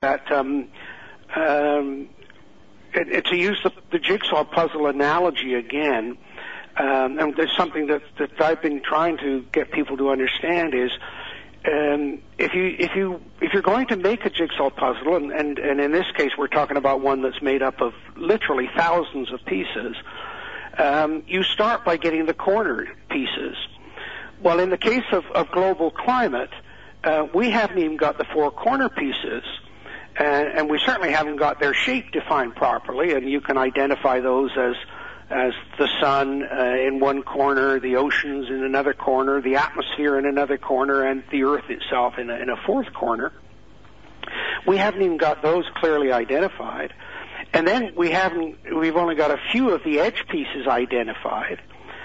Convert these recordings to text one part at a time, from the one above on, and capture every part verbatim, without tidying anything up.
that um, um, it, it, to use the, the jigsaw puzzle analogy again, um, and there's something that, that I've been trying to get people to understand is um, if you if you if you're going to make a jigsaw puzzle, and, and, and in this case we're talking about one that's made up of literally thousands of pieces, um, you start by getting the corner pieces. Well, in the case of, of global climate, uh, we haven't even got the four corner pieces, and, and we certainly haven't got their shape defined properly, and you can identify those as as the sun uh, in one corner, the oceans in another corner, the atmosphere in another corner, and the earth itself in a, in a fourth corner. We haven't even got those clearly identified. And then we haven't, we've only got a few of the edge pieces identified.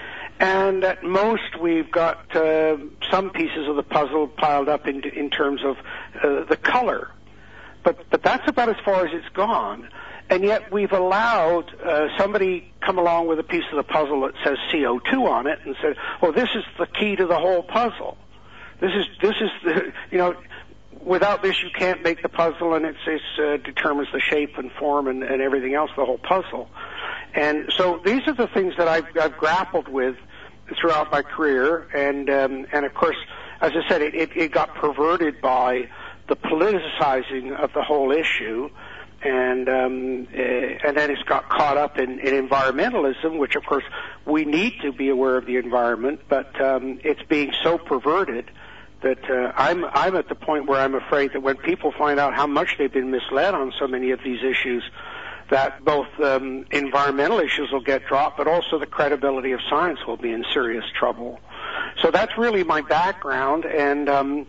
And at most we've got uh, some pieces of the puzzle piled up in, in terms of uh, the color. But, but that's about as far as it's gone. And yet we've allowed uh, somebody come along with a piece of the puzzle that says C O two on it and said, well, this is the key to the whole puzzle. This is, this is the, you know, without this you can't make the puzzle, and it's, it's uh, determines the shape and form and, and everything else, the whole puzzle. And so these are the things that I've, I've grappled with throughout my career, and um, and of course, as I said, it, it, it got perverted by the politicizing of the whole issue. And um, uh, and then it's got caught up in, in environmentalism, which of course we need to be aware of the environment, but um, it's being so perverted that uh, I'm I'm at the point where I'm afraid that when people find out how much they've been misled on so many of these issues, that both um, environmental issues will get dropped, but also the credibility of science will be in serious trouble. So that's really my background, and um,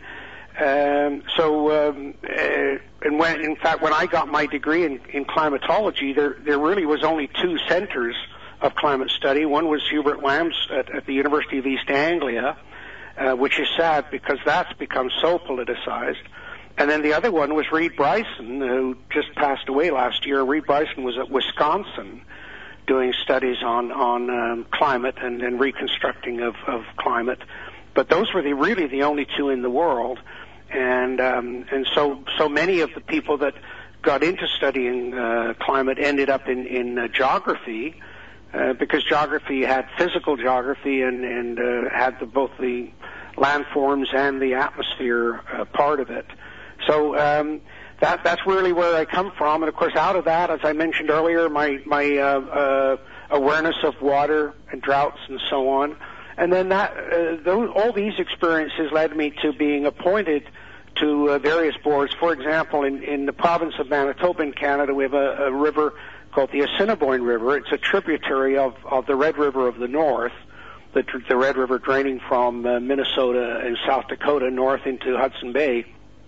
Um, so, um, uh, and when, in fact, when I got my degree in, in climatology, there, there really was only two centers of climate study. One was Hubert Lamb's at, at the University of East Anglia, uh, which is sad because that's become so politicized. And then the other one was Reed Bryson, who just passed away last year. Reed Bryson was at Wisconsin doing studies on, on um, climate and, and reconstructing of, of climate. But those were the, really the only two in the world. And um, and so so many of the people that got into studying uh, climate ended up in in uh, geography, uh, because geography had physical geography and and uh, had the, both the landforms and the atmosphere uh, part of it. So um, that that's really where I come from. And of course, out of that, as I mentioned earlier, my my uh, uh, awareness of water and droughts and so on. And then that, uh, those, all these experiences led me to being appointed to uh, various boards. For example, in, in the province of Manitoba in Canada, we have a, a river called the Assiniboine River. It's a tributary of, of the Red River of the North, the, the Red River draining from uh, Minnesota and South Dakota north into Hudson Bay,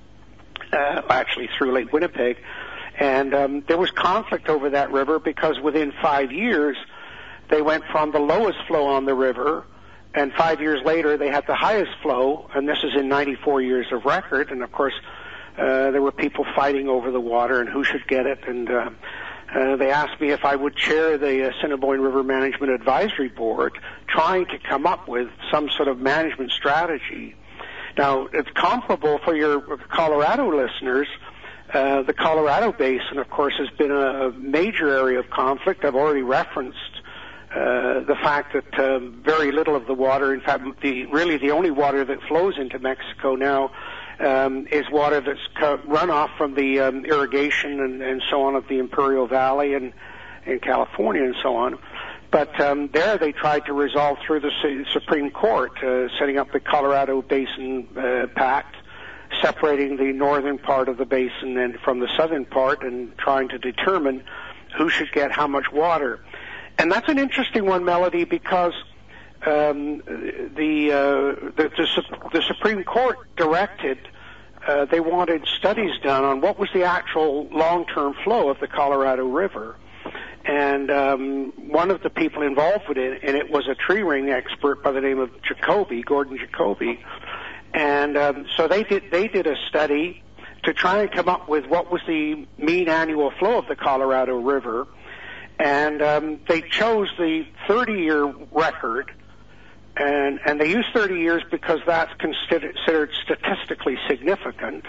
uh, actually through Lake Winnipeg. And um, there was conflict over that river because within five years, they went from the lowest flow on the river, and five years later, they had the highest flow, and this is in ninety-four years of record. And of course, uh, there were people fighting over the water and who should get it. And uh, uh, they asked me if I would chair the Assiniboine River Management Advisory Board, trying to come up with some sort of management strategy. Now, it's comparable for your Colorado listeners. Uh, the Colorado Basin, of course, has been a major area of conflict. I've already referenced Uh, the fact that um, very little of the water, in fact, the, really the only water that flows into Mexico now um, is water that's co- runoff from the um, irrigation and, and so on of the Imperial Valley and in California and so on. But um, there they tried to resolve through the C- Supreme Court, uh, setting up the Colorado Basin uh, Pact, separating the northern part of the basin and from the southern part, and trying to determine who should get how much water. And that's an interesting one, Melody, because um, the, uh, the, the the Supreme Court directed uh, they wanted studies done on what was the actual long-term flow of the Colorado River. And um, one of the people involved with it, and it was a tree ring expert by the name of Jacoby, Gordon Jacoby. And um, so they did they did a study to try and come up with what was the mean annual flow of the Colorado River. And um, they chose the thirty-year record, and, and they used thirty years because that's considered, considered statistically significant.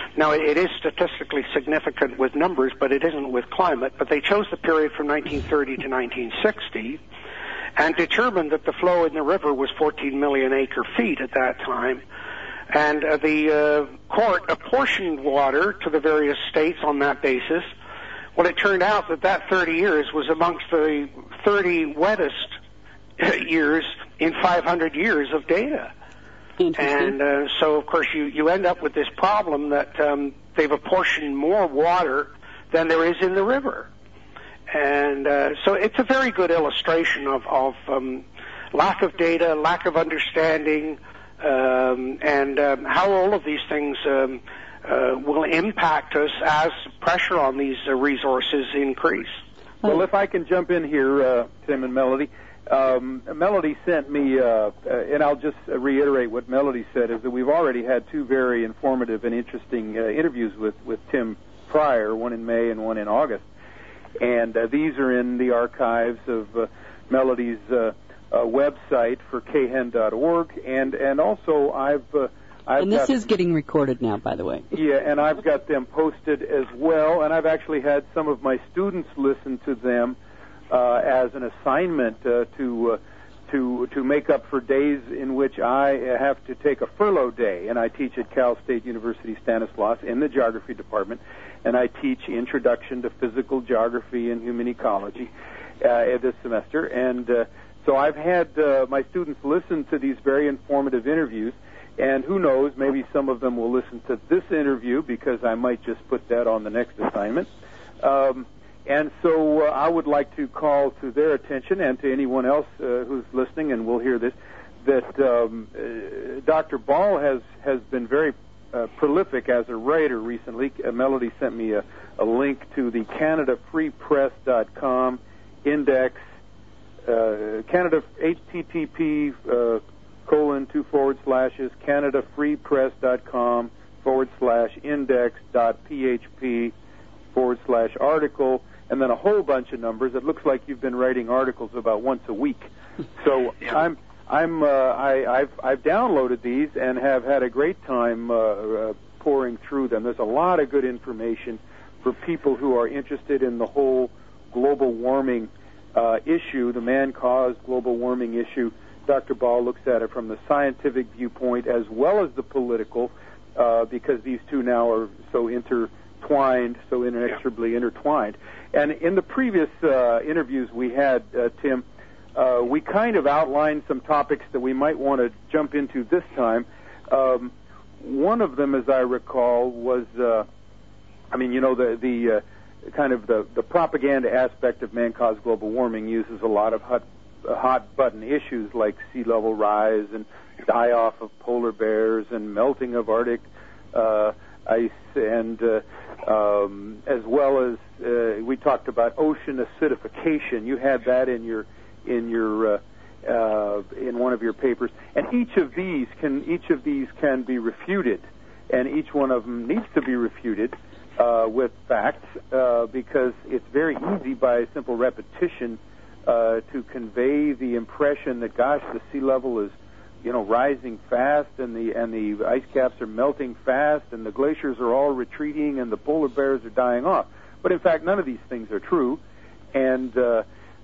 Now, it is statistically significant with numbers, but it isn't with climate. But they chose the period from nineteen thirty to nineteen sixty and determined that the flow in the river was fourteen million acre feet at that time. And uh, the uh, court apportioned water to the various states on that basis. Well, it turned out that that thirty years was amongst the thirty wettest years in five hundred years of data. And uh, so, of course, you, you end up with this problem that um, they've apportioned more water than there is in the river. And uh, so it's a very good illustration of, of um, lack of data, lack of understanding, um, and um, how all of these things um, uh, will impact us as pressure on these uh, resources increase. Well, if I can jump in here, uh, Tim and Melody. Um, Melody sent me, uh, uh, and I'll just reiterate what Melody said, is that we've already had two very informative and interesting uh, interviews with, with Tim prior, one in May and one in August. And uh, these are in the archives of uh, Melody's uh, uh, website for k h e n dot org, and, and also I've... Uh, I've and this got, is getting recorded now, by the way. Yeah, and I've got them posted as well, and I've actually had some of my students listen to them Uh, as an assignment uh, to uh, to to make up for days in which I have to take a furlough day, and I teach at Cal State University Stanislaus in the geography department, and I teach Introduction to Physical Geography and Human Ecology uh, this semester, and uh, so I've had uh, my students listen to these very informative interviews, and who knows, maybe some of them will listen to this interview because I might just put that on the next assignment. Um, And so uh, I would like to call to their attention and to anyone else uh, who's listening, and will hear this, that um, uh, Doctor Ball has, has been very uh, prolific as a writer recently. Uh, Melody sent me a, a link to the Canada Free Press dot com index, uh, Canada, H T T P uh, colon two forward slashes, Canada Free Press dot com forward slash index dot php forward slash article, and then a whole bunch of numbers. It looks like you've been writing articles about once a week. So yeah. I'm I'm uh, I, I've I've downloaded these and have had a great time uh, uh, pouring through them. There's a lot of good information for people who are interested in the whole global warming uh, issue, the man-caused global warming issue. Doctor Ball looks at it from the scientific viewpoint as well as the political, uh, because these two now are so intertwined, so inextricably intertwined. And in the previous uh, interviews we had, uh, Tim, uh, we kind of outlined some topics that we might want to jump into this time. Um, one of them, as I recall, was, uh, I mean, you know, the the uh, kind of the, the propaganda aspect of man-caused global warming uses a lot of hot, uh, hot-button issues like sea level rise and die-off of polar bears and melting of Arctic uh, ice, and uh, um, as well as uh, we talked about ocean acidification. You had that in your in your uh, uh, in one of your papers, and each of these can each of these can be refuted, and each one of them needs to be refuted uh, with facts, uh, because it's very easy by simple repetition uh, to convey the impression that, gosh, the sea level is, you know, rising fast, and the and the ice caps are melting fast, and the glaciers are all retreating, and the polar bears are dying off. But in fact, none of these things are true. And uh,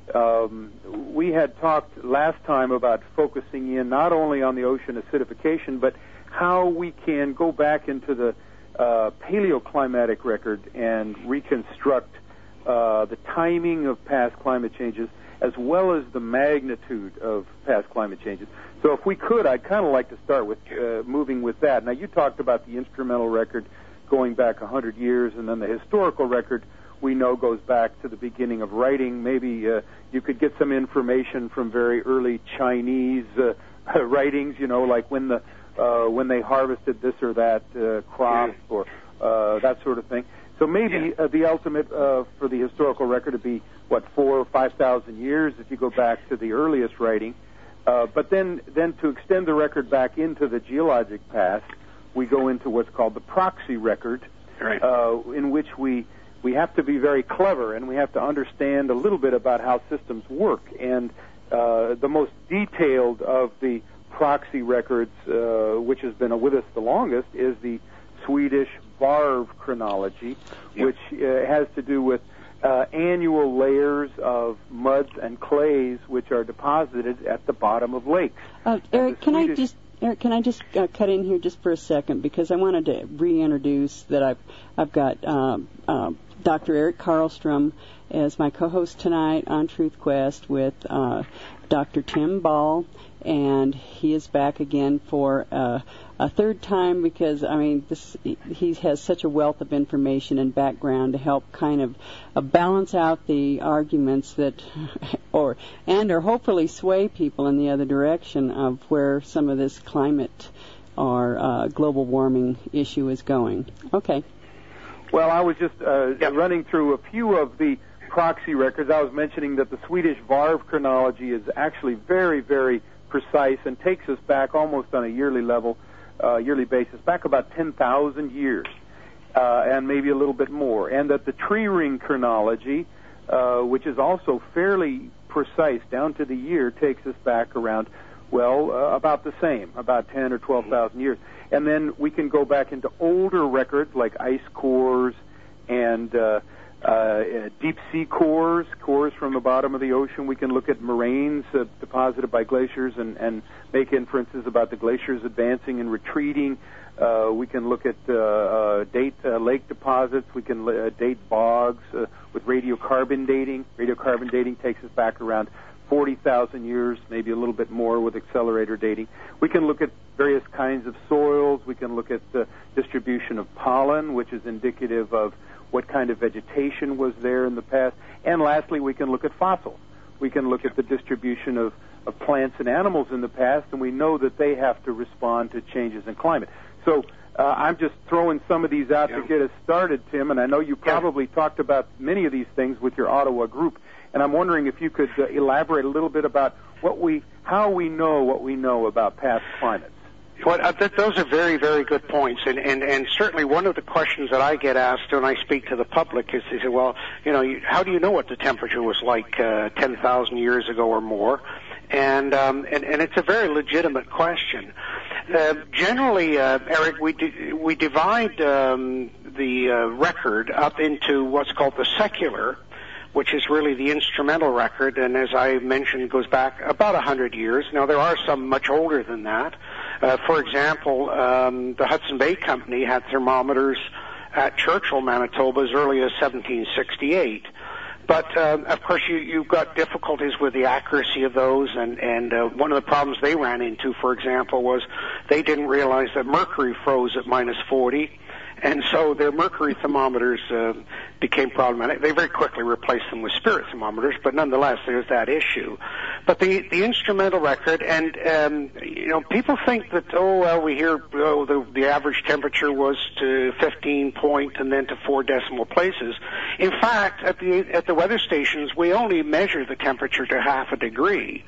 um, we had talked last time about focusing in not only on the ocean acidification, but how we can go back into the uh, paleoclimatic record and reconstruct uh, the timing of past climate changes, as well as the magnitude of past climate changes. So if we could, I'd kind of like to start with uh, moving with that. Now, you talked about the instrumental record going back one hundred years, and then the historical record we know goes back to the beginning of writing. Maybe uh, you could get some information from very early Chinese uh, writings, you know, like when the uh, when they harvested this or that uh, crop, or uh, that sort of thing. So maybe uh, the ultimate uh, for the historical record would be, what, four or five thousand years if you go back to the earliest writing. Uh, but then, then to extend the record back into the geologic past, we go into what's called the proxy record, right. uh, in which we we have to be very clever, and we have to understand a little bit about how systems work. And uh, the most detailed of the proxy records, uh, which has been with us the longest, is the Swedish Varv chronology, Yep. which uh, has to do with uh, annual layers of muds and clays which are deposited at the bottom of lakes. Uh, Eric, can Swedish... I just Eric, can I just uh, cut in here just for a second, because I wanted to reintroduce that I've I've got um, uh, Doctor Eric Karlstrom as my co-host tonight on Truth Quest with uh, Doctor Tim Ball, and he is back again for uh, a third time because, I mean, this, he has such a wealth of information and background to help kind of uh, balance out the arguments that, or and or hopefully sway people in the other direction of where some of this climate or uh, global warming issue is going. Okay. Well, I was just uh, Yep. running through a few of the proxy records. I was mentioning that the Swedish Varv chronology is actually very, very precise and takes us back almost on a yearly level, uh, yearly basis, back about ten thousand years, uh, and maybe a little bit more. And that the tree ring chronology, uh, which is also fairly precise down to the year, takes us back around, well, uh, about the same, about ten or twelve thousand years. And then we can go back into older records like ice cores and uh, uh, deep sea cores, cores from the bottom of the ocean. We can look at moraines uh, deposited by glaciers and, and make inferences about the glaciers advancing and retreating. Uh, we can look at uh, uh, date uh, lake deposits. We can uh, date bogs uh, with radiocarbon dating. Radiocarbon dating takes us back around forty thousand years, maybe a little bit more with accelerator dating. We can look at various kinds of soils. We can look at the distribution of pollen, which is indicative of what kind of vegetation was there in the past. And lastly, we can look at fossils. We can look at the distribution of, of plants and animals in the past, and we know that they have to respond to changes in climate. So uh, I'm just throwing some of these out Yeah. to get us started, Tim, and I know you probably yeah. talked about many of these things with your Ottawa group. And I'm wondering if you could uh, elaborate a little bit about what we, how we know what we know about past climates. Well, uh, th- those are very, very good points, and, and, and certainly one of the questions that I get asked when I speak to the public is, they say, well, you know, you, how do you know what the temperature was like uh, ten thousand years ago or more? And, um, and and it's a very legitimate question. Uh, generally, uh, Eric, we di- we divide um, the uh, record up into what's called the secular, which is really the instrumental record, and as I mentioned, goes back about one hundred years. Now, there are some much older than that. Uh, for example, um, the Hudson Bay Company had thermometers at Churchill, Manitoba, as early as seventeen sixty-eight. But, uh, of course, you, you've got difficulties with the accuracy of those, and, and uh, one of the problems they ran into, for example, was they didn't realize that mercury froze at minus forty. And so their mercury thermometers uh, became problematic. They very quickly replaced them with spirit thermometers, but nonetheless, there's that issue. But the the instrumental record, and um, you know, people think that, oh well, we hear oh, the the average temperature was to fifteen point and then to four decimal places. In fact, at the at the weather stations, we only measure the temperature to half a degree.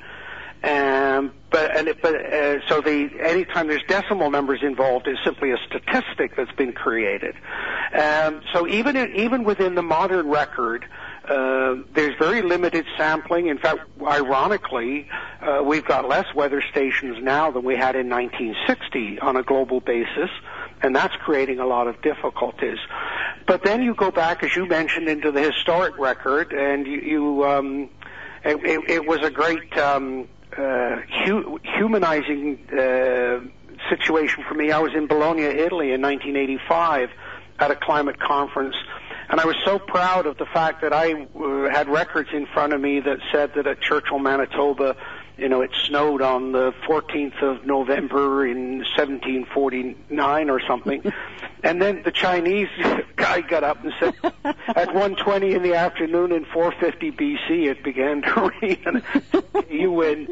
Um, but and it, but uh, so the anytime there's decimal numbers involved is simply a statistic that's been created. Um, so even in, even within the modern record, uh, there's very limited sampling. In fact, ironically, uh, we've got less weather stations now than we had in nineteen sixty on a global basis, and that's creating a lot of difficulties. But then you go back, as you mentioned, into the historic record, and you, you um, it, it, it was a great. Um, Uh, hu- humanizing uh, situation for me. I was in Bologna, Italy in nineteen eighty-five at a climate conference, and I was so proud of the fact that I uh, had records in front of me that said that at Churchill, Manitoba, you know, it snowed on the fourteenth of November in seventeen forty-nine or something. And then the Chinese guy got up and said, at one twenty in the afternoon in four fifty B C, it began to rain. And you win.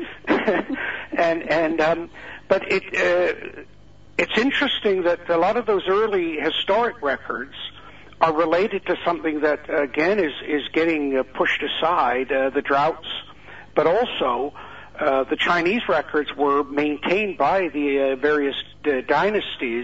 and and um, but it uh, it's interesting that a lot of those early historic records are related to something that again is is getting uh, pushed aside, uh, the droughts, but also. Uh, the Chinese records were maintained by the uh, various uh, dynasties.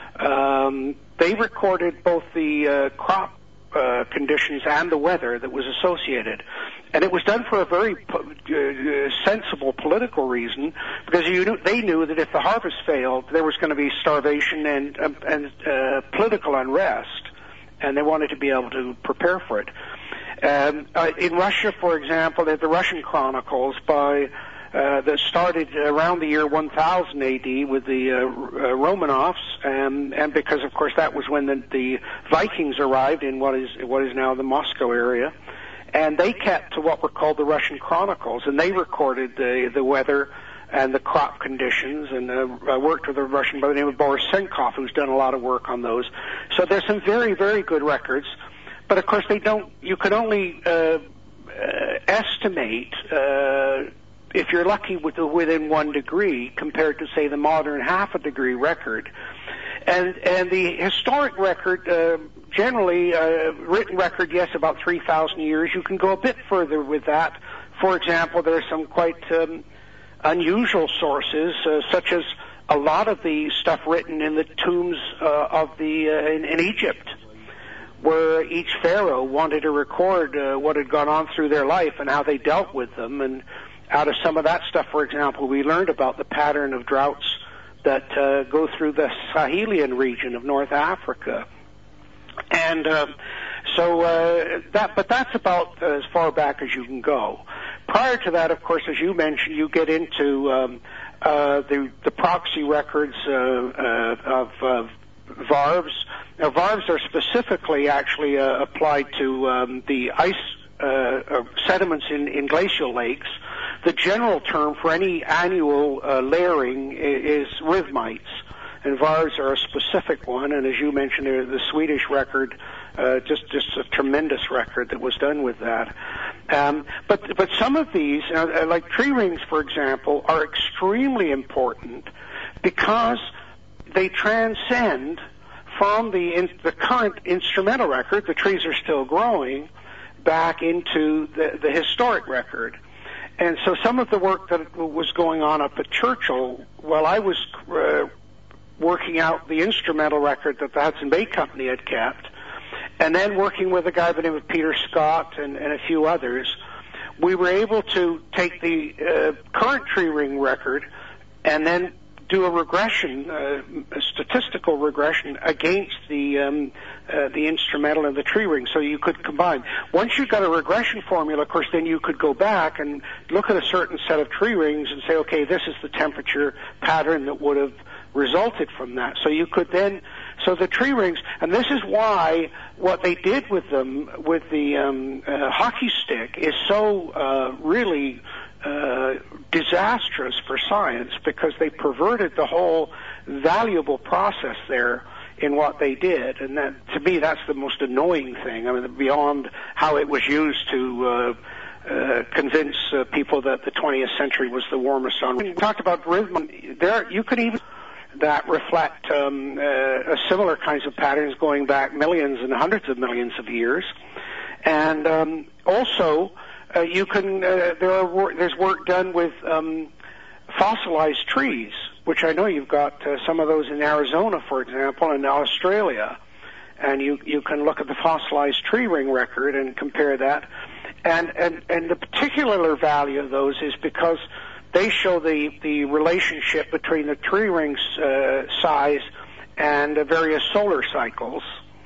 Um, they recorded both the uh, crop uh, conditions and the weather that was associated. And it was done for a very uh, sensible political reason, because you knew, they knew that if the harvest failed, there was going to be starvation and, uh, and uh, political unrest, and they wanted to be able to prepare for it. Um, uh, in Russia, for example, they had the Russian Chronicles by uh, that started around the year one thousand A D with the uh, uh, Romanovs, and, and because, of course, that was when the, the Vikings arrived in what is what is now the Moscow area. And they kept to what were called the Russian Chronicles, and they recorded the the weather and the crop conditions, and uh, I worked with a Russian by the name of Boris Senkov, who's done a lot of work on those. So there's some very, very good records, but of course they don't, you can only uh, uh, estimate, uh, if you're lucky, with, within one degree compared to, say, the modern half a degree record. And, and the historic record, uh, generally, uh, written record, yes, about three thousand years. You can go a bit further with that. For example, there are some quite um, unusual sources, uh, such as a lot of the stuff written in the tombs uh, of the uh, in, in Egypt, where each pharaoh wanted to record uh, what had gone on through their life and how they dealt with them. And out of some of that stuff, for example, we learned about the pattern of droughts that uh, go through the Sahelian region of North Africa. And uh, so uh, that, but that's about as far back as you can go. Prior to that, of course, as you mentioned, you get into um, uh, the, the proxy records uh, uh, of uh, varves. Now, varves are specifically actually uh, applied to um, the ice uh, uh, sediments in, in glacial lakes. The general term for any annual uh, layering is, is rhythmites, and varves are a specific one. And as you mentioned, the Swedish record, uh, just just a tremendous record that was done with that. Um, but but some of these, uh, like tree rings, for example, are extremely important because they transcend from the in, the current instrumental record. The trees are still growing back into the, the historic record. And so some of the work that was going on up at Churchill, while I was uh, working out the instrumental record that the Hudson Bay Company had kept, and then working with a guy by the name of Peter Scott and, and a few others, we were able to take the uh, current tree ring record and then do a regression, uh, a statistical regression against the um, uh, the instrumental and the tree ring, so you could combine. Once you got a regression formula, of course, then you could go back and look at a certain set of tree rings and say, okay, this is the temperature pattern that would have resulted from that. So you could then, so the tree rings, and this is why what they did with them, with the um, uh, hockey stick, is so uh, really Uh, disastrous for science, because they perverted the whole valuable process there in what they did. And that, to me, that's the most annoying thing. I mean, beyond how it was used to uh, uh, convince uh, people that the twentieth century was the warmest on. We talked about rhythm. There, you could even that reflect um, uh, similar kinds of patterns going back millions and hundreds of millions of years, and um, also. Uh, you can. Uh, there are wor- there's work done with um, fossilized trees, which I know you've got uh, some of those in Arizona, for example, and Australia, and you you can look at the fossilized tree ring record and compare that, and and and the particular value of those is because they show the the relationship between the tree ring's uh, size and uh, various solar cycles,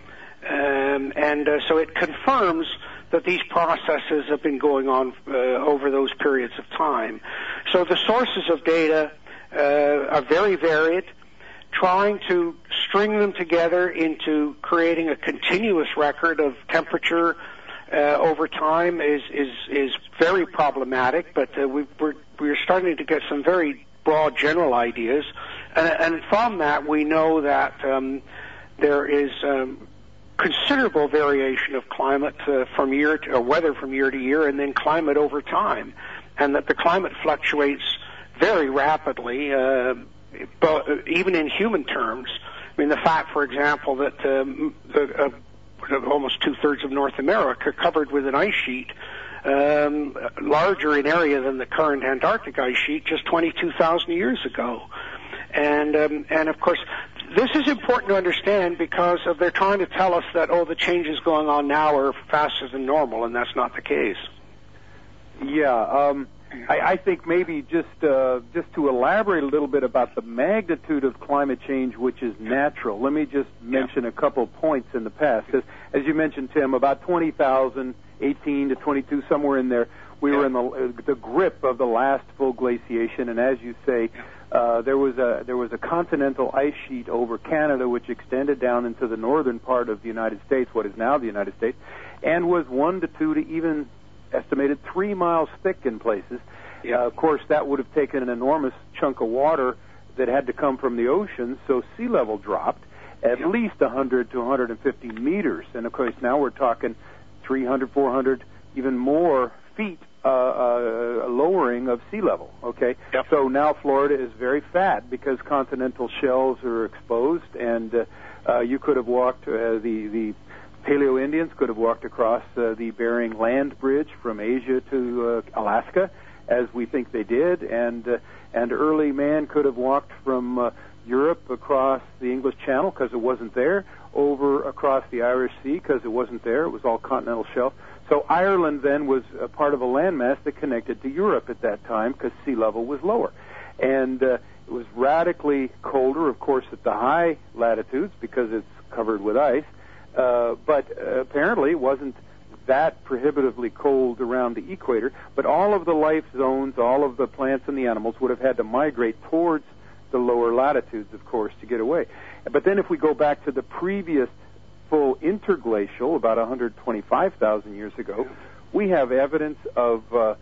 um, and uh, so it confirms that these processes have been going on uh, over those periods of time. So the sources of data uh, are very varied. Trying to string them together into creating a continuous record of temperature uh, over time is, is, is very problematic, but uh, we, we're, we're starting to get some very broad general ideas. And, and from that, we know that um, there is um, considerable variation of climate uh, from year to, or weather from year to year, and then climate over time, and that the climate fluctuates very rapidly, uh, but even in human terms. I mean, the fact, for example, that um, the, uh, almost two-thirds of North America covered with an ice sheet, um, larger in area than the current Antarctic ice sheet just twenty-two thousand years ago. And, um, and of course, this is important to understand because of they're trying to tell us that, oh, the changes going on now are faster than normal, and that's not the case. Yeah, um, I, I think maybe just uh, just to elaborate a little bit about the magnitude of climate change, which is natural. Let me just mention yeah. a couple points in the past. As, as you mentioned, Tim, about twenty thousand, eighteen to twenty-two, somewhere in there, we yeah. were in the uh, the grip of the last full glaciation, and as you say, uh, there was a there was a continental ice sheet over Canada, which extended down into the northern part of the United States, what is now the United States, and was one to two to even estimated three miles thick in places. Yeah. Uh, of course, that would have taken an enormous chunk of water that had to come from the ocean, so sea level dropped at yeah. least one hundred to one hundred fifty meters. And, of course, now we're talking three hundred, four hundred, even more feet uh, uh, lowering of sea level, okay? Yep. So now Florida is very fat because continental shelves are exposed, and uh, uh, you could have walked uh, the... the Paleo-Indians could have walked across uh, the Bering Land Bridge from Asia to uh, Alaska, as we think they did, and uh, and early man could have walked from uh, Europe across the English Channel because it wasn't there, over across the Irish Sea because it wasn't there. It was all continental shelf. So Ireland then was a part of a landmass that connected to Europe at that time because sea level was lower. And uh, it was radically colder, of course, at the high latitudes because it's covered with ice. Uh, but uh, apparently it wasn't that prohibitively cold around the equator, but all of the life zones, all of the plants and the animals would have had to migrate towards the lower latitudes, of course, to get away. But then if we go back to the previous full interglacial, about one hundred twenty-five thousand years ago, we have evidence of, uh,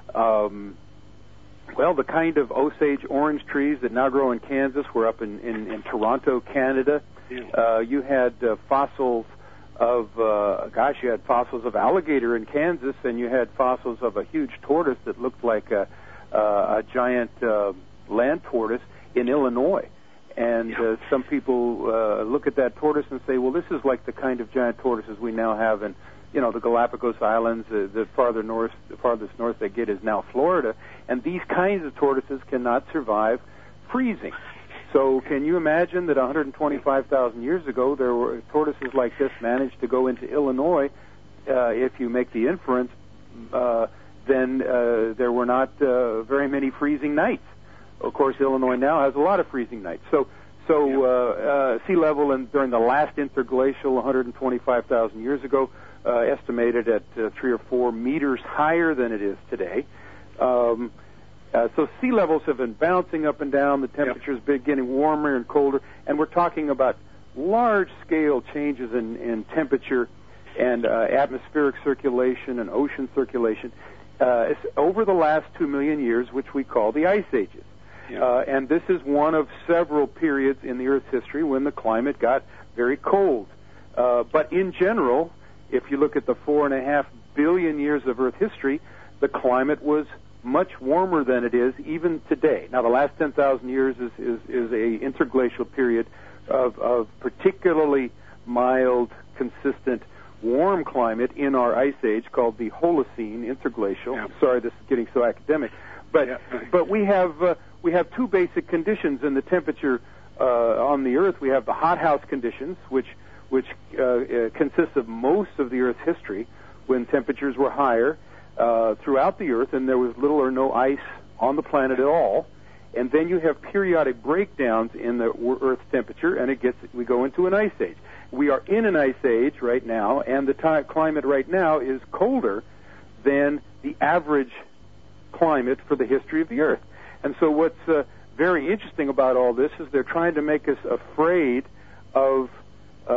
um, well, the kind of Osage orange trees that now grow in Kansas. We're up in, in, in Toronto, Canada. Uh, you had uh, fossils of, uh, gosh, you had fossils of alligator in Kansas, and you had fossils of a huge tortoise that looked like a, uh, a giant uh, land tortoise in Illinois. And yeah. uh, some people uh, look at that tortoise and say, well, this is like the kind of giant tortoises we now have in, you know, the Galapagos Islands. Uh, the farther north, the farthest north they get is now Florida. And these kinds of tortoises cannot survive freezing. So can you imagine that one hundred twenty-five thousand years ago there were tortoises like this managed to go into Illinois? Uh, if you make the inference, uh, then uh, there were not uh, very many freezing nights. Of course, Illinois now has a lot of freezing nights. So, so uh, uh, sea level in, during the last interglacial one hundred twenty-five thousand years ago, uh, estimated at uh, three or four meters higher than it is today. Um, Uh, so sea levels have been bouncing up and down. The temperature's yep. been getting warmer and colder, and we're talking about large-scale changes in, in temperature and uh, atmospheric circulation and ocean circulation uh, over the last two million years, which we call the ice ages. Yep. Uh, and this is one of several periods in the Earth's history when the climate got very cold. Uh, but in general, if you look at the four and a half billion years of Earth history, the climate was much warmer than it is even today. Now, the last ten thousand years is, is, is a interglacial period of, of particularly mild, consistent, warm climate in our ice age called the Holocene interglacial. Yeah. Sorry, this is getting so academic. But yeah. but we have uh, we have two basic conditions in the temperature uh, on the Earth. We have the hothouse conditions, which which uh, uh, consists of most of the Earth's history when temperatures were higher Uh, throughout the Earth, and there was little or no ice on the planet at all. And then you have periodic breakdowns in the Earth's temperature, and it gets we go into an ice age. We are in an ice age right now, and the t- climate right now is colder than the average climate for the history of the Earth. And so what's uh, very interesting about all this is they're trying to make us afraid of uh,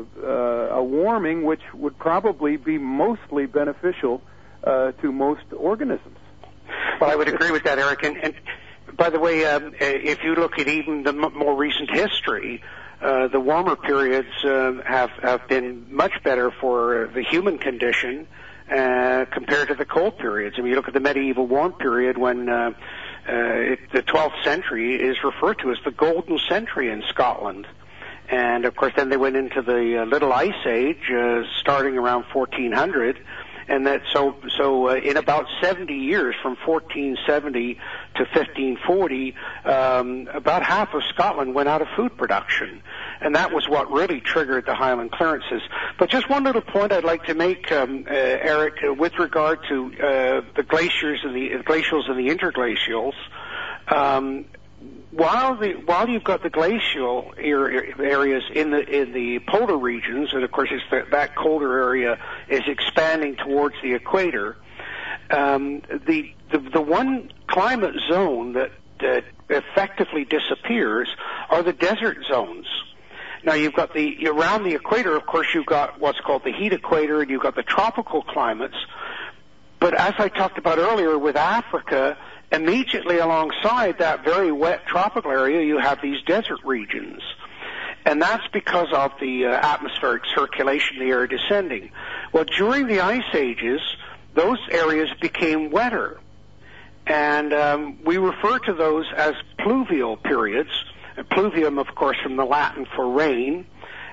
uh, a warming which would probably be mostly beneficial Uh, to most organisms. Well, I would agree with that, Eric. And, and by the way, um, if you look at even the m- more recent history, uh, the warmer periods uh, have, have been much better for the human condition uh, compared to the cold periods. I mean, you look at the medieval warm period when uh, uh, it, the twelfth century is referred to as the golden century in Scotland. And, of course, then they went into the uh, Little Ice Age uh, starting around fourteen hundred. And that so so uh, in about seventy years, from fourteen seventy to fifteen forty, um, about half of Scotland went out of food production, and that was what really triggered the Highland clearances. But just one little point I'd like to make, um, uh, Eric, uh, with regard to uh, the glaciers and the uh, glacials and the interglacials. Um, While the while you've got the glacial areas in the in the polar regions, and of course it's the, that colder area is expanding towards the equator. Um, the, the the one climate zone that, that effectively disappears are the desert zones. Now you've got the around the equator, of course, you've got what's called the heat equator, and you've got the tropical climates. But as I talked about earlier with Africa, immediately alongside that very wet tropical area, you have these desert regions. And that's because of the uh, atmospheric circulation, the air descending. Well, during the ice ages, those areas became wetter. And um, we refer to those as pluvial periods. And pluvium, of course, from the Latin for rain.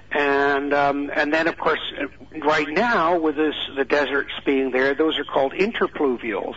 And um, and then, of course, right now, with this, the deserts being there, those are called interpluvials.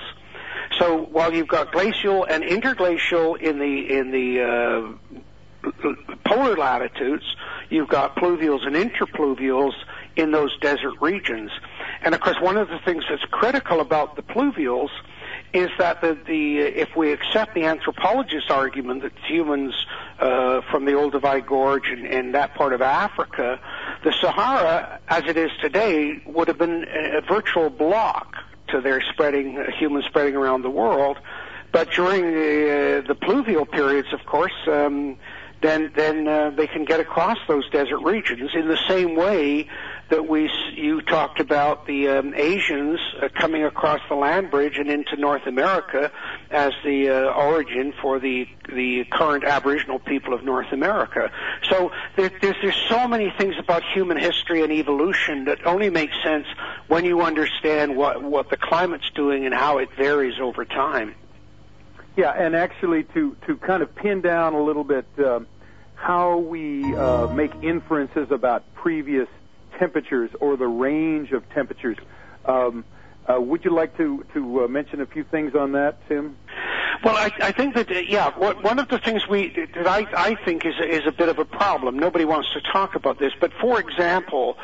So while you've got glacial and interglacial in the in the uh, polar latitudes, you've got pluvials and interpluvials in those desert regions. And of course, one of the things that's critical about the pluvials is that the, the if we accept the anthropologist argument that humans uh, from the Olduvai Gorge and, and that part of Africa, the Sahara, as it is today, would have been a virtual block to their spreading, uh, human spreading around the world. But during the, uh, the pluvial periods, of course, um, then then uh, they can get across those desert regions in the same way that we you talked about the um, Asians uh, coming across the land bridge and into North America as the uh, origin for the the current Aboriginal people of North America. So there, there's there's so many things about human history and evolution that only make sense when you understand what what the climate's doing and how it varies over time. Yeah, and actually to, to kind of pin down a little bit uh, how we uh, make inferences about previous temperatures or the range of temperatures, um, uh, would you like to, to uh, mention a few things on that, Tim? Well, I, I think that, uh, yeah, what, one of the things we, that I, I think is, is a bit of a problem, nobody wants to talk about this, but for example,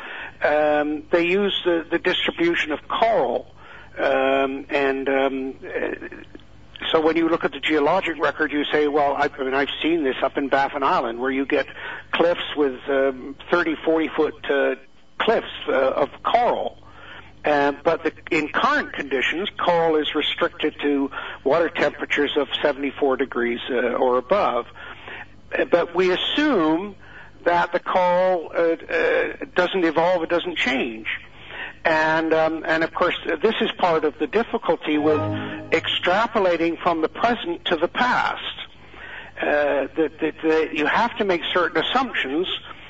um, they use the, the distribution of coral, um, and um, uh, so when you look at the geologic record, you say, well, I, I mean, I've seen this up in Baffin Island, where you get cliffs with um, thirty, forty-foot uh, cliffs uh, of coral. Uh, but the, in current conditions, coral is restricted to water temperatures of seventy-four degrees uh, or above. Uh, but we assume that the coral uh, uh, doesn't evolve, it doesn't change. And, um, and of course, this is part of the difficulty with extrapolating from the present to the past. Uh, that, that, that you have to make certain assumptions,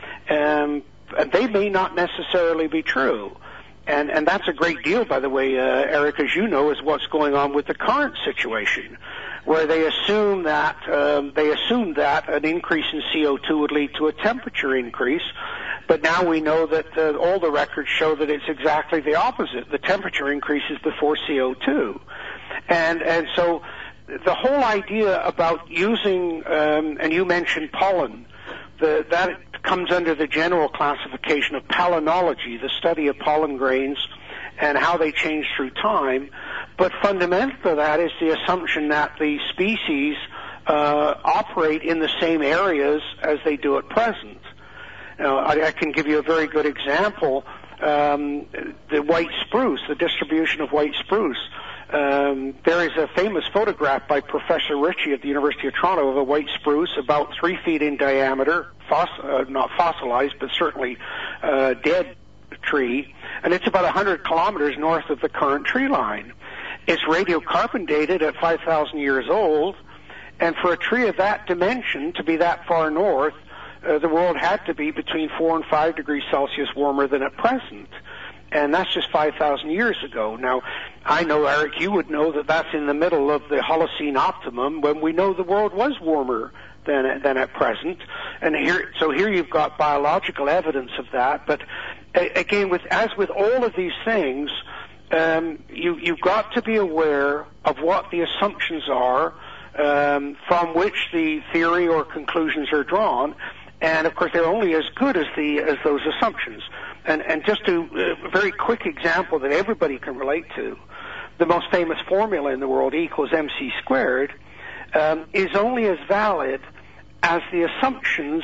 um, and they may not necessarily be true. And, and that's a great deal, by the way, uh, Eric, as you know, is what's going on with the current situation, where they assume that um, they assume that an increase in C O two would lead to a temperature increase. But now we know that uh, all the records show that it's exactly the opposite. The temperature increases before C O two. And, and so the whole idea about using, um, and you mentioned pollen, the, that comes under the general classification of palynology, the study of pollen grains and how they change through time. But fundamental to that is the assumption that the species uh, operate in the same areas as they do at present. Now, I, I can give you a very good example. Um, the white spruce, the distribution of white spruce. Um, there is a famous photograph by Professor Ritchie at the University of Toronto of a white spruce about three feet in diameter, foss- uh, not fossilized, but certainly uh, dead tree, and it's about one hundred kilometers north of the current tree line. It's radiocarbon dated at five thousand years old, and for a tree of that dimension to be that far north, Uh, the world had to be between four and five degrees Celsius warmer than at present. And that's just five thousand years ago. Now, I know, Eric, you would know that that's in the middle of the Holocene optimum when we know the world was warmer than, than at present. And here, so here you've got biological evidence of that. But again, with, as with all of these things, um, you, you've got to be aware of what the assumptions are um, from which the theory or conclusions are drawn, and of course they're only as good as the as those assumptions. And, and just to uh, a very quick example that everybody can relate to, the most famous formula in the world, E equals mc squared, um, is only as valid as the assumptions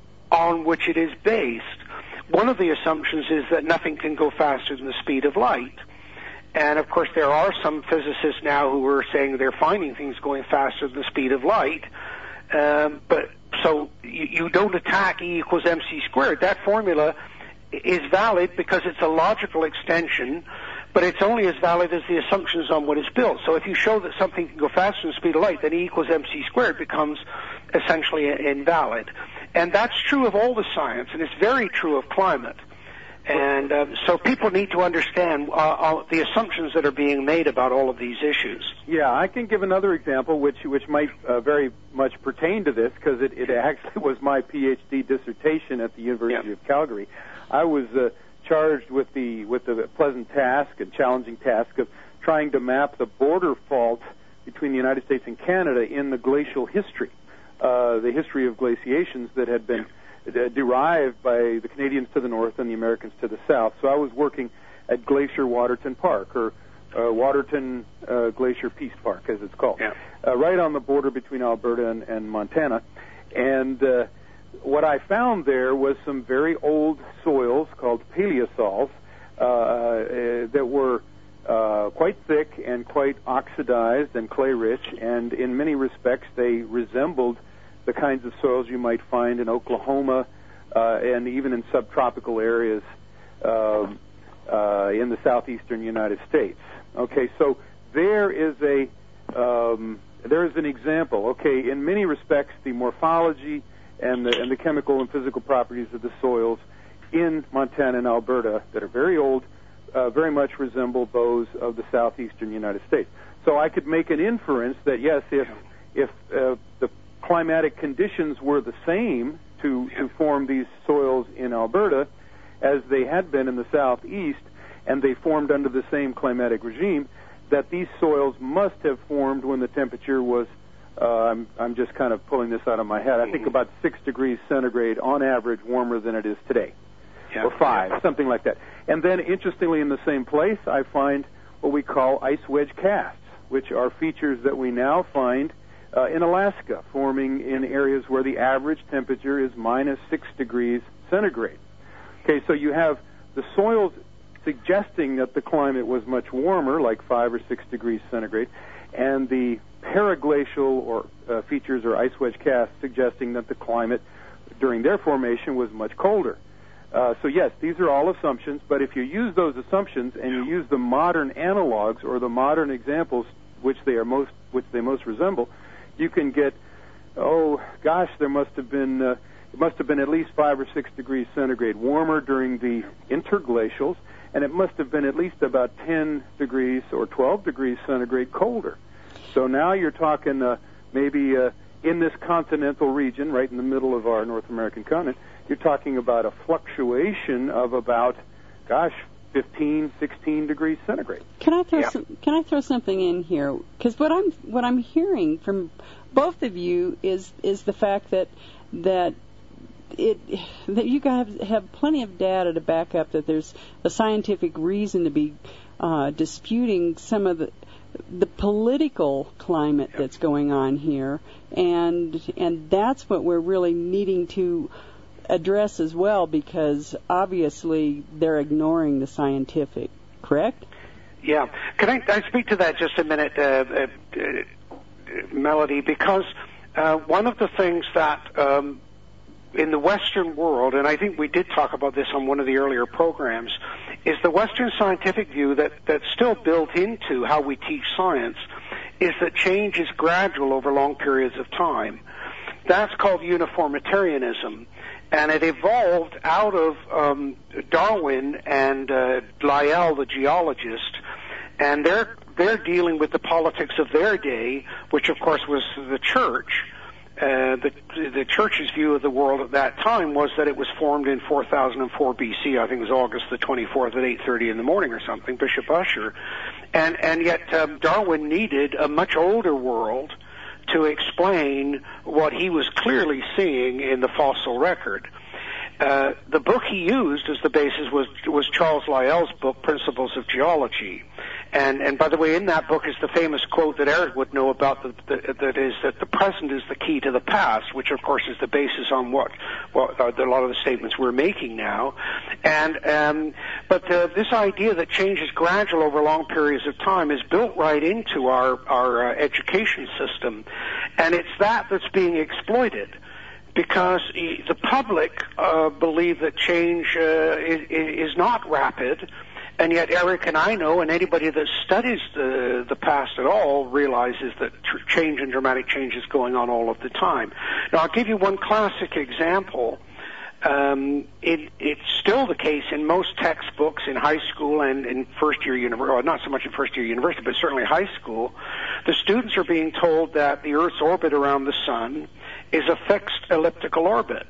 on which it is based. One of the assumptions is that nothing can go faster than the speed of light. And of course there are some physicists now who are saying they're finding things going faster than the speed of light. Um, but so you, you don't attack E equals mc squared. That formula is valid because it's a logical extension, but it's only as valid as the assumptions on what it's built. So if you show that something can go faster than the speed of light, then E equals mc squared becomes essentially invalid. And that's true of all the science, and it's very true of climate. And uh, so people need to understand uh, uh, the assumptions that are being made about all of these issues. Yeah, I can give another example which which might uh, very much pertain to this, because it, it actually was my PhD dissertation at the University yeah. of Calgary. I was uh, charged with the with the pleasant task and challenging task of trying to map the border fault between the United States and Canada in the glacial history, uh, the history of glaciations that had been uh, derived by the Canadians to the north and the Americans to the south. So I was working at Glacier Waterton Park, or uh, Waterton uh, Glacier Peace Park, as it's called, yeah. uh, right on the border between Alberta and, and Montana. And uh, what I found there was some very old soils called paleosols uh, uh, that were uh, quite thick and quite oxidized and clay-rich, and in many respects they resembled the kinds of soils you might find in Oklahoma uh, and even in subtropical areas uh, uh, in the southeastern United States. Okay, so there is a um, there is an example. Okay, in many respects, the morphology and the, and the chemical and physical properties of the soils in Montana and Alberta that are very old uh, very much resemble those of the southeastern United States. So I could make an inference that, yes, if if uh, the climatic conditions were the same to, to form these soils in Alberta as they had been in the southeast, and they formed under the same climatic regime, that these soils must have formed when the temperature was Uh, I'm, I'm just kind of pulling this out of my head. I think about six degrees centigrade on average warmer than it is today, yeah. or five, yeah. something like that. And then, interestingly, in the same place, I find what we call ice wedge casts, which are features that we now find uh, in Alaska, forming in areas where the average temperature is minus six degrees centigrade. Okay, so you have the soils suggesting that the climate was much warmer, like five or six degrees centigrade, and the paraglacial or uh, features or ice wedge casts suggesting that the climate during their formation was much colder. Uh, so yes, these are all assumptions, but if you use those assumptions and you use the modern analogs or the modern examples which they are most which they most resemble, you can get, oh gosh, there must have been uh, it must have been at least five or six degrees centigrade warmer during the interglacials, and it must have been at least about ten degrees or twelve degrees centigrade colder. So now you're talking uh, maybe uh, in this continental region, right in the middle of our North American continent, you're talking about a fluctuation of about, gosh, fifteen, sixteen degrees centigrade. Can I throw yeah. some, Can I throw something in here? Because what I'm what I'm hearing from both of you is is the fact that that it that you guys have plenty of data to back up that there's a scientific reason to be uh, disputing some of the the political climate yep. that's going on here, and and that's what we're really needing to address as well, because obviously they're ignoring the scientific, correct? Yeah. Can I, I speak to that just a minute, uh, uh, uh, Melody, because uh, one of the things that um, in the Western world, and I think we did talk about this on one of the earlier programs, is the Western scientific view that, that's still built into how we teach science, is that change is gradual over long periods of time. That's called uniformitarianism, and it evolved out of um, Darwin and uh, Lyell, the geologist, and they're they're dealing with the politics of their day, which of course was the church. Uh, the, the church's view of the world at that time was that it was formed in four thousand four B C. I think it was August the twenty-fourth at eight thirty in the morning or something, Bishop Ussher. And, and yet um, Darwin needed a much older world to explain what he was clearly seeing in the fossil record. Uh, the book he used as the basis was was Charles Lyell's book, Principles of Geology. And, and by the way, in that book is the famous quote that Eric would know about, the, the, that is that the present is the key to the past, which of course is the basis on what, what are a lot of the statements we're making now. And um, but uh, this idea that change is gradual over long periods of time is built right into our our uh, education system, and it's that that's being exploited. Because the public uh, believe that change uh, is, is not rapid, and yet Eric and I know, and anybody that studies the, the past at all realizes that tr- change and dramatic change is going on all of the time. Now, I'll give you one classic example. Um, it, it's still the case in most textbooks in high school and in first-year university, or not so much in first-year university, but certainly high school. The students are being told that the Earth's orbit around the sun is a fixed elliptical orbit.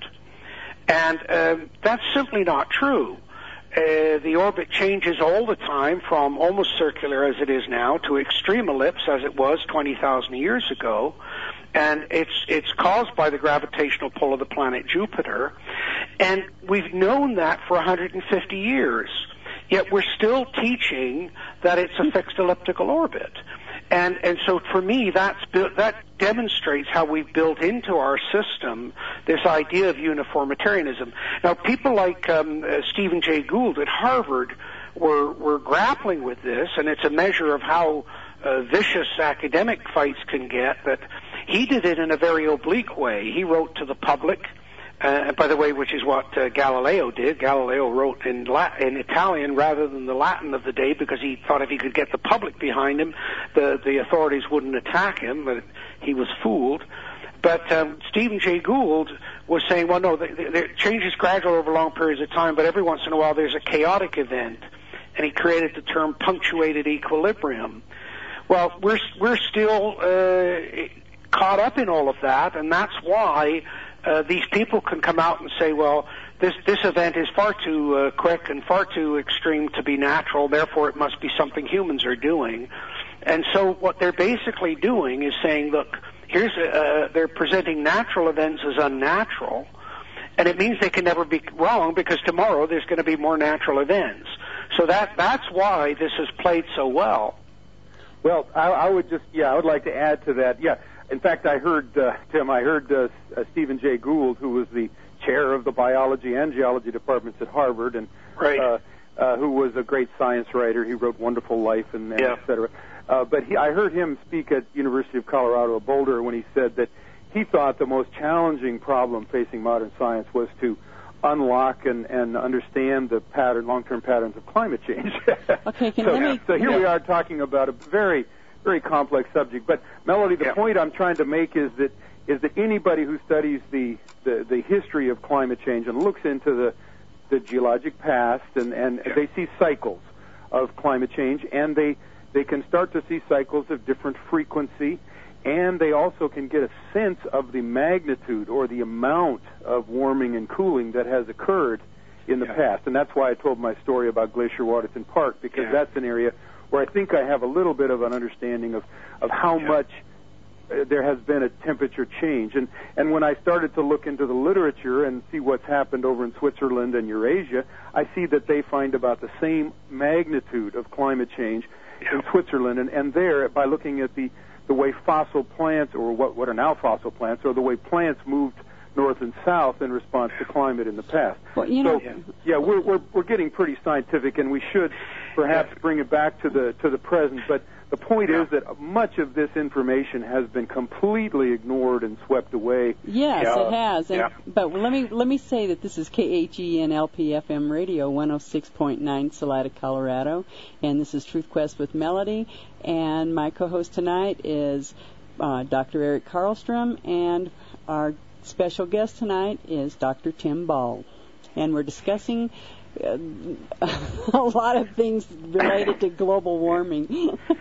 And uh, that's simply not true. Uh, the orbit changes all the time from almost circular as it is now to extreme ellipse as it was twenty thousand years ago. And it's it's caused by the gravitational pull of the planet Jupiter. And we've known that for one hundred fifty years. Yet we're still teaching that it's a fixed elliptical orbit. And and so for me, that's that demonstrates how we've built into our system this idea of uniformitarianism. Now, people like um, uh, Stephen Jay Gould at Harvard were were grappling with this, and it's a measure of how uh, vicious academic fights can get. But he did it in a very oblique way. He wrote to the public. Uh, by the way, which is what uh, Galileo did. Galileo wrote in Lat- in Italian rather than the Latin of the day because he thought if he could get the public behind him, the, the authorities wouldn't attack him, but he was fooled. But um, Stephen Jay Gould was saying, well, no, the, the, the change is gradual over long periods of time, but every once in a while there's a chaotic event. And he created the term punctuated equilibrium. Well, we're, we're still uh, caught up in all of that, and that's why Uh, these people can come out and say, well, this this event is far too uh, quick and far too extreme to be natural, therefore it must be something humans are doing. And so what they're basically doing is saying, look, here's a, uh, they're presenting natural events as unnatural, and it means they can never be wrong because tomorrow there's going to be more natural events. So that that's why this has played so well. Well, I, I would just, yeah, I would like to add to that, yeah. In fact, I heard, uh, Tim, I heard uh, uh, Stephen Jay Gould, who was the chair of the biology and geology departments at Harvard, and right. uh, uh, who was a great science writer. He wrote Wonderful Life and, and yeah. et cetera. Uh, but he, I heard him speak at University of Colorado Boulder when he said that he thought the most challenging problem facing modern science was to unlock and, and understand the pattern, long-term patterns of climate change. Okay, can so, let me, so here yeah. we are talking about a very very complex subject. But Melody, the yeah. point I'm trying to make is that is that anybody who studies the, the, the history of climate change and looks into the the geologic past and, and yeah. they see cycles of climate change, and they they can start to see cycles of different frequency, and they also can get a sense of the magnitude or the amount of warming and cooling that has occurred in the yeah. past. And that's why I told my story about Glacier Waterton Park, because yeah. that's an area where I think I have a little bit of an understanding of, of how yeah. much uh, there has been a temperature change. And, and when I started to look into the literature and see what's happened over in Switzerland and Eurasia, I see that they find about the same magnitude of climate change yeah. in Switzerland. And, and there, by looking at the, the way fossil plants, or what, what are now fossil plants, or the way plants moved north and south in response to climate in the past. Well, you so, know, yeah, we're, we're we're getting pretty scientific, and we should perhaps yeah. bring it back to the to the present. But the point yeah. is that much of this information has been completely ignored and swept away. Yes, yeah. it has. And, yeah. But let me let me say that this is K H E N L P F M Radio, one oh six point nine, Salida, Colorado, and this is Truth Quest with Melody. And my co-host tonight is uh, Doctor Eric Karlstrom, and our special guest tonight is Doctor Tim Ball, and we're discussing uh, a lot of things related to global warming.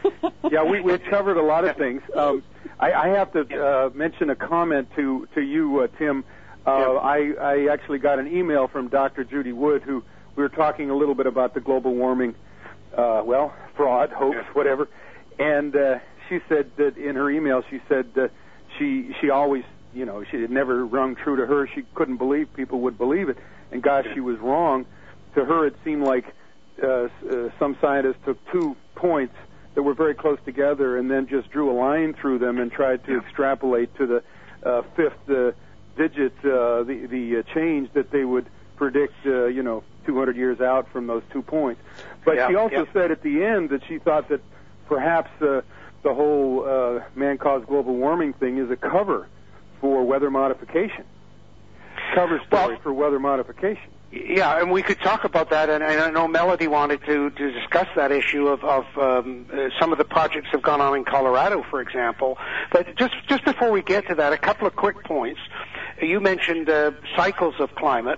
yeah, we we had covered a lot of things. Um, I, I have to uh, mention a comment to to you, uh, Tim. Uh, yeah. I I actually got an email from Doctor Judy Wood, who we were talking a little bit about the global warming, uh, well, fraud, hoax, yeah. whatever, and uh, she said that in her email, she said uh, she she always, you know, she had never rung true to her. She couldn't believe people would believe it, and gosh, yeah. she was wrong. To her, it seemed like uh, uh, some scientists took two points that were very close together and then just drew a line through them and tried to yeah. extrapolate to the uh, fifth uh, digit, uh, the, the uh, change that they would predict, uh, you know, two hundred years out from those two points. But yeah. she also yeah. said at the end that she thought that perhaps uh, the whole uh, man-caused global warming thing is a cover for weather modification. Cover story well, for weather modification. Yeah, and we could talk about that, and, and I know Melody wanted to, to discuss that issue of, of um, uh, some of the projects that have gone on in Colorado, for example. But just just before we get to that, a couple of quick points. You mentioned uh, cycles of climate,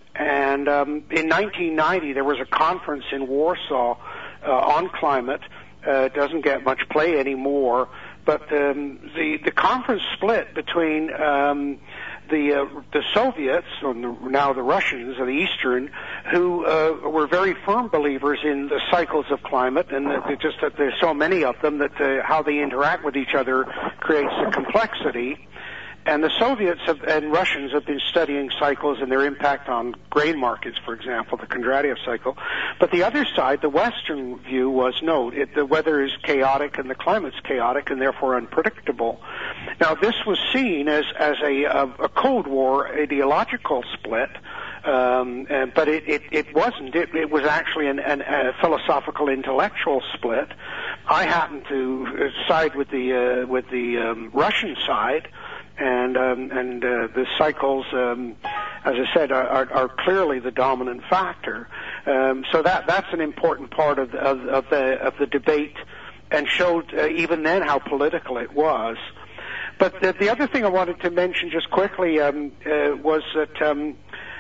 and um, in nineteen ninety there was a conference in Warsaw uh, on climate. Uh, it doesn't get much play anymore, but um, the the conference split between um, the uh, the Soviets, or now the Russians, or the Eastern, who uh, were very firm believers in the cycles of climate, and that just that there's so many of them that uh, how they interact with each other creates a complexity. And the Soviets have, and Russians have been studying cycles and their impact on grain markets, for example, the Kondratiev cycle. But the other side, the Western view, was no, it, the weather is chaotic and the climate's chaotic and therefore unpredictable. Now, this was seen as, as a, a, a Cold War ideological split, um, and, but it, it, it wasn't. It, it was actually an, an, a philosophical intellectual split. I happen to side with the, uh, with the um, Russian side. And um, and uh, the cycles, um, as I said, are, are, are clearly the dominant factor. Um, so that that's an important part of the, of, of the of the debate, and showed uh, even then how political it was. But the, the other thing I wanted to mention just quickly um, uh, was that um,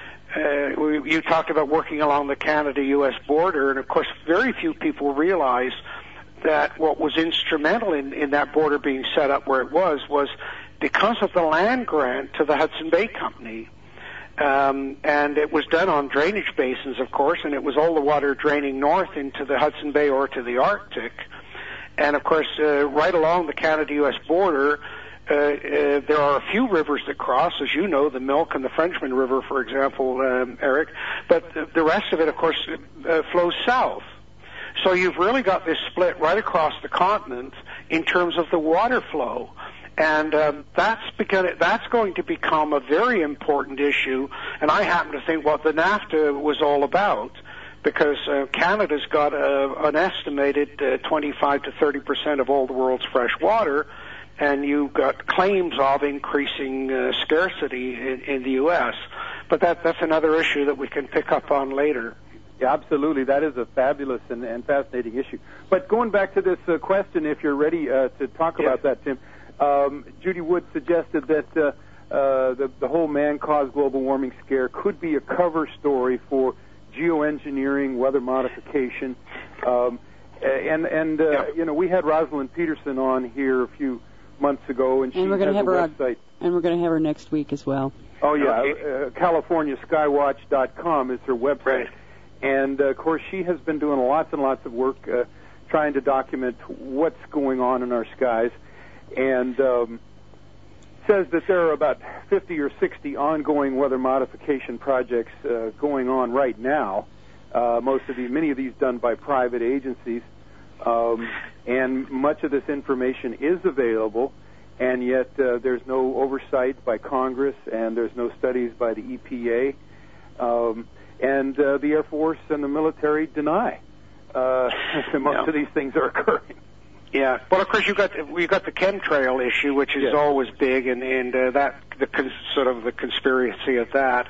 uh, we, you talked about working along the Canada-U S border, and of course, very few people realize that what was instrumental in, in that border being set up where it was was because of the land grant to the Hudson Bay Company. Um, and it was done on drainage basins, of course, and it was all the water draining north into the Hudson Bay or to the Arctic. And, of course, uh, right along the Canada-U S border, uh, uh, there are a few rivers that cross, as you know, the Milk and the Frenchman River, for example, um, Eric. But the rest of it, of course, uh, flows south. So you've really got this split right across the continent in terms of the water flow. And um, that's because that's going to become a very important issue. And I happen to think what the NAFTA was all about, because uh, Canada's got a, an estimated uh, twenty-five to thirty percent of all the world's fresh water, and you've got claims of increasing uh, scarcity in, in the U S. But that that's another issue that we can pick up on later. Yeah, absolutely. That is a fabulous and, and fascinating issue. But going back to this uh, question, if you're ready uh, to talk yeah. about that, Tim. Um, Judy Wood suggested that uh, uh, the, the whole man-caused global warming scare could be a cover story for geoengineering, weather modification, um, and and uh, yeah. you know, we had Rosalind Peterson on here a few months ago, and she and we're has have a her website. On, and we're going to have her next week as well. Oh yeah, okay. uh, California Skywatch dot com is her website, right. and uh, of course she has been doing lots and lots of work uh, trying to document what's going on in our skies. And um, says that there are about fifty or sixty ongoing weather modification projects uh, going on right now. Uh, most of these, many of these done by private agencies, um, and much of this information is available. And yet uh, there's no oversight by Congress, and there's no studies by the E P A, um, and uh, the Air Force and the military deny uh, that most yeah. of these things are occurring. Yeah, well, of course, you got you got the chemtrail issue, which is yes. always big, and and uh, that the cons- sort of the conspiracy of that.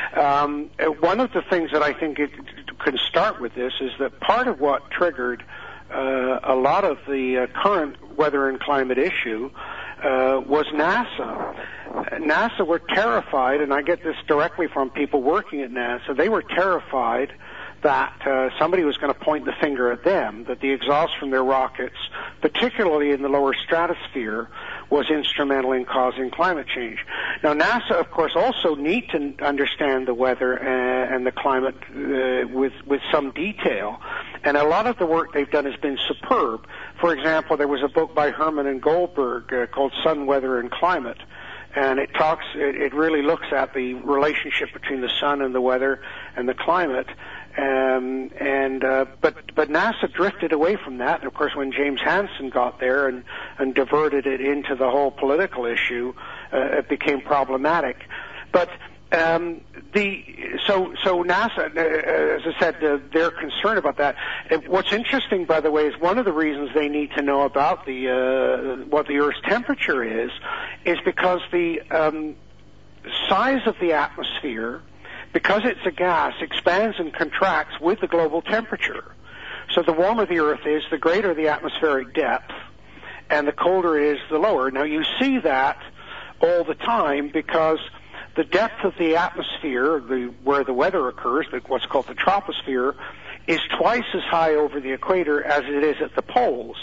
Um, one of the things that I think it can start with this is that part of what triggered uh, a lot of the uh, current weather and climate issue uh, was NASA. NASA were terrified, and I get this directly from people working at NASA. They were terrified that uh, somebody was going to point the finger at them, that the exhaust from their rockets particularly in the lower stratosphere, was instrumental in causing climate change. Now, NASA, of course, also need to understand the weather uh, and the climate uh, with with some detail, and a lot of the work they've done has been superb. For example, there was a book by Herman and Goldberg uh, called Sun, Weather, and Climate, and it talks, it, it really looks at the relationship between the sun and the weather and the climate. Um, and uh, but but NASA drifted away from that. And of course, when James Hansen got there and, and diverted it into the whole political issue, uh, it became problematic. But um, the so so NASA, uh, as I said, uh, they're concerned about that. And what's interesting, by the way, is one of the reasons they need to know about the uh, what the Earth's temperature is, is because the um, size of the atmosphere, because it's a gas, expands and contracts with the global temperature. So the warmer the Earth is, the greater the atmospheric depth, and the colder it is, the lower. Now, you see that all the time because the depth of the atmosphere, the, where the weather occurs, the, what's called the troposphere, is twice as high over the equator as it is at the poles.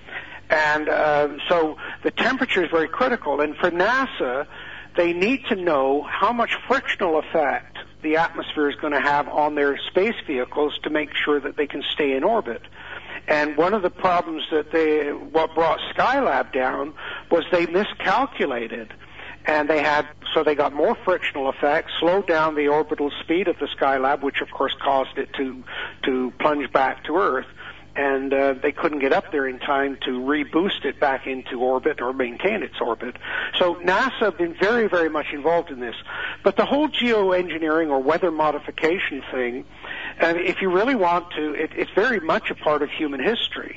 And uh, so the temperature is very critical. And for NASA, they need to know how much frictional effect the atmosphere is going to have on their space vehicles to make sure that they can stay in orbit. And one of the problems that they, what brought Skylab down was they miscalculated. And they had, so they got more frictional effect, slowed down the orbital speed of the Skylab, which of course caused it to, to plunge back to Earth. And uh, they couldn't get up there in time to reboost it back into orbit or maintain its orbit. So NASA have been very, very much involved in this. But the whole geoengineering or weather modification thing, uh, if you really want to, it, it's very much a part of human history.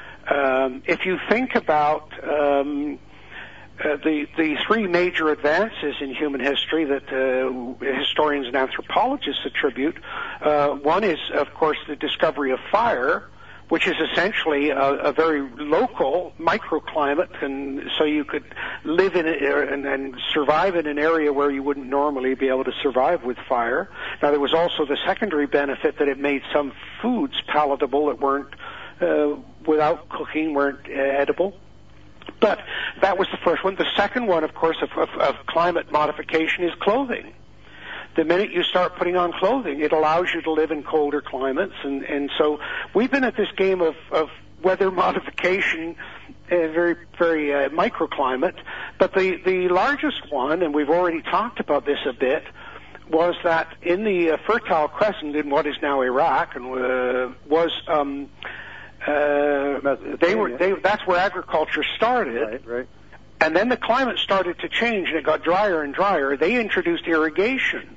Um, if you think about um, uh, the the three major advances in human history that uh, historians and anthropologists attribute, uh, one is, of course, the discovery of fire, which is essentially a, a very local microclimate, and so you could live in it and, and survive in an area where you wouldn't normally be able to survive with fire. Now, there was also the secondary benefit that it made some foods palatable that weren't, uh, without cooking, weren't uh, edible. But that was the first one. The second one, of course, of, of, of climate modification is clothing. The minute you start putting on clothing, it allows you to live in colder climates. And, and so we've been at this game of, of weather modification, a very, very uh, microclimate. But the, the largest one, and we've already talked about this a bit, was that in the uh, Fertile Crescent in what is now Iraq, and uh, was um, uh, they were they, that's where agriculture started. Right, right. And then the climate started to change, and it got drier and drier. They introduced irrigation.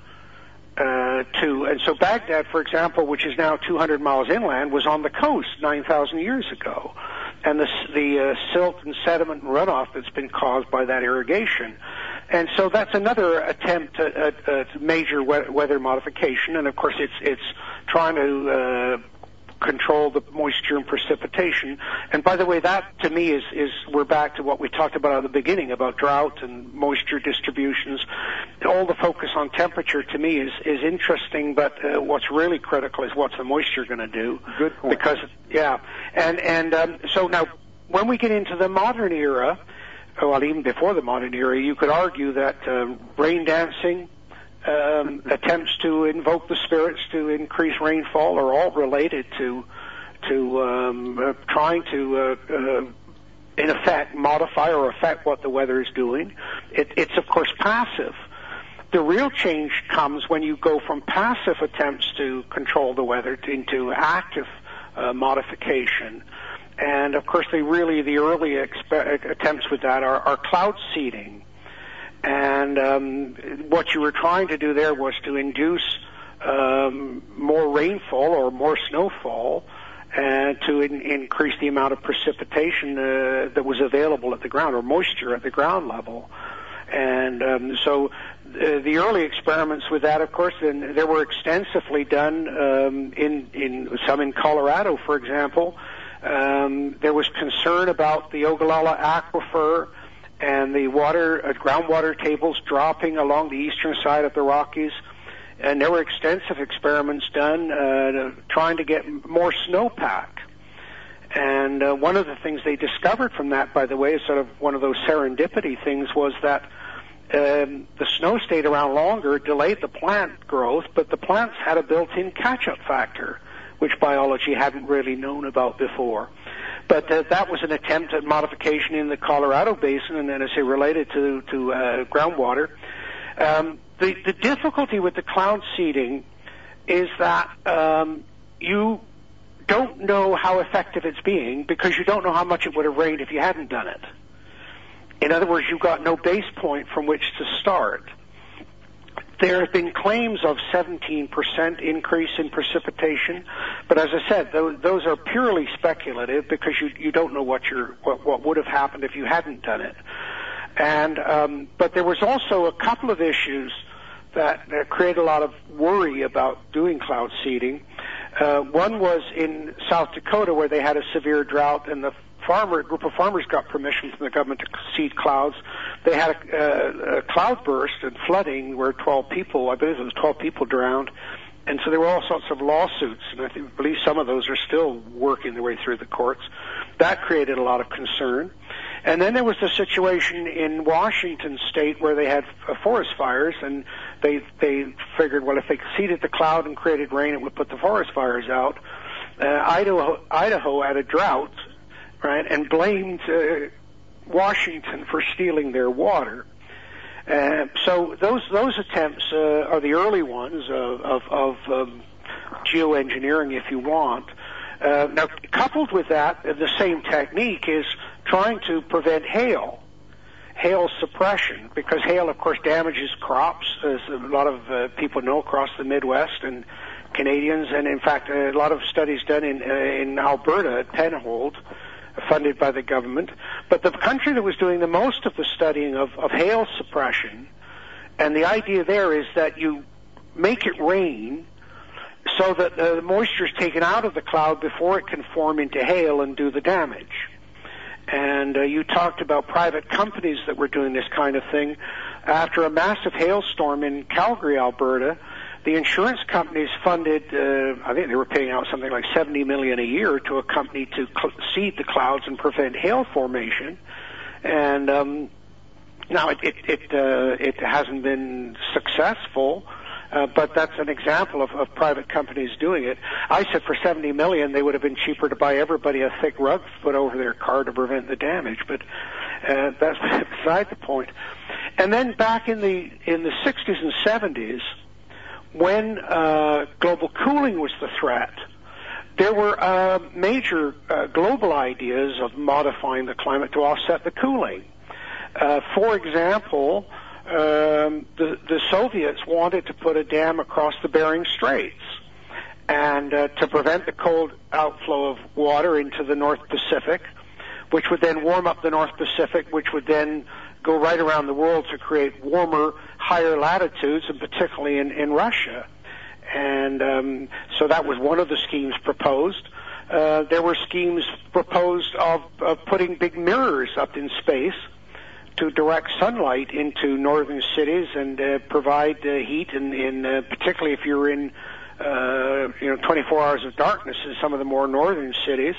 Uh, to and so Baghdad, for example, which is now two hundred miles inland, was on the coast nine thousand years ago, and the the uh, silt and sediment and runoff that's been caused by that irrigation, and so that's another attempt at, at, at major we- weather modification, and of course it's it's trying to uh, control the moisture and precipitation. And by the way, that to me is, is we're back to what we talked about at the beginning about drought and moisture distributions. All the focus on temperature to me is, is interesting, but uh, what's really critical is what's the moisture going to do. Good point. Because, yeah. And, and um, so now, when we get into the modern era, well, even before the modern era, you could argue that uh, rain dancing, Um, attempts to invoke the spirits to increase rainfall are all related to to um, uh, trying to, uh, uh, in effect, modify or affect what the weather is doing. It, it's, of course, passive. The real change comes when you go from passive attempts to control the weather to, into active uh, modification. And, of course, they really, the early expe- attempts with that are, are cloud seeding. And um, what you were trying to do there was to induce um, more rainfall or more snowfall and to in- increase the amount of precipitation uh, that was available at the ground, or moisture at the ground level. And um, so uh, the early experiments with that, of course, and there were extensively done um, in, in some in Colorado, for example. Um, there was concern about the Ogallala Aquifer and the water, uh, groundwater tables dropping along the eastern side of the Rockies. And there were extensive experiments done uh, trying to get more snowpack. And uh, one of the things they discovered from that, by the way, is sort of one of those serendipity things, was that um, the snow stayed around longer, delayed the plant growth, but the plants had a built-in catch-up factor, which biology hadn't really known about before. But uh, that was an attempt at modification in the Colorado Basin, and then, as I say, related to, to uh, groundwater. Um, the, the difficulty with the cloud seeding is that um, you don't know how effective it's being because you don't know how much it would have rained if you hadn't done it. In other words, you've got no base point from which to start. There have been claims of seventeen percent increase in precipitation, but as I said, those, those are purely speculative because you, you don't know what, you're, what, what would have happened if you hadn't done it. And um, but there was also a couple of issues that uh, create a lot of worry about doing cloud seeding. Uh, one was in South Dakota where they had a severe drought, and the farmer a group of farmers got permission from the government to seed clouds. They had a, uh, a cloud burst and flooding where twelve people, I believe it was twelve people drowned, and so there were all sorts of lawsuits, and I think, believe some of those are still working their way through the courts. That created a lot of concern. And then there was the situation in Washington State where they had uh, forest fires, and they they figured, well, if they seeded the cloud and created rain, it would put the forest fires out. Uh, Idaho, Idaho had a drought, right, and blamed uh, Washington for stealing their water. Uh, so those those attempts uh, are the early ones of, of, of um, geoengineering, if you want. Uh, now, coupled with that, the same technique is trying to prevent hail, hail suppression, because hail, of course, damages crops, as a lot of uh, people know across the Midwest and Canadians, and in fact, a lot of studies done in uh, in Alberta at Penhold, funded by the government. But the country that was doing the most of the studying of, of hail suppression, and the idea there is that you make it rain so that the moisture is taken out of the cloud before it can form into hail and do the damage. And uh, you talked about private companies that were doing this kind of thing. After a massive hailstorm in Calgary, Alberta, the insurance companies funded, uh, I think they were paying out something like seventy million dollars a year to a company to cl- seed the clouds and prevent hail formation. And um, now it it it, uh, it hasn't been successful. Uh, but that's an example of, of private companies doing it. I said for seventy million dollars, they would have been cheaper to buy everybody a thick rug to put over their car to prevent the damage. But uh, that's beside the point. And then back in the in the sixties and seventies, when uh, global cooling was the threat, there were uh, major uh, global ideas of modifying the climate to offset the cooling. Uh, for example, Um, the, the Soviets wanted to put a dam across the Bering Straits and uh, to prevent the cold outflow of water into the North Pacific, which would then warm up the North Pacific, which would then go right around the world to create warmer, higher latitudes, and particularly in, in Russia. And um, so that was one of the schemes proposed. Uh, there were schemes proposed of, of putting big mirrors up in space to direct sunlight into northern cities and uh, provide uh, heat, in, in uh, particularly if you're in uh, you know twenty-four hours of darkness in some of the more northern cities.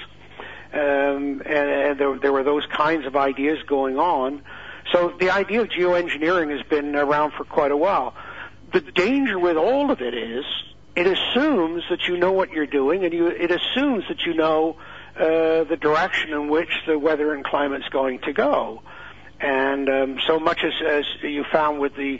Um, and, and there, there were those kinds of ideas going on. So the idea of geoengineering has been around for quite a while. The danger with all of it is it assumes that you know what you're doing, and you, it assumes that you know uh, the direction in which the weather and climate's going to go. And um, so much as, as you found with the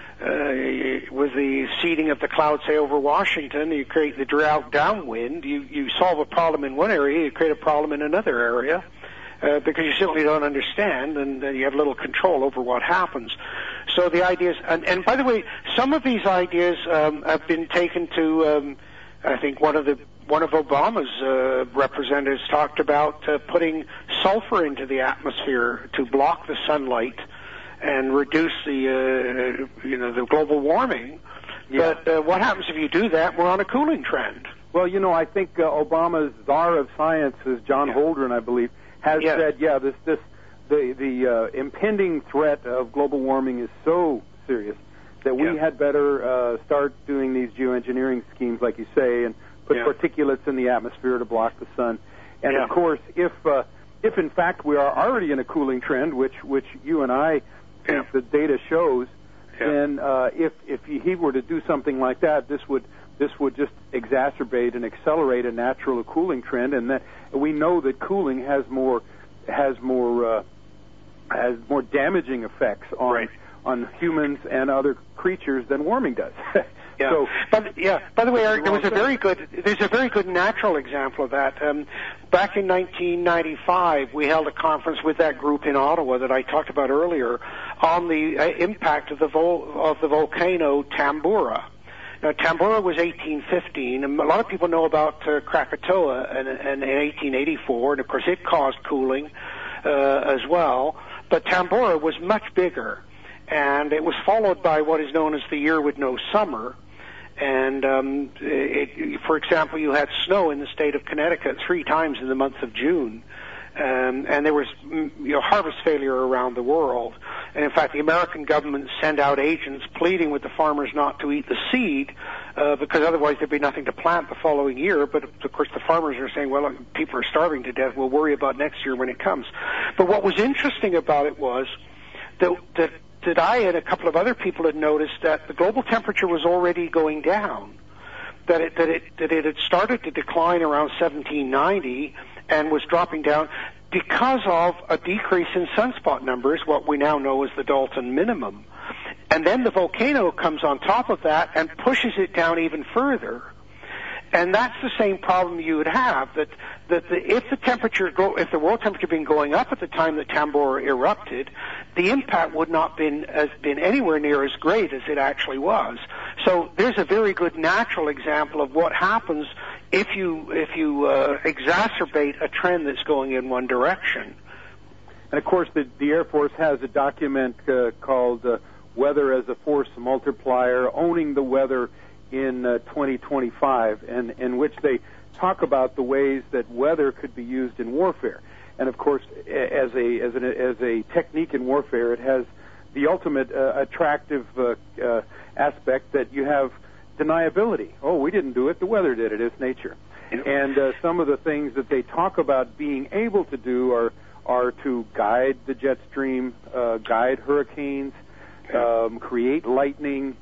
uh, with the seeding of the clouds, say, over Washington, you create the drought downwind. You, you solve a problem in one area, you create a problem in another area uh, because you simply don't understand, and uh, you have little control over what happens. So the ideas, and, and by the way, some of these ideas um, have been taken to, um, I think one of the One of Obama's uh, representatives talked about uh, putting sulfur into the atmosphere to block the sunlight and reduce the, uh, you know, the global warming. Yeah. But uh, what happens if you do that? We're on a cooling trend. Well, you know, I think uh, Obama's czar of science, is John yeah. Holdren, I believe, has yeah. said, yeah, this, this, the, the uh, impending threat of global warming is so serious that we yeah. had better uh, start doing these geoengineering schemes, like you say, and put yeah. particulates in the atmosphere to block the sun. And yeah. of course, if uh, if in fact we are already in a cooling trend, which which you and I think yeah. the data shows, yeah. then uh, if if he were to do something like that, this would this would just exacerbate and accelerate a natural cooling trend, and that we know that cooling has more has more uh, has more damaging effects on right. on humans and other creatures than warming does. Yeah. So, but yeah. By the way, Eric, there was a very good there's a very good natural example of that. Um, back in nineteen ninety-five, we held a conference with that group in Ottawa that I talked about earlier on the uh, impact of the vol- of the volcano Tambora. Now, Tambora was eighteen fifteen, and a lot of people know about uh, Krakatoa in, in, in eighteen eighty-four, and of course it caused cooling uh, as well. But Tambora was much bigger, and it was followed by what is known as the year with no summer. And, um, it, for example, you had snow in the state of Connecticut three times in the month of June. Um, and there was you know, harvest failure around the world. And in fact, the American government sent out agents pleading with the farmers not to eat the seed uh, because otherwise there'd be nothing to plant the following year. But of course, the farmers are saying, well, people are starving to death. We'll worry about next year when it comes. But what was interesting about it was that, that, that I and a couple of other people had noticed that the global temperature was already going down. That it, that it, that it had started to decline around seventeen ninety and was dropping down because of a decrease in sunspot numbers, what we now know as the Dalton minimum. And then the volcano comes on top of that and pushes it down even further. And that's the same problem you would have, that, that the, if the temperature, go, if the world temperature had been going up at the time that Tambora erupted, the impact would not been has been anywhere near as great as it actually was. So there's a very good natural example of what happens if you if you uh, exacerbate a trend that's going in one direction. And of course, the, the Air Force has a document uh, called uh, "Weather as a Force Multiplier: Owning the Weather in uh, twenty twenty-five," and in which they talk about the ways that weather could be used in warfare. And of course, as a as, an, as a technique in warfare, it has the ultimate uh, attractive uh, uh, aspect that you have deniability. Oh, we didn't do it; the weather did it. It's nature. Yep. And uh, some of the things that they talk about being able to do are are to guide the jet stream, uh, guide hurricanes, um, create lightning,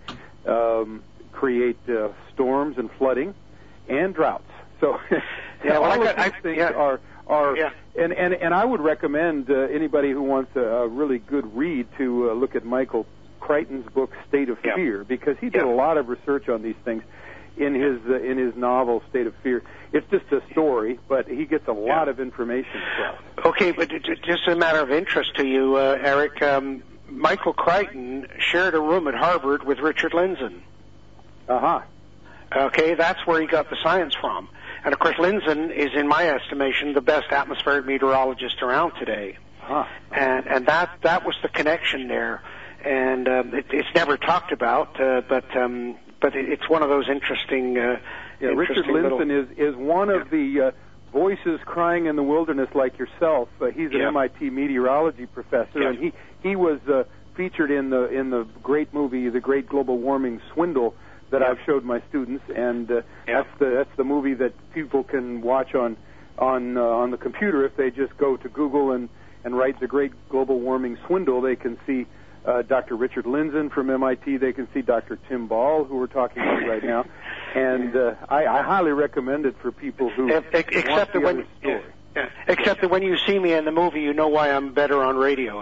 um, create uh, storms and flooding, and droughts. So, yeah, well, all I of got, these I, things yeah. are are yeah. and, and and I would recommend uh, anybody who wants a, a really good read to uh, look at Michael Crichton's book State of yeah. Fear, because he did yeah. a lot of research on these things in his uh, in his novel State of Fear. It's just a story, but he gets a lot yeah. of information across. Okay, but just a matter of interest to you, uh, Eric. Um, Michael Crichton shared a room at Harvard with Richard Lindzen. Uh-huh. Okay, that's where he got the science from. And of course, Lindzen is, in my estimation, the best atmospheric meteorologist around today. Uh-huh. And and that that was the connection there. And um, it, it's never talked about, uh, but um, but it, it's one of those interesting. Uh, yeah, interesting Richard Lindzen little... is is one of yeah. the uh, voices crying in the wilderness, like yourself. Uh, he's an yeah. M I T meteorology professor, yeah. and he he was uh, featured in the in the great movie, The Great Global Warming Swindle, that yeah. I've showed my students, and uh, yeah. that's the that's the movie that people can watch on on uh, on the computer if they just go to Google and and write The Great Global Warming Swindle. They can see uh, Doctor Richard Lindzen from M I T. They can see Doctor Tim Ball, who we're talking about right now, and uh, I, I highly recommend it for people who If, except want that the when other story. Yeah. Except that when you see me in the movie, you know why I'm better on radio.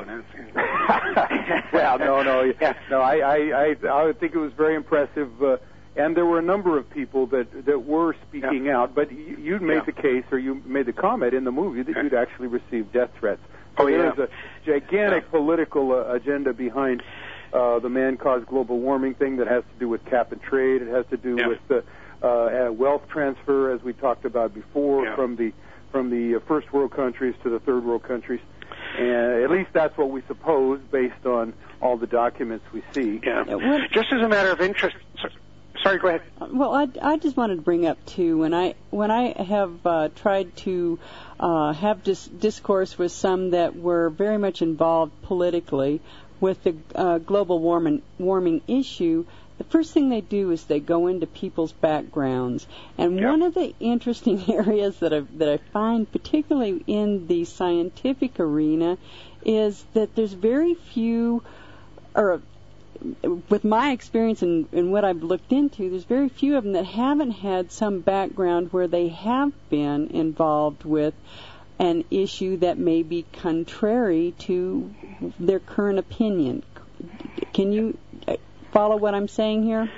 Well, no, no, yeah. no. I, I, I, I think it was very impressive, uh, and there were a number of people that that were speaking yeah. out. But you, you made yeah. the case, or you made the comment in the movie that yeah. you'd actually received death threats. So oh, yeah. there's a gigantic yeah. political uh, agenda behind uh, the man-caused global warming thing that has to do with cap and trade. It has to do yeah. with uh, uh, wealth transfer, as we talked about before, yeah. from the from the first world countries to the third world countries. And at least that's what we suppose, based on all the documents we see. Yeah. Yeah, well, just as a matter of interest. Sorry, go ahead. Well, I, I just wanted to bring up too, when I when I have uh, tried to uh, have dis- discourse with some that were very much involved politically with the uh, global warming warming issue, the first thing they do is they go into people's backgrounds. And yeah. one of the interesting areas that I, that I find, particularly in the scientific arena, is that there's very few, or with my experience and, and what I've looked into, there's very few of them that haven't had some background where they have been involved with an issue that may be contrary to their current opinion. Can you follow what I'm saying here?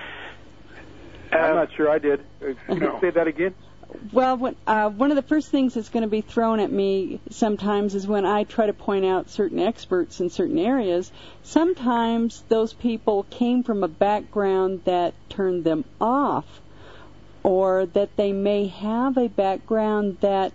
Uh, I'm not sure I did. Can you say that again? Well, when, uh, one of the first things that's going to be thrown at me sometimes is when I try to point out certain experts in certain areas, sometimes those people came from a background that turned them off, or that they may have a background that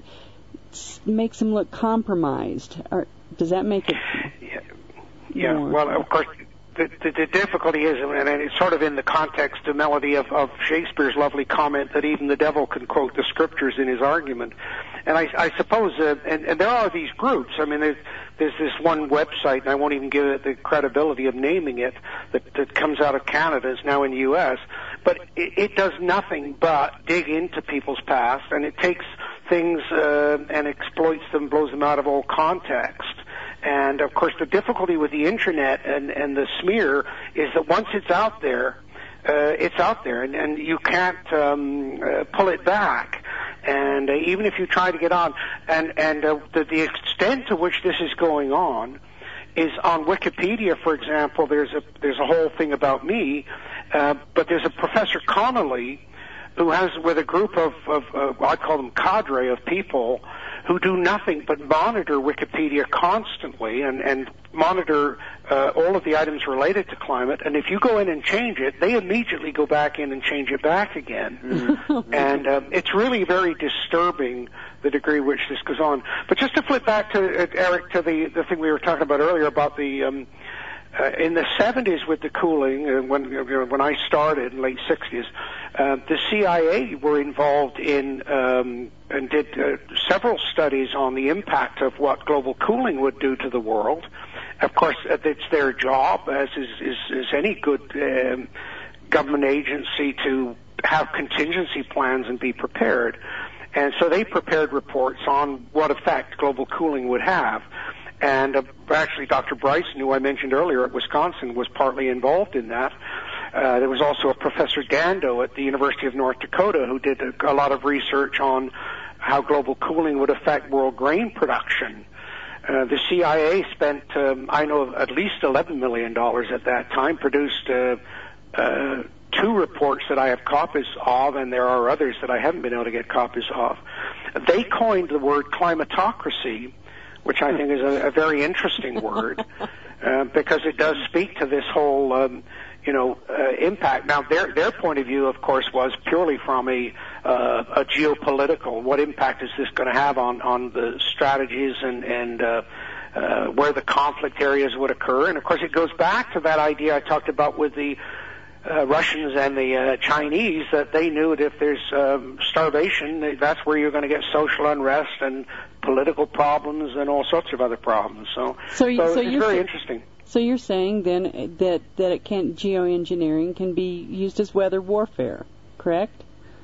makes them look compromised. Or does that make it? Yeah. yeah. Well, of course, the, the, the difficulty is, and it's sort of in the context, the melody of, of Shakespeare's lovely comment that even the devil can quote the scriptures in his argument. And I, I suppose, uh, and, and there are these groups. I mean, there's, there's this one website, and I won't even give it the credibility of naming it, that, that comes out of Canada, is now in the U S, but it, it does nothing but dig into people's past, and it takes things uh, and exploits them, blows them out of all context. And, of course, the difficulty with the Internet and, and the smear is that once it's out there, uh, it's out there, and, and you can't um, uh, pull it back. And uh, even if you try to get on, and, and uh, the, the extent to which this is going on is on Wikipedia, for example, there's a, there's a whole thing about me, uh, but there's a Professor Connolly who has, with a group of, of uh, I call them cadre of people, who do nothing but monitor Wikipedia constantly and, and monitor uh, all of the items related to climate. And if you go in and change it, they immediately go back in and change it back again. Mm-hmm. And um, it's really very disturbing, the degree which this goes on. But just to flip back to, uh, Eric, to the, the thing we were talking about earlier about the... Um, Uh, in the seventies with the cooling, uh, when you know, when I started in late sixties, uh, the C I A were involved in um, and did uh, several studies on the impact of what global cooling would do to the world. Of course, uh, it's their job, as is, is, is any good um, government agency, to have contingency plans and be prepared. And so they prepared reports on what effect global cooling would have. And uh, actually, Doctor Bryson, who I mentioned earlier at Wisconsin, was partly involved in that. Uh, there was also a Professor Gando at the University of North Dakota who did a, a lot of research on how global cooling would affect world grain production. Uh, the C I A spent, um, I know, at least eleven million dollars at that time, produced uh, uh, two reports that I have copies of, and there are others that I haven't been able to get copies of. They coined the word climatocracy, which I think is a, a very interesting word, uh, because it does speak to this whole, um, you know, uh, impact. Now, their their point of view, of course, was purely from a uh, a geopolitical. What impact is this going to have on on the strategies and and uh, uh, where the conflict areas would occur? And of course, it goes back to that idea I talked about with the Uh, Russians and the uh, Chinese, that they knew that if there's um, starvation, that's where you're going to get social unrest and political problems and all sorts of other problems. So, so, you, so, so it's you're very sa- interesting. So you're saying then that that it can geoengineering can be used as weather warfare, correct?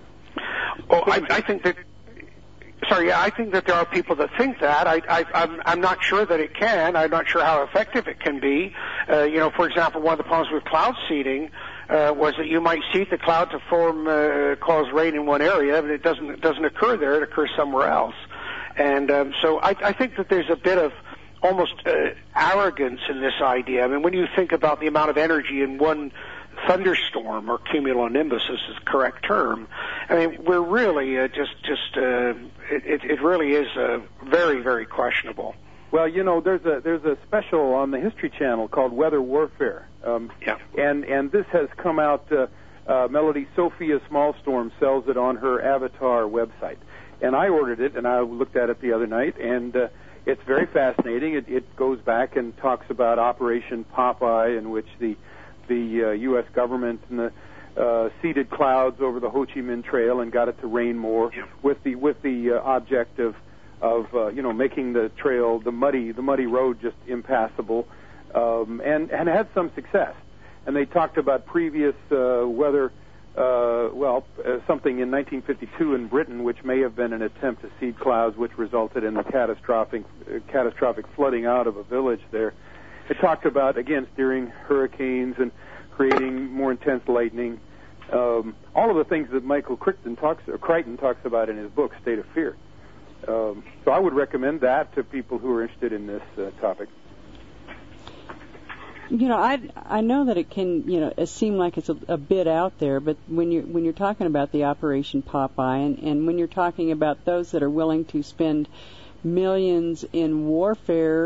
Well, I, I think that. Sorry, yeah, I think that there are people that think that. I, I, I'm, I'm not sure that it can. I'm not sure how effective it can be. Uh, you know, for example, one of the problems with cloud seeding uh, was that you might seed the cloud to form, uh, cause rain in one area, but it doesn't, it doesn't occur there. It occurs somewhere else. And um, so I, I think that there's a bit of almost uh, arrogance in this idea. I mean, when you think about the amount of energy in one thunderstorm, or cumulonimbus is the correct term, I mean, we're really uh, just, just uh, it, it really is uh, very, very questionable. Well, you know, there's a there's a special on the History Channel called Weather Warfare. Um, yeah. And and this has come out. Uh, uh, Melody Sophia Smallstorm sells it on her Avatar website, and I ordered it, and I looked at it the other night, and uh, it's very fascinating. It, it goes back and talks about Operation Popeye, in which the the uh, U S government and the uh, seeded clouds over the Ho Chi Minh Trail and got it to rain more, yeah. with the with the uh, object of of uh, you know making the trail, the muddy the muddy road, just impassable, um, and and had some success. and they talked about previous uh, weather, uh, well, uh, something in nineteen fifty-two in Britain, which may have been an attempt to seed clouds, which resulted in the catastrophic, uh, catastrophic flooding out of a village there. It talked about, again, steering hurricanes and creating more intense lightning. Um, all of the things that Michael Crichton talks, or Crichton talks about in his book, State of Fear. Um, so I would recommend that to people who are interested in this uh, topic. You know, I I know that it can, you know, it seem like it's a, a bit out there, but when you when you're talking about the Operation Popeye, and, and when you're talking about those that are willing to spend millions in warfare,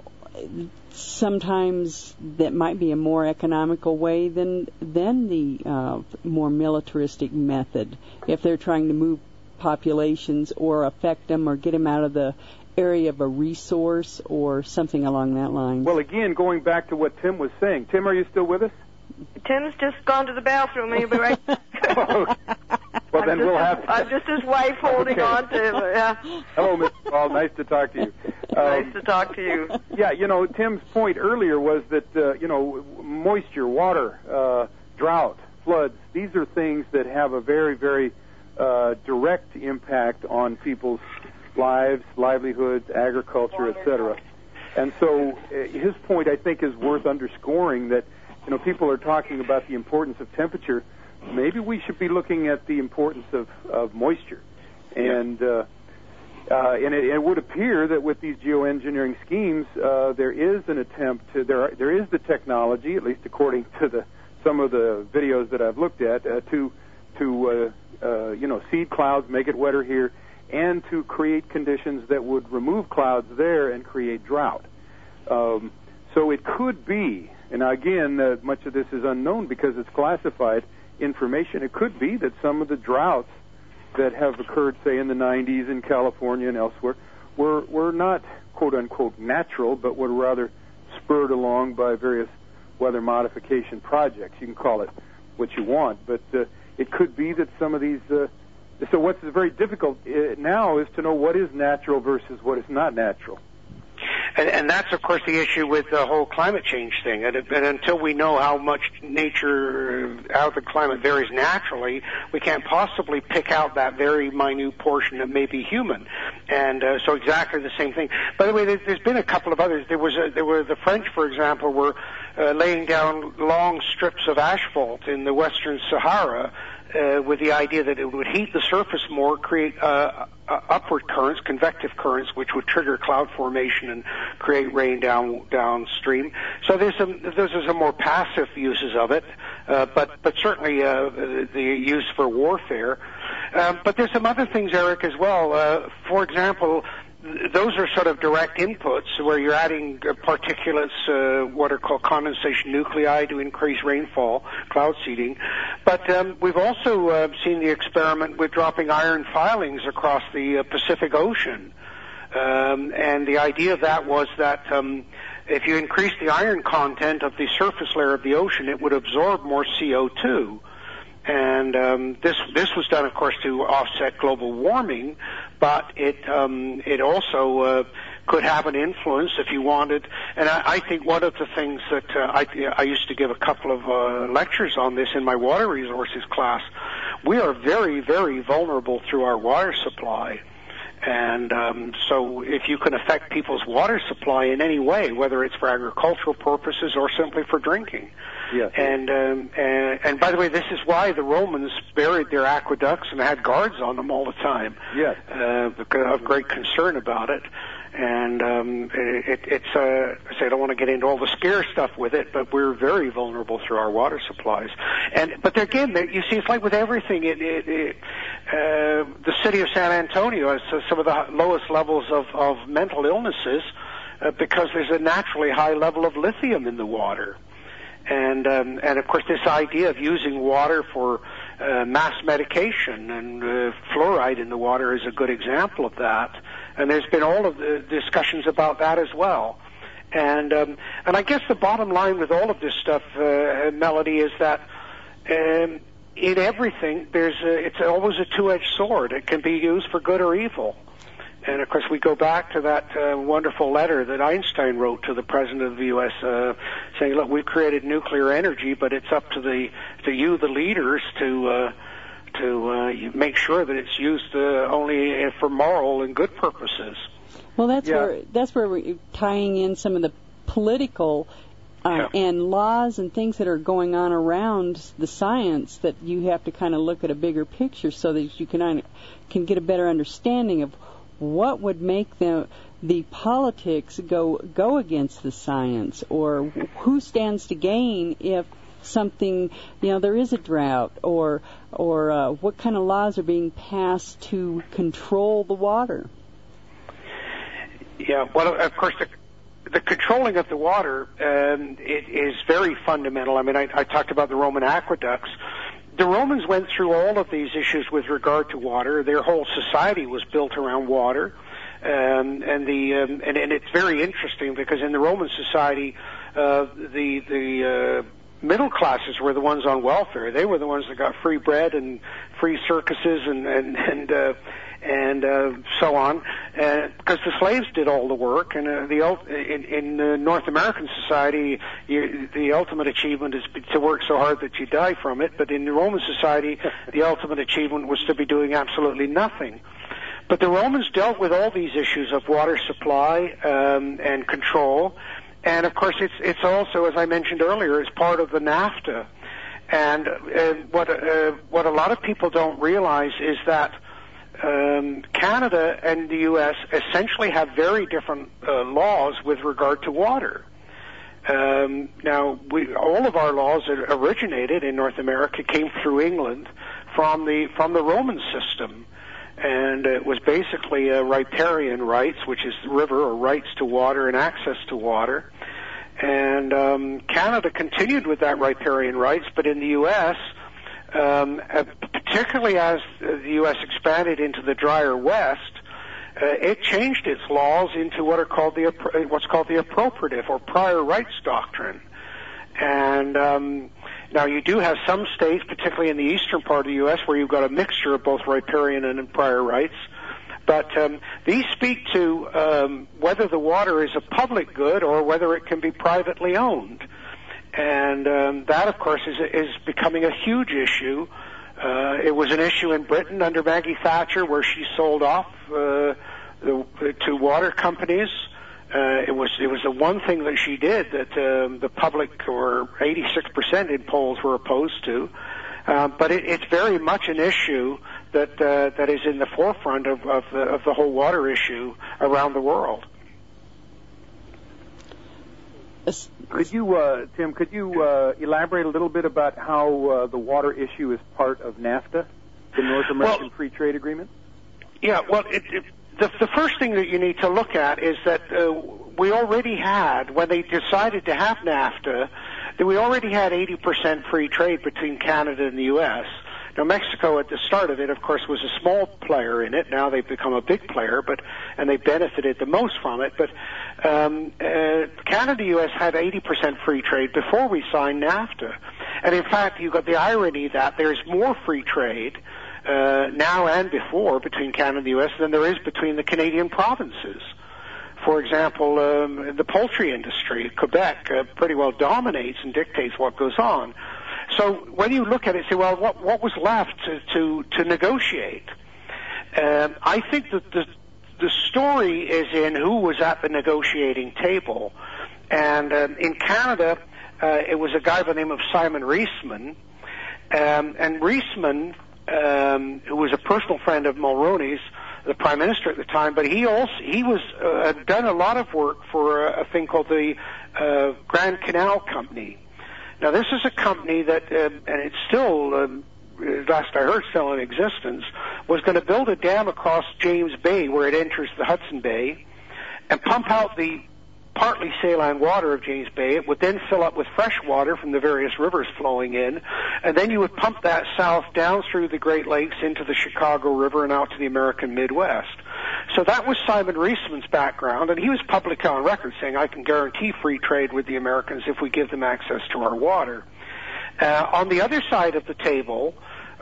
sometimes that might be a more economical way than than the uh, more militaristic method if they're trying to move populations or affect them or get them out of the area of a resource or something along that line. Well, again, going back to what Tim was saying. Tim, are you still with us? Tim's just gone to the bathroom. He'll be right back. Well, I'm then we'll have... I'm just his wife holding okay. on to him. Yeah. Hello, Mister Paul. Nice to talk to you. Um, Nice to talk to you. Yeah, you know, Tim's point earlier was that, uh, you know, moisture, water, uh, drought, floods, these are things that have a very, very uh, direct impact on people's lives, livelihoods, agriculture, et cetera. And so uh, his point, I think, is worth underscoring that, you know, people are talking about the importance of temperature. Maybe we should be looking at the importance of, of moisture. And uh, uh, and it, it would appear that with these geoengineering schemes, uh, there is an attempt to, there, are, there is the technology, at least according to the some of the videos that I've looked at, uh, to, to uh, uh, you know, seed clouds, make it wetter here, and to create conditions that would remove clouds there and create drought. Um, so it could be, and again, uh, much of this is unknown because it's classified information. It could be that some of the droughts that have occurred, say, in the nineties in California and elsewhere, were, were not, quote-unquote, natural, but were rather spurred along by various weather modification projects. You can call it what you want, but uh, it could be that some of these... Uh, so what's very difficult uh, now is to know what is natural versus what is not natural. And, and that's, of course, the issue with the whole climate change thing. And, and until we know how much nature, how the climate varies naturally, we can't possibly pick out that very minute portion that may be human. And uh, so exactly the same thing. By the way, there's, there's been a couple of others. There was a, there were the French, for example, were uh, laying down long strips of asphalt in the Western Sahara uh, with the idea that it would heat the surface more, create uh, uh, upward currents, convective currents, which would trigger cloud formation and create rain down downstream. So there's some those are some more passive uses of it, uh, but but certainly uh, the use for warfare. Um, but there's some other things, Eric, as well. Uh, for example, those are sort of direct inputs where you're adding particulates, uh, what are called condensation nuclei to increase rainfall, cloud seeding. But um, we've also uh, seen the experiment with dropping iron filings across the uh, Pacific Ocean. Um, and the idea of that was that um, if you increase the iron content of the surface layer of the ocean, it would absorb more C O two. And um, this this was done, of course, to offset global warming, but it um, it also uh, could have an influence if you wanted. And I, I think one of the things that uh, I, I used to give a couple of uh, lectures on this in my water resources class. We are very, very vulnerable through our water supply. And um, so if you can affect people's water supply in any way, whether it's for agricultural purposes or simply for drinking. Yes. And, um, and and by the way, this is why the Romans buried their aqueducts and had guards on them all the time. Yes. Uh, because of great concern about it. And um, it, it's, uh, I say I don't want to get into all the scare stuff with it, but we're very vulnerable through our water supplies. And but again, you see, it's like with everything. It, it, it, uh, the city of San Antonio has uh, some of the lowest levels of, of mental illnesses uh, because there's a naturally high level of lithium in the water. And um, and of course, this idea of using water for uh, mass medication and uh, fluoride in the water is a good example of that. And there's been all of the discussions about that as well. And um, and I guess the bottom line with all of this stuff, uh, Melody, is that um, in everything there's a, it's always a two-edged sword. It can be used for good or evil. And, of course, we go back to that uh, wonderful letter that Einstein wrote to the President of the U S uh, saying, look, we've created nuclear energy, but it's up to the to you, the leaders, to uh, to uh, make sure that it's used uh, only for moral and good purposes. Well, that's yeah. where that's where we're tying in some of the political uh, yeah. and laws and things that are going on around the science, that you have to kind of look at a bigger picture so that you can can get a better understanding of what would make the the politics go go against the science, or who stands to gain if something, you know, there is a drought, or or uh, what kind of laws are being passed to control the water. Yeah, well, of course, the, the controlling of the water um, it is very fundamental. I mean, I, I talked about the Roman aqueducts. The Romans went through all of these issues with regard to water. Their whole society was built around water, um, and the um, and, and it's very interesting because in the Roman society, uh, the the uh, middle classes were the ones on welfare. They were the ones that got free bread and free circuses and and and uh, and uh, so on, uh, because the slaves did all the work. And uh, the in, in uh, North American society, you, the ultimate achievement is to work so hard that you die from it. But in the Roman society, the ultimate achievement was to be doing absolutely nothing. But the Romans dealt with all these issues of water supply um, and control. And of course, it's it's also, as I mentioned earlier, it's part of the NAFTA. And uh, what uh, what a lot of people don't realize is that um, Canada and the U S essentially have very different uh, laws with regard to water. Um, now, we, all of our laws that originated in North America came through England from the from the Roman system. And it was basically uh, riparian rights, which is river or rights to water and access to water. And um, Canada continued with that riparian rights, but in the U S, um, uh, particularly as the U S expanded into the drier West, uh, it changed its laws into what are called the what's called the appropriative or prior rights doctrine. And um, now you do have some states, particularly in the eastern part of the U S, where you've got a mixture of both riparian and prior rights. But um, these speak to um, whether the water is a public good or whether it can be privately owned. And um, that, of course, is, is becoming a huge issue. Uh, it was an issue in Britain under Maggie Thatcher, where she sold off uh, the, to water companies. Uh, it was it was the one thing that she did that um, the public, or eighty-six percent in polls, were opposed to. Uh, but it, it's very much an issue that uh, that is in the forefront of, of, the, of the whole water issue around the world. Could you, uh, Tim, could you uh, elaborate a little bit about how uh, the water issue is part of NAFTA, the North American well, Free Trade Agreement? Yeah, well, it, it, the, the first thing that you need to look at is that uh, we already had, when they decided to have NAFTA, that we already had eighty percent free trade between Canada and the U S. Now, Mexico at the start of it, of course, was a small player in it. Now they've become a big player, but and they benefited the most from it. But um, uh, Canada and the U S had eighty percent free trade before we signed NAFTA. And in fact, you've got the irony that there's more free trade uh, now and before between Canada and the U S than there is between the Canadian provinces. For example, um, the poultry industry, Quebec, uh, pretty well dominates and dictates what goes on. So when you look at it, say, well, what, what was left to, to, to negotiate? Um, I think that the, the story is in who was at the negotiating table. And um, in Canada, uh, it was a guy by the name of Simon Reisman. Um, and Reisman, um, who was a personal friend of Mulroney's, the prime minister at the time, but he also he was uh, done a lot of work for a, a thing called the uh, Grand Canal Company. Now, this is a company that, uh, and it's still, um, last I heard, still in existence, was going to build a dam across James Bay, where it enters the Hudson Bay, and pump out the partly saline water of James Bay. It would then fill up with fresh water from the various rivers flowing in, and then you would pump that south down through the Great Lakes into the Chicago River and out to the American Midwest. So that was Simon Reisman's background, and he was publicly on record saying, I can guarantee free trade with the Americans if we give them access to our water. Uh, on the other side of the table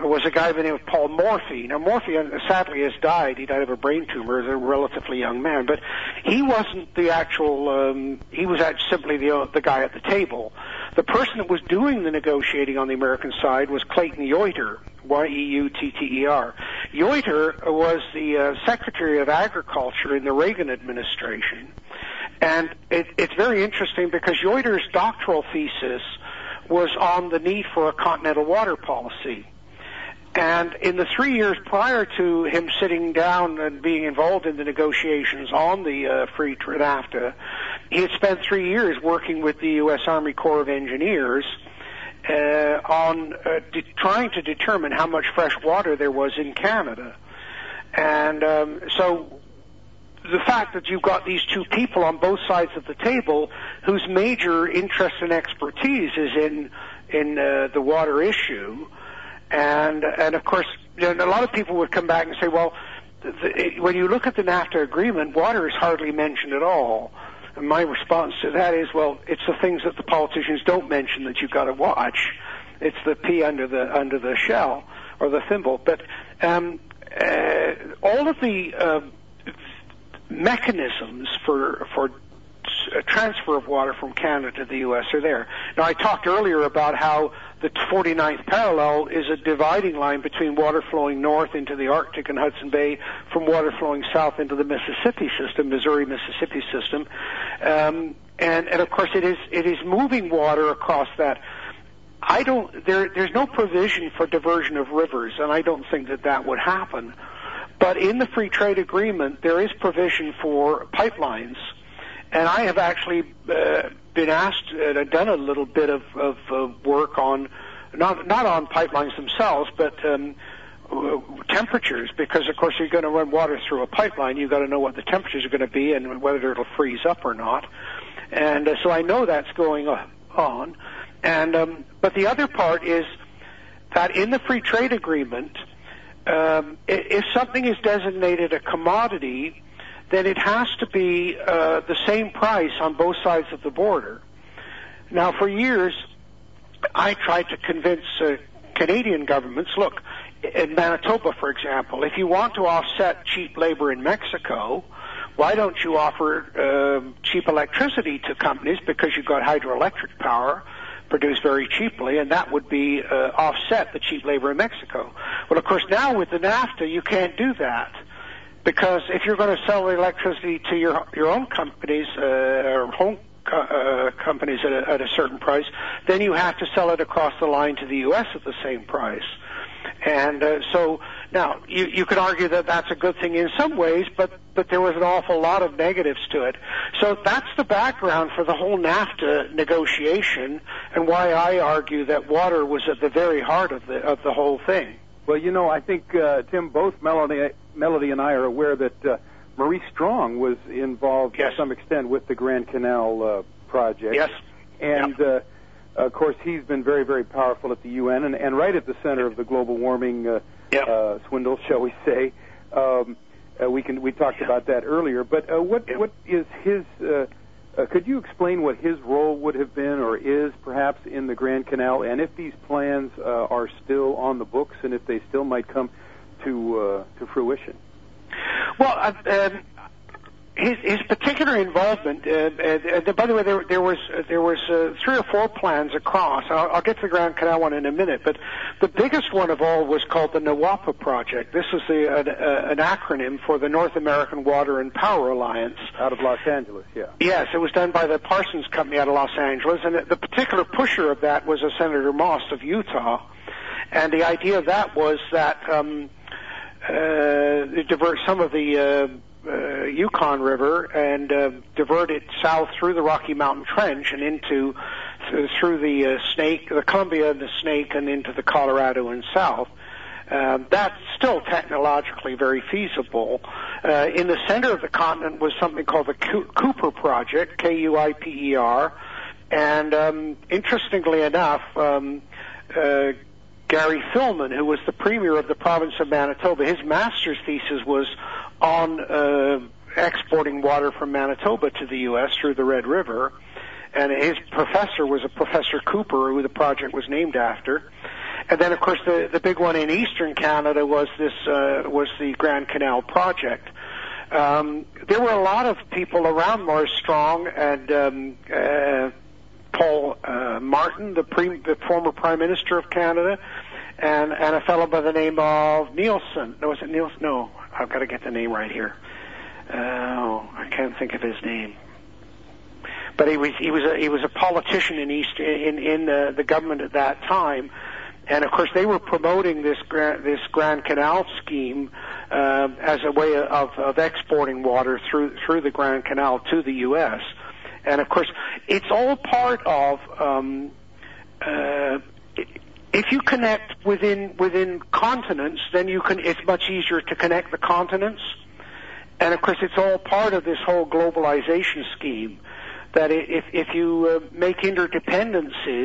was a guy by the name of Paul Morphy. Now, Morphy, sadly, has died. He died of a brain tumor as a relatively young man. But he wasn't the actual, um, he was actually simply the, the guy at the table. The person that was doing the negotiating on the American side was Clayton Yoiter, Y E U T T E R. Yoiter was the uh, Secretary of Agriculture in the Reagan administration. And it, it's very interesting because Yoiter's doctoral thesis was on the need for a continental water policy. And in the three years prior to him sitting down and being involved in the negotiations on the uh, free trade NAFTA, he had spent three years working with the U S Army Corps of Engineers uh, on uh, de- trying to determine how much fresh water there was in Canada. And um, so the fact that you've got these two people on both sides of the table whose major interest and expertise is in in uh, the water issue, and and of course, you know, a lot of people would come back and say, well, the, it, when you look at the NAFTA agreement, water is hardly mentioned at all. And my response to that is, well, it's the things that the politicians don't mention that you've got to watch. It's the pea under the under the shell or the thimble. But um, uh, all of the uh, mechanisms for for transfer of water from Canada to the U S are there. Now, I talked earlier about how the forty-ninth parallel is a dividing line between water flowing north into the Arctic and Hudson Bay from water flowing south into the Mississippi system, Missouri-Mississippi system. Um, and, and, of course, it is it is moving water across that. I don't, there, there's no provision for diversion of rivers, and I don't think that that would happen. But in the free trade agreement, there is provision for pipelines. And I have actually uh, been asked and uh, done a little bit of, of uh, work on, not not on pipelines themselves, but um, temperatures, because, of course, you're going to run water through a pipeline. You've got to know what the temperatures are going to be and whether it'll freeze up or not. And uh, so I know that's going on. And um, but the other part is that in the free trade agreement, um, if something is designated a commodity, then it has to be uh, the same price on both sides of the border. Now, for years, I tried to convince uh, Canadian governments, look, in Manitoba, for example, if you want to offset cheap labor in Mexico, why don't you offer uh, cheap electricity to companies because you've got hydroelectric power produced very cheaply, and that would be uh, offset the cheap labor in Mexico. Well, of course, now with the NAFTA, you can't do that. Because if you're going to sell electricity to your your own companies uh, or home co- uh, companies at a, at a certain price, then you have to sell it across the line to the U S at the same price. And uh, so now you you could argue that that's a good thing in some ways, but but there was an awful lot of negatives to it. So that's the background for the whole NAFTA negotiation, and why I argue that water was at the very heart of the of the whole thing. Well, you know, I think, uh, Tim, both Melody, Melody and I are aware that uh, Maurice Strong was involved yes. to some extent with the Grand Canal uh, project. Yes. And, yep. uh, of course, he's been very, very powerful at the U N and, and right at the center of the global warming uh, yep. uh, swindle, shall we say. Um, uh, we can we talked yep. about that earlier. But uh, what yep. what is his... Uh, Uh, could you explain what his role would have been or is perhaps in the Grand Canal, and if these plans uh, are still on the books and if they still might come to uh, to fruition? Well, uh, um, his, his particular involvement, uh, uh, uh, by the way, there, there was uh, there was uh, three or four plans across. I'll, I'll get to the Grand Canal one in a minute, but the biggest one of all was called the NWAPA Project. This is the, uh, uh, an acronym for the North American Water and Power Alliance. Out of Los Angeles, yeah. Yes, it was done by the Parsons Company out of Los Angeles, and the particular pusher of that was a Senator Moss of Utah. And the idea of that was that um, uh, divert some of the uh, Uh, Yukon River and uh, divert it south through the Rocky Mountain Trench and into th- through the uh, Snake, the Columbia and the Snake, and into the Colorado and south. Uh, that's still technologically very feasible. Uh, in the center of the continent was something called the Co- Cooper Project, K U I P E R, and um, interestingly enough, um, uh, Gary Filmon, who was the premier of the province of Manitoba, his master's thesis was on uh, exporting water from Manitoba to the U S through the Red River. And his professor was a Professor Cooper, who the project was named after. and then, of course, the, the big one in eastern Canada was this uh, was the Grand Canal project. Um, there were a lot of people around Morris Strong and um, uh, Paul uh, Martin, the, pre- the former Prime Minister of Canada, and, and a fellow by the name of Nielsen. No, was it Nielsen? No, I've got to get the name right here. Uh, oh, I can't think of his name. But he was he was a he was a politician in East in in uh, the government at that time. And of course, they were promoting this Grand, this Grand Canal scheme uh, as a way of, of exporting water through through the Grand Canal to the U S. And of course, it's all part of. Um, uh, if you connect within within continents, then you can. It's much easier to connect the continents. And of course, it's all part of this whole globalization scheme. That if if you uh, make interdependencies.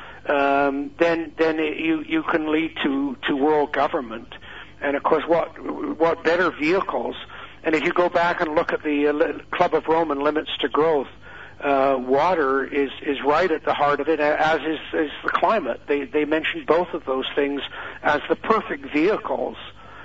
Um, then then it, you you can lead to, to world government, and of course what what better vehicles? And if you go back and look at the uh, Club of Rome and Limits to Growth, uh, water is, is right at the heart of it, as is, is the climate. They they mentioned both of those things as the perfect vehicles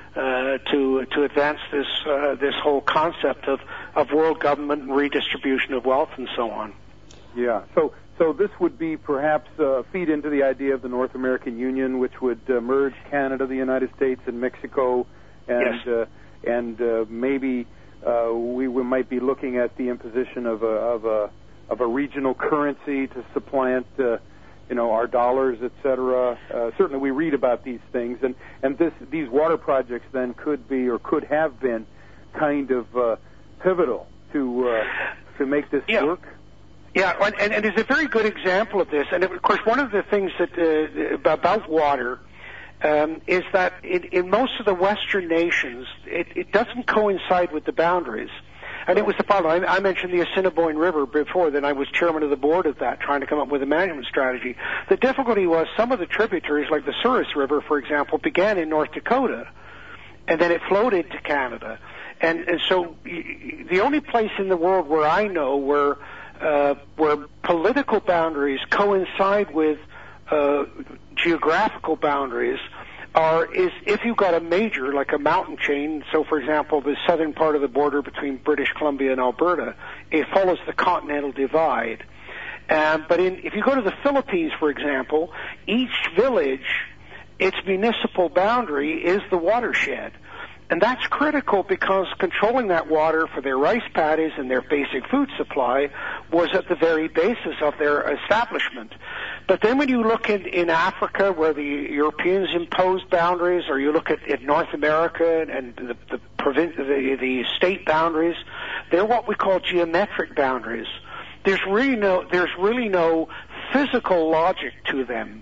uh, to to advance this uh, this whole concept of, of world government and redistribution of wealth and so on. Yeah. So. So this would be perhaps uh, feed into the idea of the North American Union, which would uh, merge Canada, the United States, and Mexico, and yes. uh, and uh, maybe uh, we, we might be looking at the imposition of a of a of a regional currency to supplant, uh, you know, our dollars, et cetera. Uh, certainly, we read about these things, and and this these water projects then could be or could have been kind of uh, pivotal to uh, to make this yeah. work. Yeah, and, and there's a very good example of this. And of course, one of the things that uh, about water um, is that in, in most of the Western nations, it, it doesn't coincide with the boundaries. And it was the problem. I, I mentioned the Assiniboine River before. Then I was chairman of the board of that, trying to come up with a management strategy. The difficulty was some of the tributaries, like the Souris River, for example, began in North Dakota, and then it flowed into Canada. And, and so the only place in the world where I know where Uh, where political boundaries coincide with uh, geographical boundaries are is if you've got a major, like a mountain chain. So, for example, the southern part of the border between British Columbia and Alberta, it follows the Continental Divide. Um, but in, if you go to the Philippines, for example, each village, its municipal boundary is the watershed. And that's critical because controlling that water for their rice paddies and their basic food supply was at the very basis of their establishment. But then when you look in, in Africa, where the Europeans imposed boundaries, or you look at, at North America and the, the, provin- the, the state boundaries, they're what we call geometric boundaries. There's really no, there's really no physical logic to them.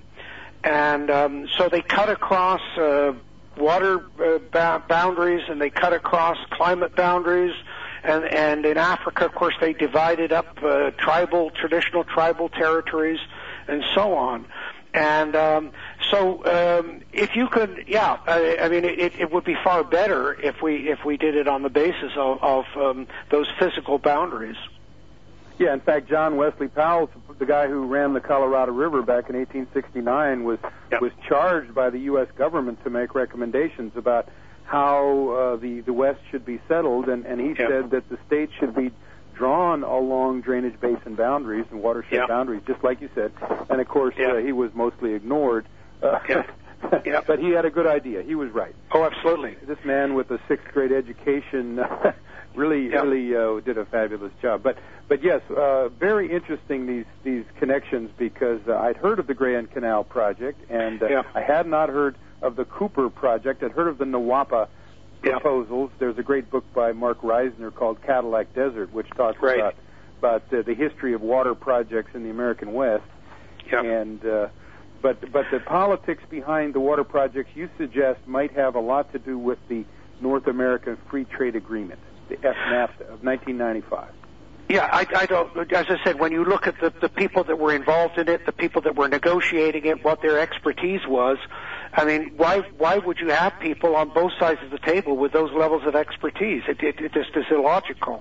And um, so they cut across uh, water uh, ba- boundaries, and they cut across climate boundaries, and, and in Africa, of course, they divided up uh, tribal, traditional tribal territories, and so on. And um, so, um, if you could, yeah, I, I mean, it, it would be far better if we if we did it on the basis of, of um, those physical boundaries. Yeah, in fact, John Wesley Powell, the guy who ran the Colorado River back in eighteen sixty-nine, was yep. was charged by the U S government to make recommendations about how uh, the the West should be settled, and, and he yep. said that the states should be drawn along drainage basin boundaries and watershed yep. boundaries, just like you said. And of course, yep. uh, he was mostly ignored. Uh, yep. Yep. But he had a good idea. He was right. Oh, absolutely. This man with a sixth grade education really, yep. really uh, did a fabulous job. But, but yes, uh, very interesting these these connections, because uh, I'd heard of the Grand Canal project, and uh, yep. I had not heard of the Cooper project. I'd heard of the Nawapa proposals. Yep. There's a great book by Mark Reisner called Cadillac Desert, which talks right. about about uh, the history of water projects in the American West. Yep. And uh, but but the politics behind the water projects, you suggest, might have a lot to do with the North American Free Trade Agreement, the F NAFTA of nineteen ninety-five. Yeah, I, I don't. As I said, when you look at the, the people that were involved in it, the people that were negotiating it, what their expertise was, I mean, why why would you have people on both sides of the table with those levels of expertise? It, it, it just is illogical.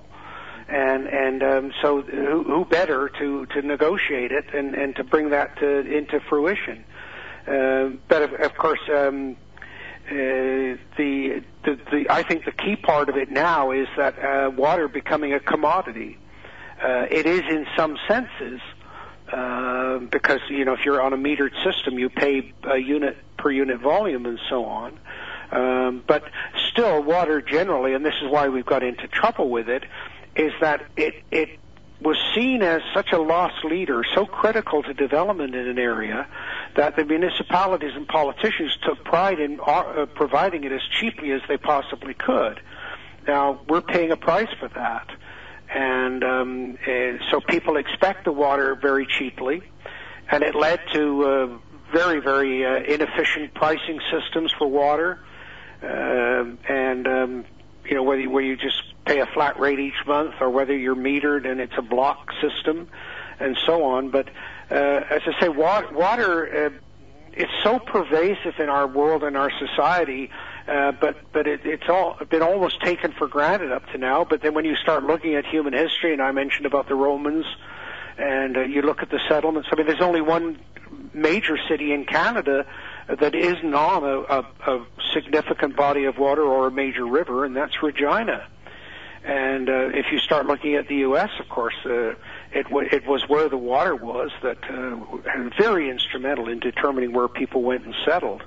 And and um, so who, who better to, to negotiate it and, and to bring that to, into fruition? Uh, but of, of course, um, uh, the, the the I think the key part of it now is that uh, water becoming a commodity. Uh, it is in some senses uh, because you know if you're on a metered system, you pay a unit per unit volume and so on. Um, but still, water generally, and this is why we've got into trouble with it, is that it it was seen as such a lost leader, so critical to development in an area, that the municipalities and politicians took pride in uh, providing it as cheaply as they possibly could. Now, we're paying a price for that. And um, uh, so people expect the water very cheaply, and it led to uh, very, very uh, inefficient pricing systems for water. Uh, and, um, you know, whether you, where you just pay a flat rate each month or whether you're metered and it's a block system and so on. But uh, as I say, water, water uh, it's so pervasive in our world and our society, uh, but but it, it's all been almost taken for granted up to now. But then when you start looking at human history, and I mentioned about the Romans, and uh, you look at the settlements, I mean, there's only one major city in Canada that isn't on a, a, a significant body of water or a major river, and that's Regina. And uh, if you start looking at the U S, of course, uh, it, w- it was where the water was that uh, very instrumental in determining where people went and settled.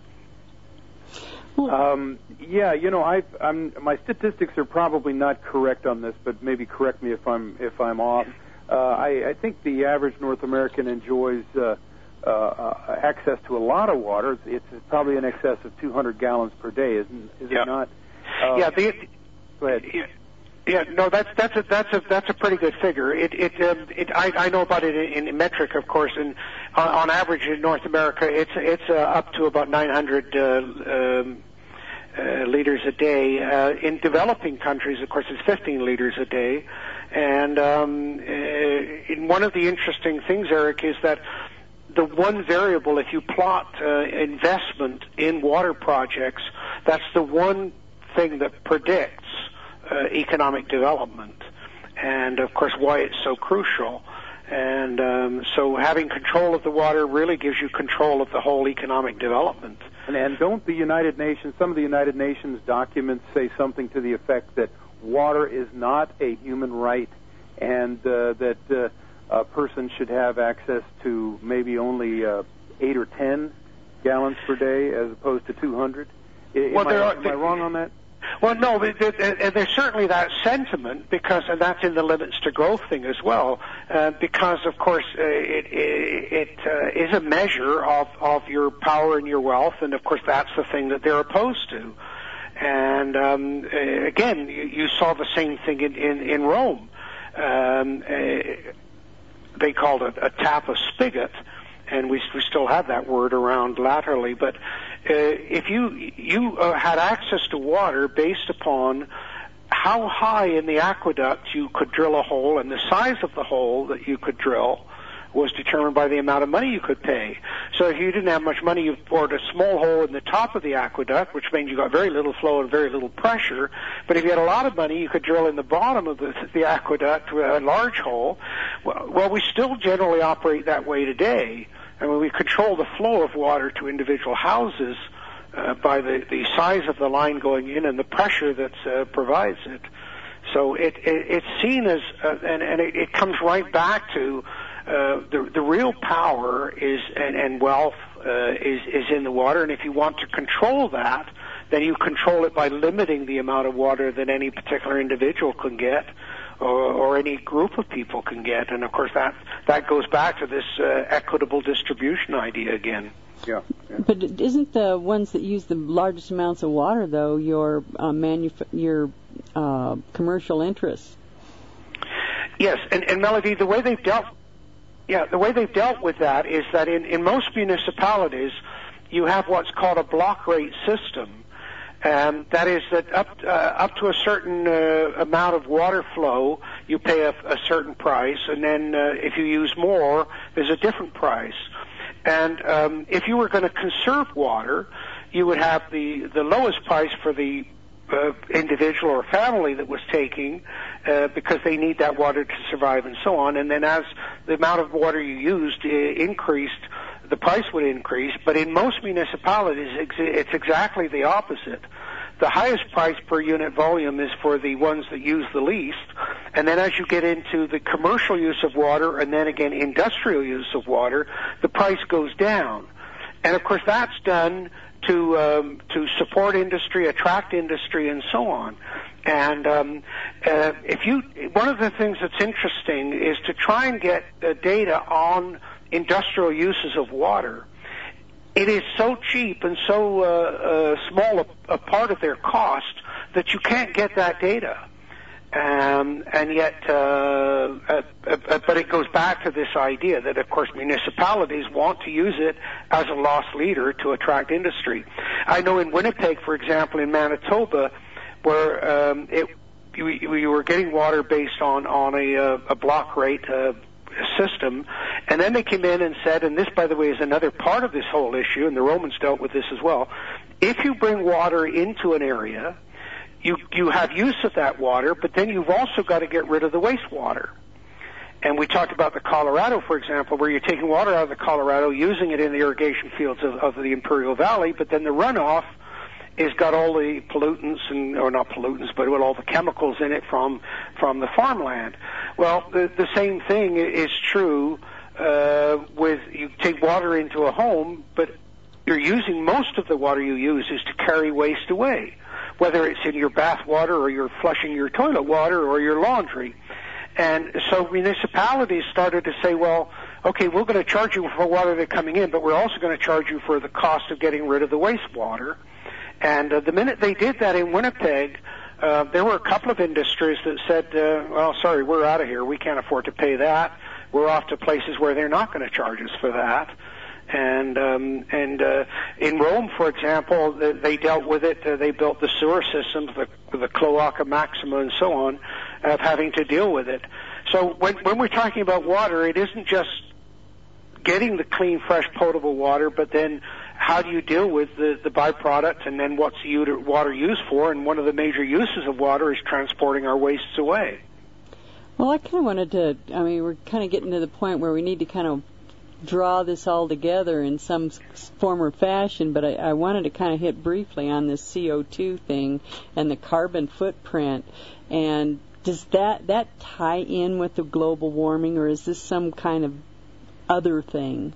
Um, yeah, you know, I, I'm, my statistics are probably not correct on this, but maybe correct me if I'm if I'm off. Uh, I, I think the average North American enjoys uh, uh, uh, access to a lot of water. It's, it's probably in excess of two hundred gallons per day, isn't is yeah. it not? Uh, yeah. The, go ahead. Yeah. Yeah, no, that's that's a that's a that's a pretty good figure. It it um, it I, I know about it in, in metric, of course, and on, on average in North America, it's it's uh, up to about nine hundred uh, um, uh, liters a day. Uh, in developing countries, of course, it's fifteen liters a day. And um, uh, in one of the interesting things, Eric, is that the one variable, if you plot uh, investment in water projects, that's the one thing that predicts Uh, economic development, and of course why it's so crucial. And um, so having control of the water really gives you control of the whole economic development. And, and don't the United Nations, some of the United Nations documents say something to the effect that water is not a human right, and uh, that uh, a person should have access to maybe only uh, eight or ten gallons per day as opposed to two hundred? Am, well, I, are, am I wrong on that? Well, no, and there's certainly that sentiment, because, and that's in the limits to growth thing as well, uh, because, of course, uh, it, it, it uh, is a measure of, of your power and your wealth, and, of course, that's the thing that they're opposed to. And, um, again, you, you saw the same thing in, in, in Rome. Um, uh, they called it a tap a spigot, and we, we still have that word around latterly, but uh, if you you uh, had access to water based upon how high in the aqueduct you could drill a hole, and the size of the hole that you could drill was determined by the amount of money you could pay. So if you didn't have much money, you bored a small hole in the top of the aqueduct, which means you got very little flow and very little pressure. But if you had a lot of money, you could drill in the bottom of the, the aqueduct a large hole. Well, well, we still generally operate that way today. I mean, we control the flow of water to individual houses uh, by the, the size of the line going in and the pressure that uh, provides it. So it, it, it's seen as, uh, and, and it, it comes right back to uh, the, the real power is and, and wealth uh, is, is in the water. And if you want to control that, then you control it by limiting the amount of water that any particular individual can get, or, or any group of people can get. And of course that that goes back to this uh, equitable distribution idea again. Yeah, yeah. But isn't the ones that use the largest amounts of water, though, your uh, manuf- your uh, commercial interests? Yes, and, and Melody, the way they've dealt, yeah, the way they've dealt with that is that in, in most municipalities, you have what's called a block rate system. Um, that is that up uh, up to a certain uh, amount of water flow, you pay a, a certain price, and then uh, if you use more, there's a different price. And um, if you were going to conserve water, you would have the, the lowest price for the uh, individual or family that was taking, uh, because they need that water to survive and so on. And then as the amount of water you used uh, increased, the price would increase. But in most municipalities, it's exactly the opposite. The highest price per unit volume is for the ones that use the least, and then as you get into the commercial use of water and then again industrial use of water, the price goes down. And of course that's done to um, to support industry, attract industry, and so on. And um, uh, if you, one of the things that's interesting is to try and get uh, data on industrial uses of water. It is so cheap and so uh, uh, small a, a part of their cost that you can't get that data. Um, and yet, uh, uh, uh, but it goes back to this idea that, of course, municipalities want to use it as a loss leader to attract industry. I know in Winnipeg, for example, in Manitoba, where um, it, you, you were getting water based on on a, uh, a block rate uh, system, and then they came in and said, and this, by the way, is another part of this whole issue, and the Romans dealt with this as well. If you bring water into an area, you you have use of that water, but then you've also got to get rid of the wastewater. And we talked about the Colorado, for example, where you're taking water out of the Colorado, using it in the irrigation fields of, of the Imperial Valley, but then the runoff has got all the pollutants, and or not pollutants, but with all the chemicals in it from from the farmland. Well, the, the same thing is true uh, with, you take water into a home, but you're using, most of the water you use is to carry waste away, whether it's in your bath water or you're flushing your toilet water or your laundry. And so municipalities started to say, well, okay, we're going to charge you for water that's coming in, but we're also going to charge you for the cost of getting rid of the wastewater. And uh, the minute they did that in Winnipeg, uh, there were a couple of industries that said, uh, well, sorry, we're out of here. We can't afford to pay that. We're off to places where they're not going to charge us for that. And um, and uh, in Rome, for example, they, they dealt with it. Uh, they built the sewer systems, the, the Cloaca Maxima and so on, of having to deal with it. So when, when we're talking about water, it isn't just getting the clean, fresh, potable water, but then how do you deal with the, the byproduct, and then what's the water used for? And one of the major uses of water is transporting our wastes away. Well, I kind of wanted to, I mean, we're kind of getting to the point where we need to kind of draw this all together in some form or fashion, but I, I wanted to kind of hit briefly on this C O two thing and the carbon footprint. And does that, that tie in with the global warming, or is this some kind of other thing?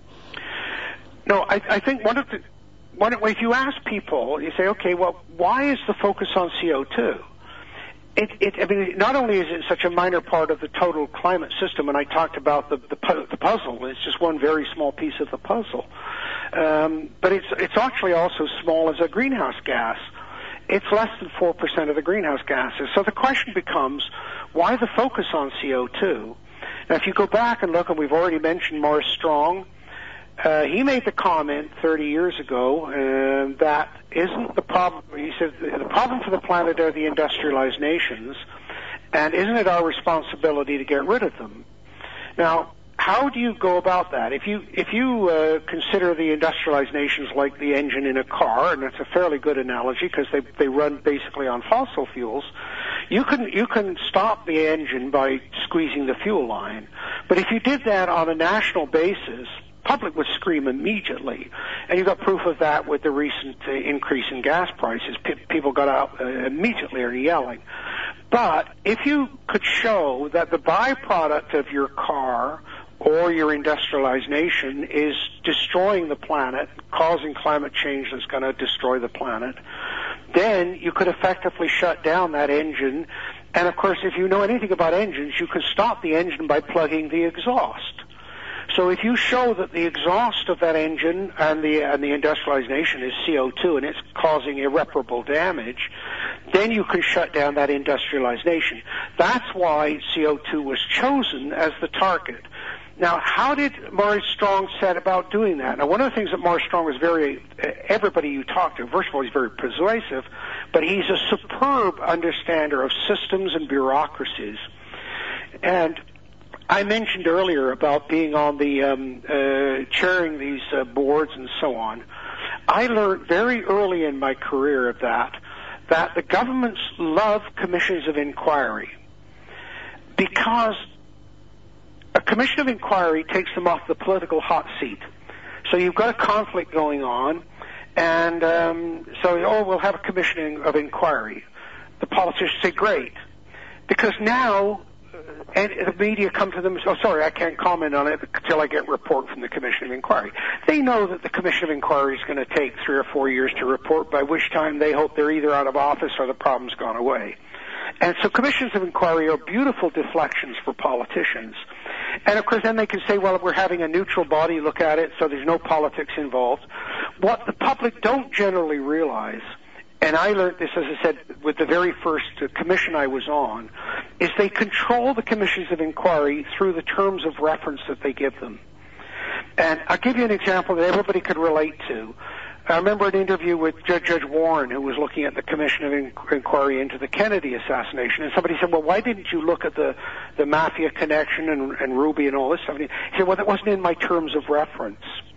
No, I, I think one of the, one of, if you ask people, you say, okay, well, why is the focus on C O two? It, it, I mean, not only is it such a minor part of the total climate system, and I talked about the, the, the puzzle, it's just one very small piece of the puzzle, um, but it's, it's actually also small as a greenhouse gas. It's less than four percent of the greenhouse gases. So the question becomes, why the focus on C O two? Now, if you go back and look, and we've already mentioned Morris Strong, Uh, he made the comment thirty years ago uh, that isn't the problem, he said, the problem for the planet are the industrialized nations, and isn't it our responsibility to get rid of them? Now, how do you go about that? If you if you uh, consider the industrialized nations like the engine in a car, and that's a fairly good analogy because they they run basically on fossil fuels, you can you can stop the engine by squeezing the fuel line. But if you did that on a national basis, public would scream immediately, and you got proof of that with the recent uh, increase in gas prices. P- people got out uh, immediately and yelling. But if you could show that the byproduct of your car or your industrialized nation is destroying the planet, causing climate change that's going to destroy the planet, then you could effectively shut down that engine. And of course, if you know anything about engines, you can stop the engine by plugging the exhaust. So if you show that the exhaust of that engine and the and the industrialized nation is C O two and it's causing irreparable damage, then you can shut down that industrialized nation. That's why C O two was chosen as the target. Now, how did Morris Strong set about doing that? Now, one of the things that Morris Strong was very, everybody you talk to, first of all, he's very persuasive, but he's a superb understander of systems and bureaucracies. And I mentioned earlier about being on the um, uh, chairing these uh, boards and so on. I learned very early in my career of that that the governments love commissions of inquiry because a commission of inquiry takes them off the political hot seat. So you've got a conflict going on, and um, so, oh, we'll have a commission of inquiry. The politicians say, great. Because now, uh, and the media come to them, oh, sorry, I can't comment on it until I get a report from the Commission of Inquiry. They know that the Commission of Inquiry is going to take three or four years to report, by which time they hope they're either out of office or the problem's gone away. And so commissions of inquiry are beautiful deflections for politicians. And of course then they can say, well, we're having a neutral body look at it, so there's no politics involved. What the public don't generally realize, and I learned this, as I said, with the very first uh, commission I was on, is they control the commissions of inquiry through the terms of reference that they give them. And I'll give you an example that everybody could relate to. I remember an interview with Judge, Judge Warren, who was looking at the Commission of Inquiry into the Kennedy assassination, and somebody said, well, why didn't you look at the, the mafia connection and, and Ruby and all this stuff? And he said, well, that wasn't in my terms of reference.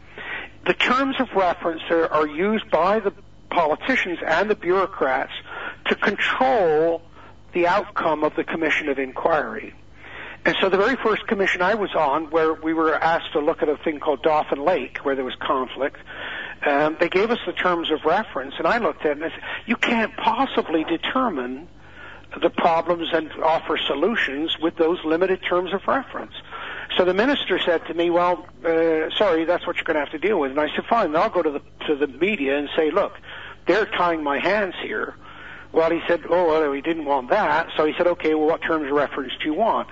The terms of reference are, are used by the politicians and the bureaucrats to control the outcome of the Commission of Inquiry. And so the very first commission I was on, where we were asked to look at a thing called Dauphin Lake, where there was conflict, um, they gave us the terms of reference, and I looked at it and I said, you can't possibly determine the problems and offer solutions with those limited terms of reference. So the minister said to me, well, uh, sorry, that's what you're going to have to deal with. And I said, fine, then I'll go to the, to the media and say, look, they're tying my hands here. Well, he said, oh, well, he didn't want that. So he said, okay, well, what terms of reference do you want?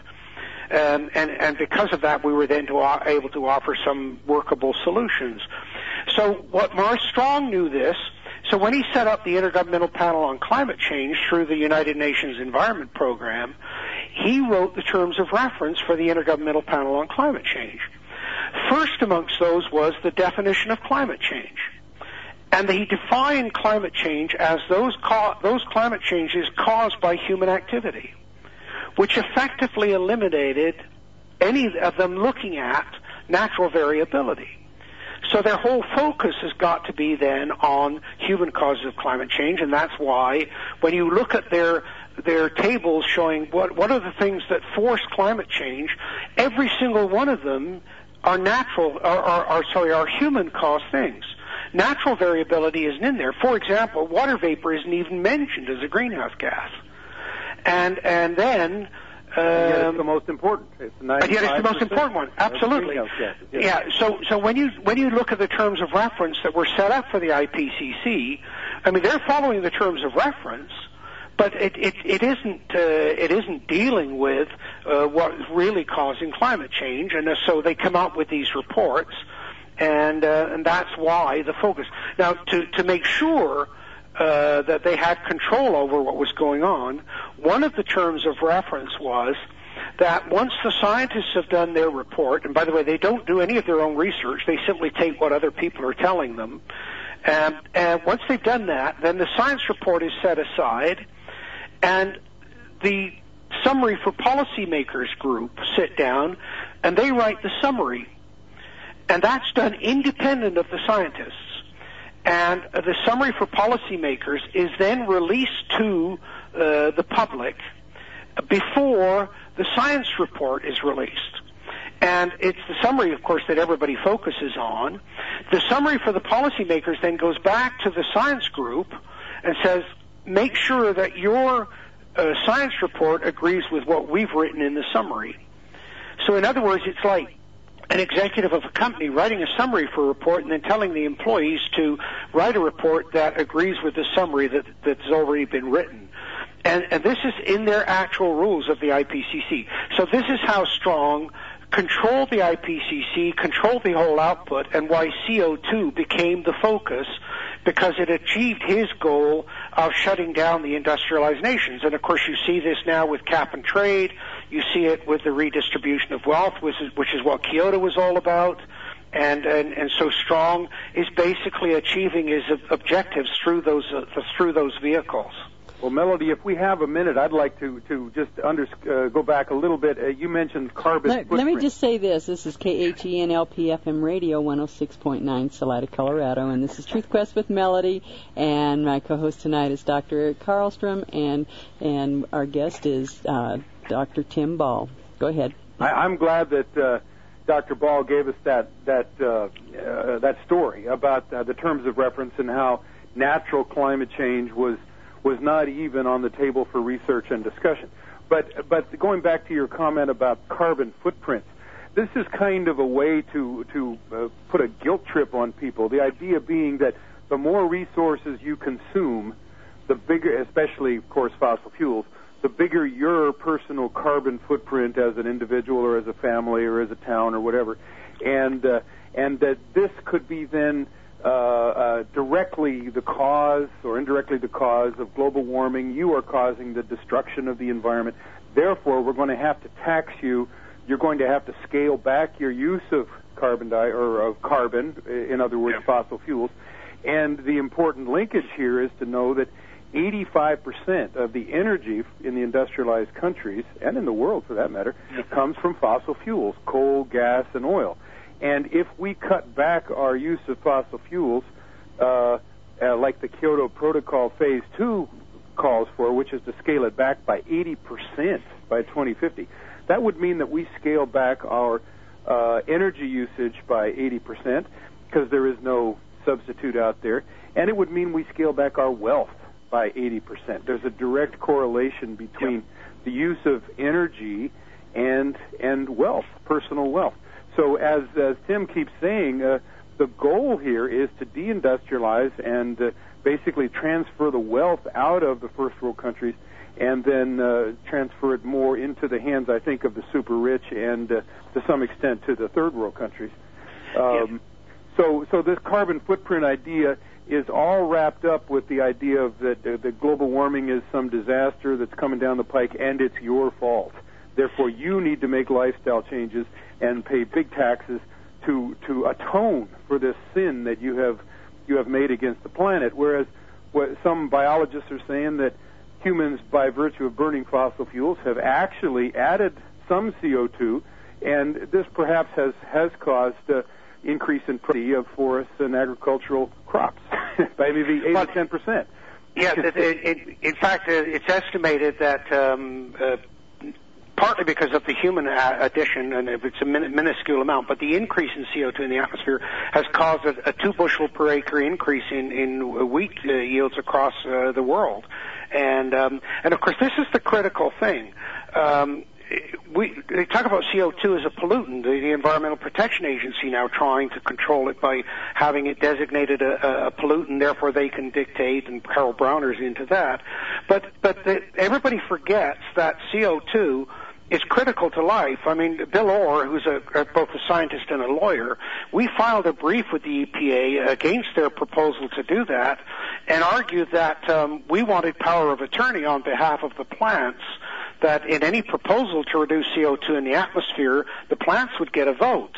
Um, and, and because of that, we were then to, uh, able to offer some workable solutions. So what Morris Strong knew this. So when he set up the Intergovernmental Panel on Climate Change through the United Nations Environment Program, he wrote the terms of reference for the Intergovernmental Panel on Climate Change. First amongst those was the definition of climate change. And he defined climate change as those, co- those climate changes caused by human activity, which effectively eliminated any of them looking at natural variability. So their whole focus has got to be then on human causes of climate change, and that's why when you look at their their tables showing what what are the things that force climate change, every single one of them are natural, are, are, are sorry, are human-caused things. Natural variability isn't in there. For example, water vapor isn't even mentioned as a greenhouse gas. And and then um, and yet it's the most important. It's but yet it's the most important one. Absolutely. Yes. Yeah. So so when you when you look at the terms of reference that were set up for the I P C C, I mean they're following the terms of reference, but it it, it isn't uh, it isn't dealing with uh, what is really causing climate change, and so they come out with these reports, and uh, and that's why the focus. Now to to make sure Uh, that they had control over what was going on, one of the terms of reference was that once the scientists have done their report, and by the way, they don't do any of their own research, they simply take what other people are telling them, and, and once they've done that, then the science report is set aside, and the summary for policymakers group sit down, and they write the summary, and that's done independent of the scientists. And the summary for policymakers is then released to uh, the public before the science report is released. And it's the summary, of course, that everybody focuses on. The summary for the policymakers then goes back to the science group and says, make sure that your uh, science report agrees with what we've written in the summary. So in other words, it's like an executive of a company writing a summary for a report and then telling the employees to write a report that agrees with the summary that, that's already been written. And, and this is in their actual rules of the I P C C. So this is how Strong controlled the I P C C, controlled the whole output, and why C O two became the focus, because it achieved his goal of shutting down the industrialized nations. And of course you see this now with cap and trade. You see it with the redistribution of wealth, which is, which is what Kyoto was all about. And, and, and so Strong is basically achieving his objectives through those, uh, through those vehicles. Well, Melody, if we have a minute, I'd like to, to just under, uh, go back a little bit. Uh, you mentioned carbon let, footprint. Let me just say this. This is K H E N L P F M Radio one oh six point nine, Salida, Colorado, and this is Truth Quest with Melody, and my co-host tonight is Doctor Eric Karlstrom, and and our guest is uh, Doctor Tim Ball. Go ahead. I, I'm glad that uh, Doctor Ball gave us that that uh, uh, that story about uh, the terms of reference and how natural climate change was was not even on the table for research and discussion. But but going back to your comment about carbon footprints, this is kind of a way to to uh, put a guilt trip on people. The idea being that the more resources you consume, the bigger, especially of course fossil fuels, the bigger your personal carbon footprint as an individual or as a family or as a town or whatever, and uh, and that this could be then uh, uh, directly the cause or indirectly the cause of global warming. You are causing the destruction of the environment. Therefore, we're going to have to tax you. You're going to have to scale back your use of carbon di- or of carbon, in other words, yeah. fossil fuels. And the important linkage here is to know that eighty-five percent of the energy in the industrialized countries, and in the world for that matter, comes from fossil fuels, coal, gas, and oil. And if we cut back our use of fossil fuels, uh, uh, like the Kyoto Protocol Phase two calls for, which is to scale it back by eighty percent by twenty fifty, that would mean that we scale back our uh, energy usage by eighty percent because there is no substitute out there, and it would mean we scale back our wealth by eighty percent. There's a direct correlation between yep. the use of energy and and wealth, personal wealth. So as, as Tim keeps saying, uh, the goal here is to deindustrialize and uh, basically transfer the wealth out of the first world countries and then uh, transfer it more into the hands, I think, of the super rich and uh, to some extent to the third world countries. Um, yep. So, so this carbon footprint idea is all wrapped up with the idea of that, uh, that global warming is some disaster that's coming down the pike, and it's your fault. Therefore, you need to make lifestyle changes and pay big taxes to to atone for this sin that you have you have made against the planet. Whereas, what some biologists are saying that humans, by virtue of burning fossil fuels, have actually added some C O two, and this perhaps has has caused Uh, increase in productivity of forests and agricultural crops by maybe eight well, to ten percent. Yes, it, it, it, in fact, it's estimated that um, uh, partly because of the human addition, and if it's a min- minuscule amount, but the increase in C O two in the atmosphere has caused a, a two bushel per acre increase in, in wheat uh, yields across uh, the world. And um, and of course, this is the critical thing. Um, We they talk about C O two as a pollutant. The, the Environmental Protection Agency now trying to control it by having it designated a, a pollutant. Therefore, they can dictate, and Carol Browner's into that. But but the, everybody forgets that C O two is critical to life. I mean, Bill Orr, who's a, a, both a scientist and a lawyer, we filed a brief with the E P A against their proposal to do that, and argued that um, we wanted power of attorney on behalf of the plants, that in any proposal to reduce C O two in the atmosphere, the plants would get a vote.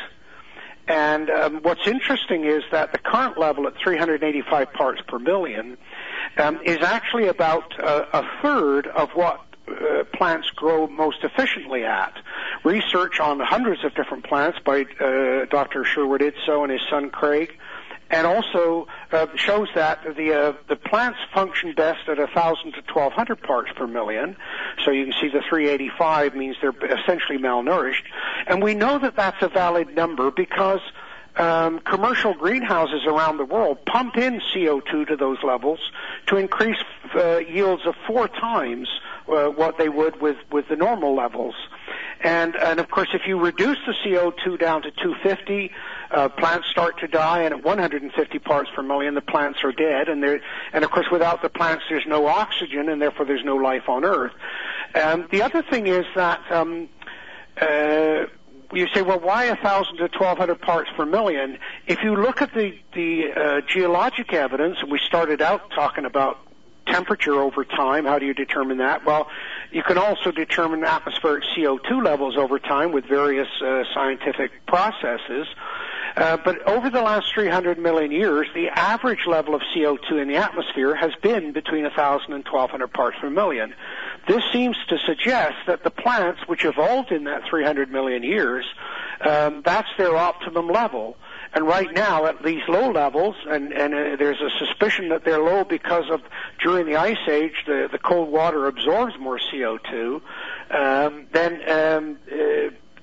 And um, what's interesting is that the current level at three hundred eighty-five parts per million um, is actually about uh, a third of what uh, plants grow most efficiently at. Research on hundreds of different plants by uh, Doctor Sherwood Idso and his son Craig, and also uh, shows that the uh, the plants function best at one thousand to twelve hundred parts per million. So you can see the three eighty-five means they're essentially malnourished. And we know that that's a valid number because um, commercial greenhouses around the world pump in C O two to those levels to increase uh, yields of four times uh, what they would with, with the normal levels. And, and of course, if you reduce the C O two down to two fifty, uh, plants start to die, and at one hundred fifty parts per million, the plants are dead. And, and of course, without the plants, there's no oxygen, and therefore there's no life on Earth. Um, the other thing is that um, uh, you say, well, why one thousand to twelve hundred parts per million? If you look at the, the uh, geologic evidence, and we started out talking about temperature over time, how do you determine that? Well, you can also determine atmospheric C O two levels over time with various uh, scientific processes. Uh, but over the last three hundred million years, the average level of C O two in the atmosphere has been between one thousand and twelve hundred parts per million. This seems to suggest that the plants, which evolved in that three hundred million years, um, that's their optimum level. And right now, at these low levels, and, and uh, there's a suspicion that they're low because of during the Ice Age, the, the cold water absorbs more C O two, um, then um, uh,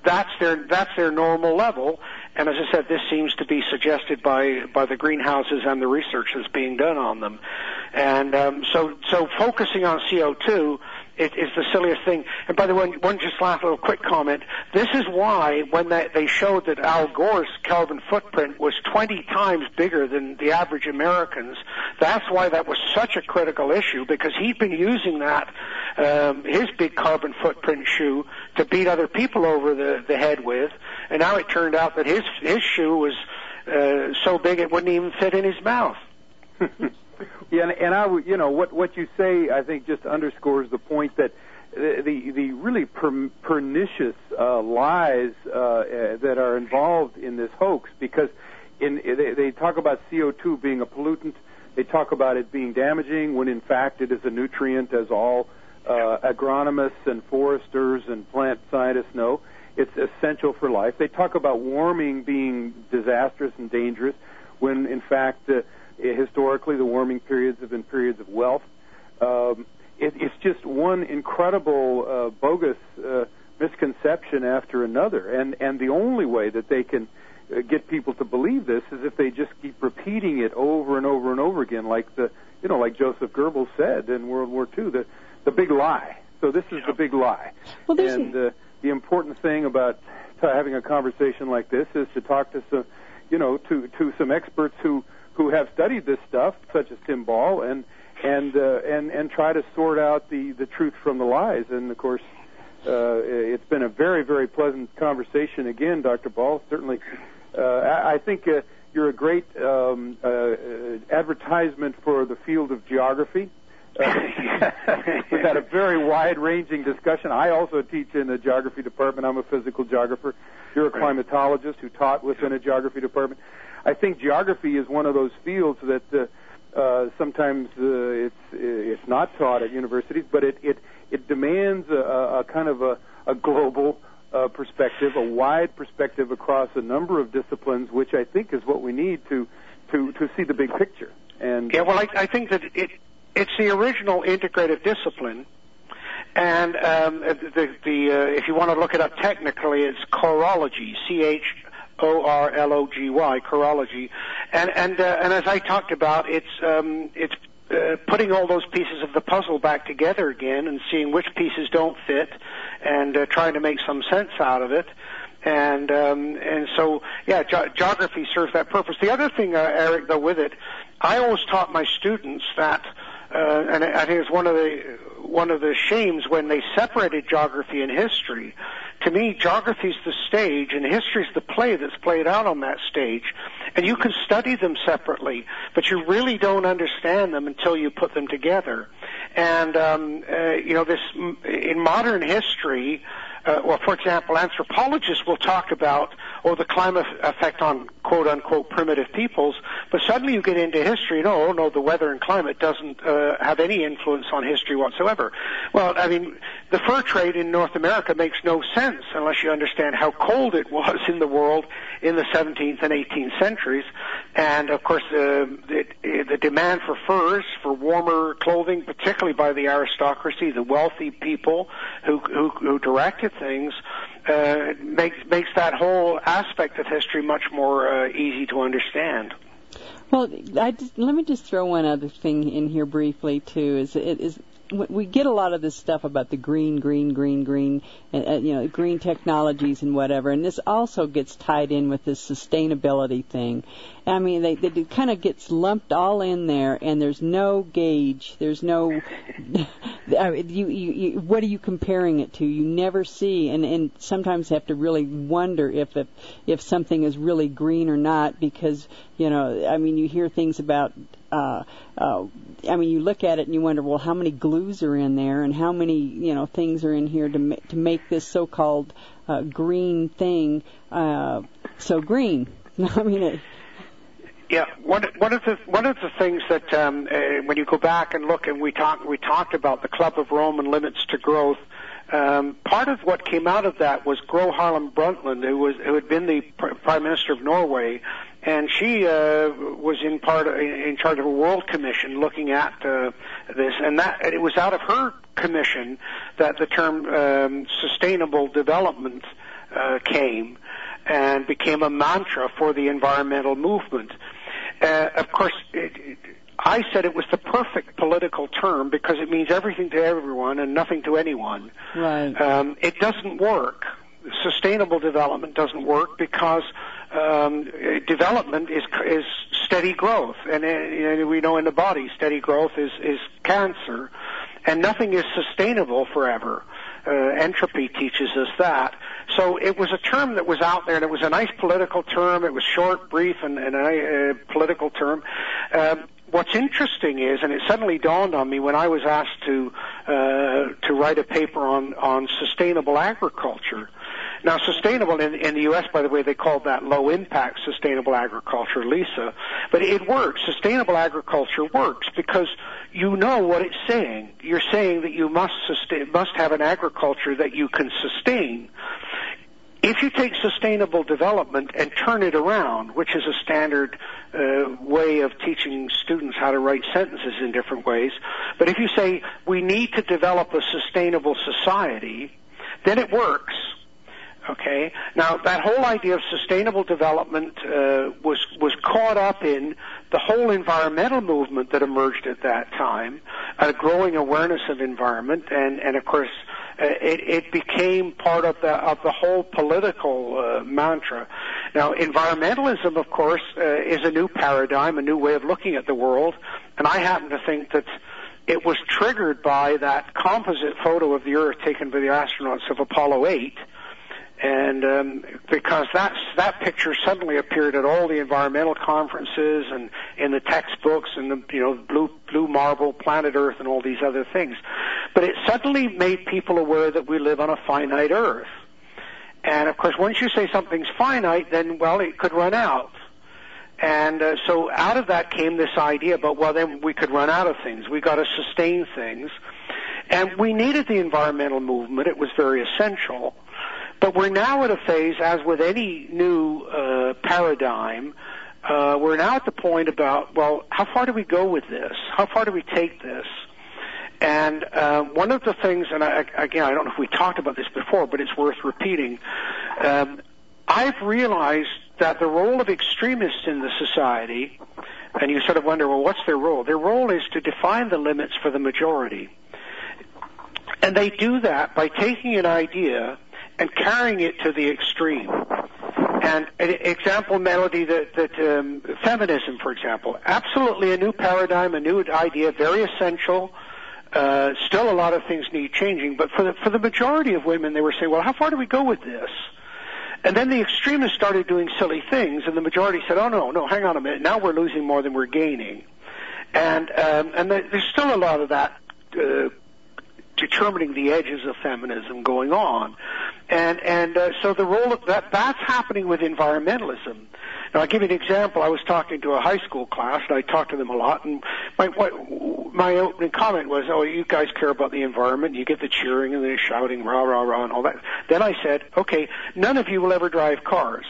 that's their that's their normal level. And as I said, this seems to be suggested by by the greenhouses and the research that's being done on them. And um, so so focusing on C O two it is the silliest thing. And by the way, one just last little quick comment. This is why when they, they showed that Al Gore's carbon footprint was twenty times bigger than the average American's, that's why that was such a critical issue, because he'd been using that, um, his big carbon footprint shoe to beat other people over the, the head with, and now it turned out that his, his shoe was uh, so big it wouldn't even fit in his mouth. Yeah, and, and I, you know, what what you say, I think, just underscores the point that the the, the really per, pernicious uh, lies uh, that are involved in this hoax. Because in they, they talk about C O two being a pollutant, they talk about it being damaging, when in fact it is a nutrient, as all uh, agronomists and foresters and plant scientists know. It's essential for life. They talk about warming being disastrous and dangerous, when in fact uh, historically the warming periods have been periods of wealth. Um, it, it's just one incredible uh, bogus uh, misconception after another, and and the only way that they can uh, get people to believe this is if they just keep repeating it over and over and over again, like the you know like Joseph Goebbels said in World War Two, the the big lie. So this is the big lie. Well, and uh, the important thing about t- having a conversation like this is to talk to some, you know, to to some experts who. who have studied this stuff, such as Tim Ball, and and uh, and and try to sort out the, the truth from the lies. And of course, uh, it's been a very very pleasant conversation again, Doctor Ball. Certainly, uh, I, I think uh, you're a great um, uh, advertisement for the field of geography. Uh, we've had a very wide-ranging discussion. I also teach in the geography department. I'm a physical geographer. You're a climatologist who taught within a geography department. I think geography is one of those fields that uh, uh, sometimes uh, it's it's not taught at universities, but it it, it demands a, a kind of a, a global uh, perspective, a wide perspective across a number of disciplines, which I think is what we need to to, to see the big picture. And yeah, well, I, I think that it it's the original integrative discipline. And um, the, the uh, if you want to look it up technically, it's chorology, C H O R L O G Y, chorology. And and uh, and as I talked about, it's um, it's uh, putting all those pieces of the puzzle back together again and seeing which pieces don't fit, and uh, trying to make some sense out of it. And um, and so yeah, ge- geography serves that purpose. The other thing, uh, Eric, though, with it, I always taught my students that. Uh, and I think it's one of the one of the shames when they separated geography and history. To me, geography is the stage, and history is the play that's played out on that stage. And you can study them separately, but you really don't understand them until you put them together. And um, uh, you know, this in modern history. Uh, well, for example, anthropologists will talk about, oh, the climate effect on quote-unquote primitive peoples, but suddenly you get into history, and, oh, no, the weather and climate doesn't uh, have any influence on history whatsoever. Well, I mean, the fur trade in North America makes no sense unless you understand how cold it was in the world in the seventeenth and eighteenth centuries. And, of course, uh, the, the demand for furs, for warmer clothing, particularly by the aristocracy, the wealthy people who, who, who directed things, uh, makes makes that whole aspect of history much more uh, easy to understand. Well, I just, let me just throw one other thing in here briefly too. Is it is we get a lot of this stuff about the green, green, green, green, uh, you know, green technologies and whatever, and this also gets tied in with this sustainability thing. I mean, they, they it kind of gets lumped all in there, and there's no gauge. There's no, you, you, you, what are you comparing it to? You never see, and, and sometimes have to really wonder if, if if something is really green or not, because, you know, I mean, you hear things about, uh, uh, I mean, you look at it and you wonder, well, how many glues are in there, and how many, you know, things are in here to ma- to make this so-called uh, green thing uh, so green. I mean, it, Yeah, one one of the one of the things that um, uh, when you go back and look, and we talked we talked about the Club of Rome and limits to growth. Um, part of what came out of that was Gro Harlem Brundtland, who was who had been the pr- Prime Minister of Norway, and she uh, was in part in charge of a World Commission looking at uh, this, and that and it was out of her commission that the term um, sustainable development uh, came and became a mantra for the environmental movement. Uh, of course, it, it, I said it was the perfect political term because it means everything to everyone and nothing to anyone. Right. Um, it doesn't work. Sustainable development doesn't work because um, development is is steady growth, and, and we know in the body steady growth is is cancer, and nothing is sustainable forever. Uh, entropy teaches us that. So it was a term that was out there, and it was a nice political term. It was short, brief, and, and a uh, political term. Uh, what's interesting is, and it suddenly dawned on me when I was asked to uh, to write a paper on on sustainable agriculture. Now, sustainable in, in the U S, by the way, they called that low-impact sustainable agriculture, LISA. But it works. Sustainable agriculture works because you know what it's saying. You're saying that you must sustain, must have an agriculture that you can sustain. If you take sustainable development and turn it around, which is a standard uh, way of teaching students how to write sentences in different ways, but if you say we need to develop a sustainable society, then it works. Okay. Now, that whole idea of sustainable development uh, was was caught up in the whole environmental movement that emerged at that time, a growing awareness of environment, and and of course, uh, it, it became part of the of the whole political uh, mantra. Now, environmentalism, of course, uh, is a new paradigm, a new way of looking at the world, and I happen to think that it was triggered by that composite photo of the Earth taken by the astronauts of Apollo eight. And um, because that's, that picture suddenly appeared at all the environmental conferences and in the textbooks and the, you know, blue blue marble, planet Earth, and all these other things. But it suddenly made people aware that we live on a finite Earth. And of course, once you say something's finite, then well, it could run out. And uh, so out of that came this idea about, well, then we could run out of things. We got to sustain things. And we needed the environmental movement. It was very essential. But we're now at a phase, as with any new uh, paradigm, uh, we're now at the point about, well, how far do we go with this? How far do we take this? And uh, one of the things, and I, again, I don't know if we talked about this before, but it's worth repeating. Um, I've realized that the role of extremists in the society, and you sort of wonder, well, what's their role? Their role is to define the limits for the majority. And they do that by taking an idea and carrying it to the extreme. And an example, Melody, that, that um, feminism, for example, absolutely a new paradigm, a new idea, very essential. Uh, still a lot of things need changing, but for the, for the majority of women, they were saying, well, how far do we go with this? And then the extremists started doing silly things, and the majority said, oh, no, no, hang on a minute, now we're losing more than we're gaining. And, um, and there's still a lot of that uh, determining the edges of feminism going on. And, and uh, so the role of that, that's happening with environmentalism. Now, I'll give you an example. I was talking to a high school class, and I talked to them a lot, and my, my opening comment was, oh, you guys care about the environment, you get the cheering and the shouting, rah, rah, rah, and all that. Then I said, okay, none of you will ever drive cars.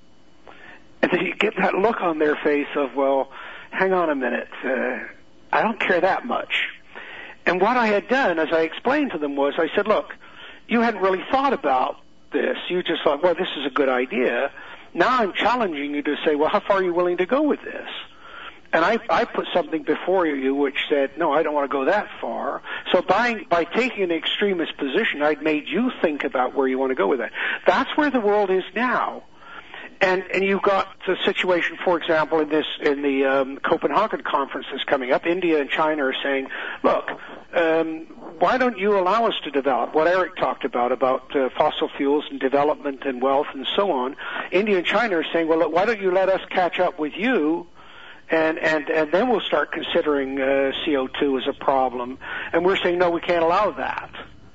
And then you get that look on their face of, well, hang on a minute, uh, I don't care that much. And what I had done, as I explained to them, was I said, look, you hadn't really thought about this. You just thought, well, this is a good idea. Now I'm challenging you to say, well, how far are you willing to go with this? And I, I put something before you which said, no, I don't want to go that far. So by, by taking an extremist position, I'd made you think about where you want to go with that. That's where the world is now. And, and you've got the situation, for example, in this, in the um, Copenhagen conference that's coming up. India and China are saying, look, um, why don't you allow us to develop what Eric talked about, about uh, fossil fuels and development and wealth and so on. India and China are saying, well, look, why don't you let us catch up with you, and, and, and then we'll start considering uh, C O two as a problem. And we're saying, no, we can't allow that.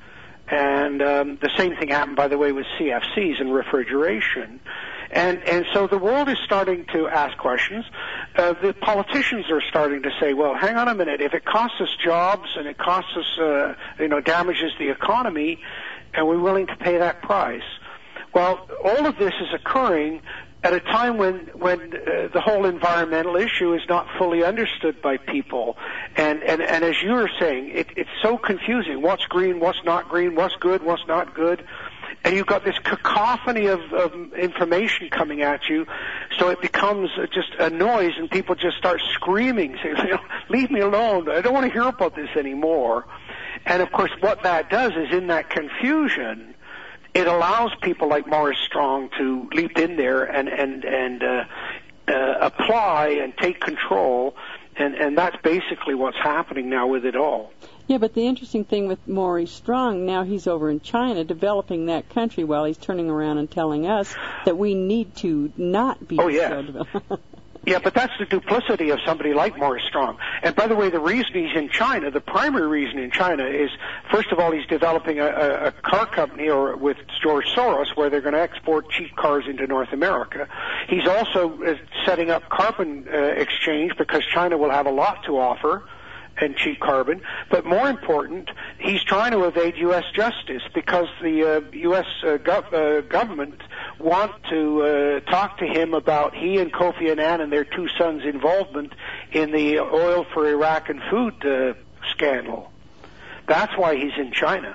And um, the same thing happened, by the way, with C F Cs and refrigeration. And, and so the world is starting to ask questions. Uh, the politicians are starting to say, well, hang on a minute, if it costs us jobs and it costs us, uh, you know, damages the economy, are we willing to pay that price? Well, all of this is occurring at a time when, when uh, the whole environmental issue is not fully understood by people. And, and, and as you were saying, it, it's so confusing. What's green, what's not green, what's good, what's not good. and you've got this cacophony of, of information coming at you, so it becomes just a noise, and people just start screaming, saying, you know, leave me alone, I don't want to hear about this anymore. And of course what that does is, in that confusion, it allows people like Maurice Strong to leap in there and, and, and uh, uh, apply and take control, and, and that's basically what's happening now with it all. Yeah, but the interesting thing with Maurice Strong, now he's over in China developing that country while he's turning around and telling us that we need to not be oh, yeah. so developed. Yeah, but that's the duplicity of somebody like Maurice Strong. And by the way, the reason he's in China, the primary reason in China is, first of all, he's developing a, a, a car company or with George Soros where they're going to export cheap cars into North America. He's also uh, setting up carbon uh, exchange because China will have a lot to offer and cheap carbon. But more important, he's trying to evade U S justice because the uh, U S Uh, gov- uh, government want to uh, talk to him about he and Kofi Annan and their two sons' involvement in the oil for Iraq and food uh, scandal. That's why he's in China.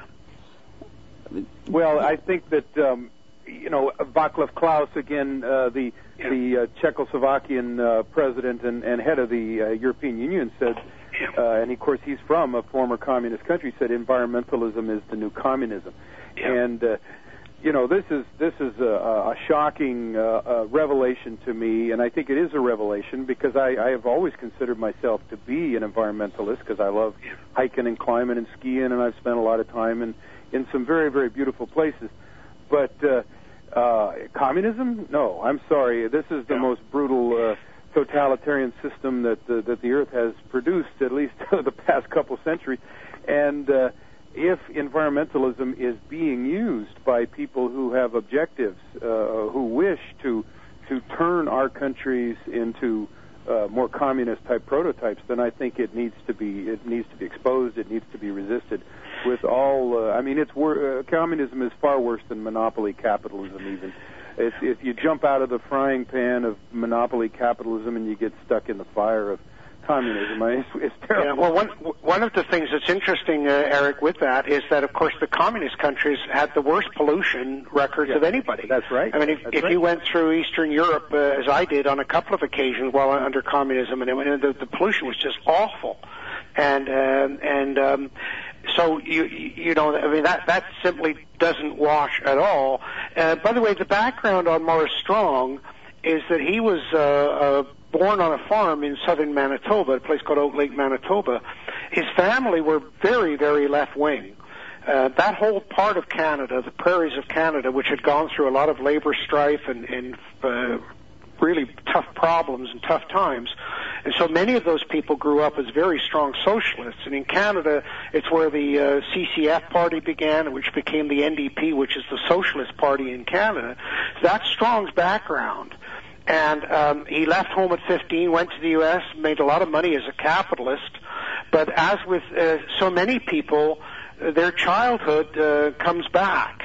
Well, I think that, um, you know, Václav Klaus, again, uh, the yeah. the uh, Czechoslovakian uh, president and, and head of the uh, European Union, said, yeah. uh, and of course he's from a former communist country, said environmentalism is the new communism. Yeah. And, uh, you know, this is this is a, a shocking uh, uh, revelation to me, and I think it is a revelation because I, I have always considered myself to be an environmentalist because I love yeah. hiking and climbing and skiing, and I've spent a lot of time in, in some very, very beautiful places. But uh, uh, communism? No, I'm sorry. This is the yeah. most brutal uh, totalitarian system that the, that the Earth has produced, at least the past couple centuries. And uh, if environmentalism is being used by people who have objectives, uh, who wish to to turn our countries into uh, more communist-type prototypes, then I think it needs to be it needs to be exposed. It needs to be resisted. With all, uh, I mean, it's wor- uh, communism is far worse than monopoly capitalism. Even it's, if you jump out of the frying pan of monopoly capitalism and you get stuck in the fire of communism, I mean, it's, it's terrible. Yeah, well, one one of the things that's interesting, uh, Eric, with that is that, of course, the communist countries had the worst pollution records yeah, of anybody. That's right. I mean, if, that's if right. you went through Eastern Europe, uh, as I did on a couple of occasions while under communism, and it, the, the pollution was just awful. And um, and um, so you you know, I mean, that that simply doesn't wash at all. Uh, by the way, the background on Maurice Strong is that he was uh, uh, born on a farm in southern Manitoba, a place called Oak Lake, Manitoba. His family were very, very left-wing. Uh, that whole part of Canada, the prairies of Canada, which had gone through a lot of labor strife and, and uh, really tough problems and tough times. And so many of those people grew up as very strong socialists. And in Canada, it's where the uh, C C F party began, which became the N D P, which is the Socialist Party in Canada. So that's Strong's background. And um, he left home at fifteen, went to the U S, made a lot of money as a capitalist. But as with uh, so many people, uh, their childhood uh, comes back.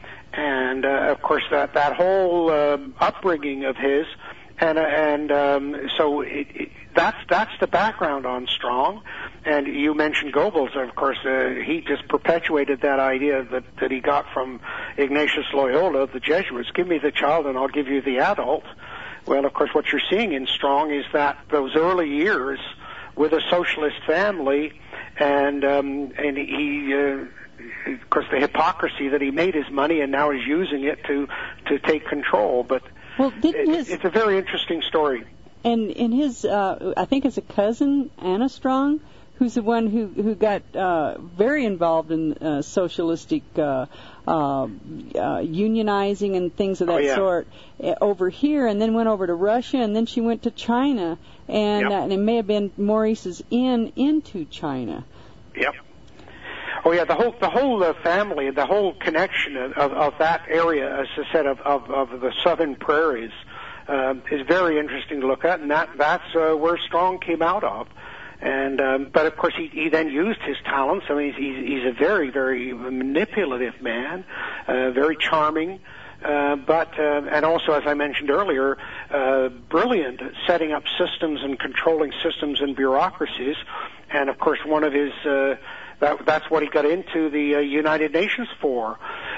And, uh, of course, that, that whole um, upbringing of his, and, uh, and um, so it, it, that's, that's the background on Strong. And you mentioned Goebbels, of course, uh, he just perpetuated that idea that, that he got from Ignatius Loyola, the Jesuits, give me the child and I'll give you the adult. Well, of course, what you're seeing in Strong is that those early years with a socialist family, and um, and he, uh, of course, the hypocrisy that he made his money and now is using it to to take control. But well, didn't it, his, it's a very interesting story. And in his, uh, I think it's a cousin, Anna Strong, who's the one who who got uh, very involved in uh, socialistic uh, uh, uh, unionizing and things of that oh, yeah. sort uh, over here, and then went over to Russia, and then she went to China, and, yep. uh, and it may have been Maurice's in into China. Yep. Oh yeah, the whole the whole uh, family, the whole connection of, of, of that area, as I said, of, of, of the southern prairies, uh, is very interesting to look at, and that that's uh, where Strong came out of. And um, but of course he, he then used his talents. I mean he's, he's a very very manipulative man, uh, very charming, uh, but uh, and also, as I mentioned earlier, uh, brilliant at setting up systems and controlling systems and bureaucracies. And of course one of his uh, that, that's what he got into the uh, United Nations for.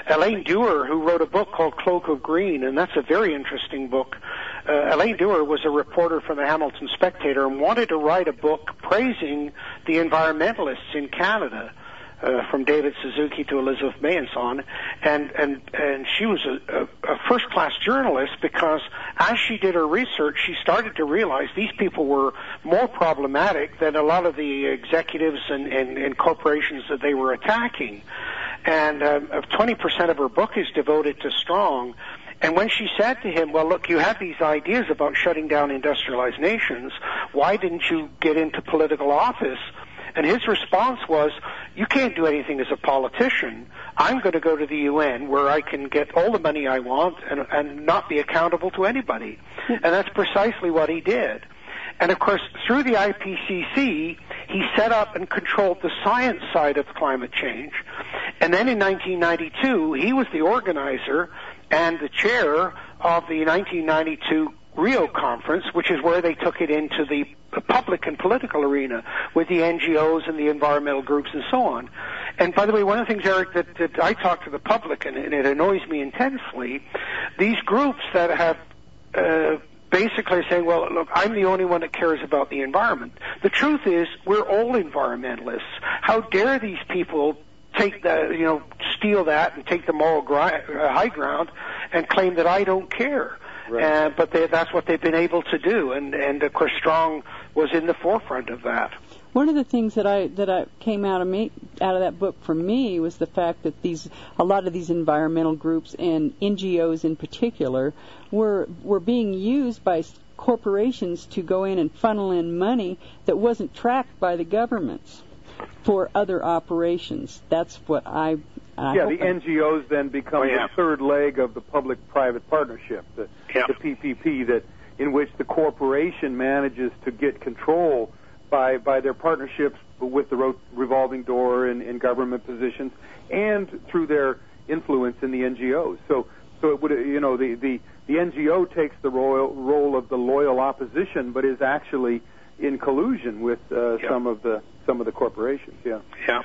Elaine Dewar, who wrote a book called Cloak of Green, and that's a very interesting book. Uh, Elaine Dewar was a reporter for the Hamilton Spectator and wanted to write a book praising the environmentalists in Canada, uh, from David Suzuki to Elizabeth May and so on. And and and she was a, a, a first-class journalist because as she did her research, she started to realize these people were more problematic than a lot of the executives and, and, and corporations that they were attacking. And um, twenty percent of her book is devoted to Strong. And when she said to him, well, look, you have these ideas about shutting down industrialized nations. Why didn't you get into political office? And his response was, you can't do anything as a politician. I'm going to go to the U N where I can get all the money I want and, and not be accountable to anybody. And that's precisely what he did. And, of course, through the I P C C, he set up and controlled the science side of climate change. And then in nineteen ninety-two, he was the organizer and the chair of the nineteen ninety-two Rio Conference, which is where they took it into the public and political arena with the N G Os and the environmental groups and so on. And by the way, one of the things, Eric, that, that I talk to the public, and, and it annoys me intensely, these groups that have uh, basically saying, well, look, I'm the only one that cares about the environment. The truth is, we're all environmentalists. How dare these people take the, you know, steal that and take the moral gri- uh, high ground and claim that I don't care. Right. Uh, but they, that's what they've been able to do, and, and of course Strong was in the forefront of that. One of the things that I that I came out of me out of that book for me was the fact that these a lot of these environmental groups and N G Os in particular were were being used by corporations to go in and funnel in money that wasn't tracked by the governments for other operations. That's what I. I yeah, the N G Os then become oh, yeah. the third leg of the public-private partnership, the, yeah. the P P P, that in which the corporation manages to get control by by their partnerships with the ro- revolving door in, in government positions and through their influence in the N G Os. So, so it would, you know, the the, the N G O takes the royal, role of the loyal opposition, but is actually in collusion with uh, yeah. some of the some of the corporations. Yeah. Yeah.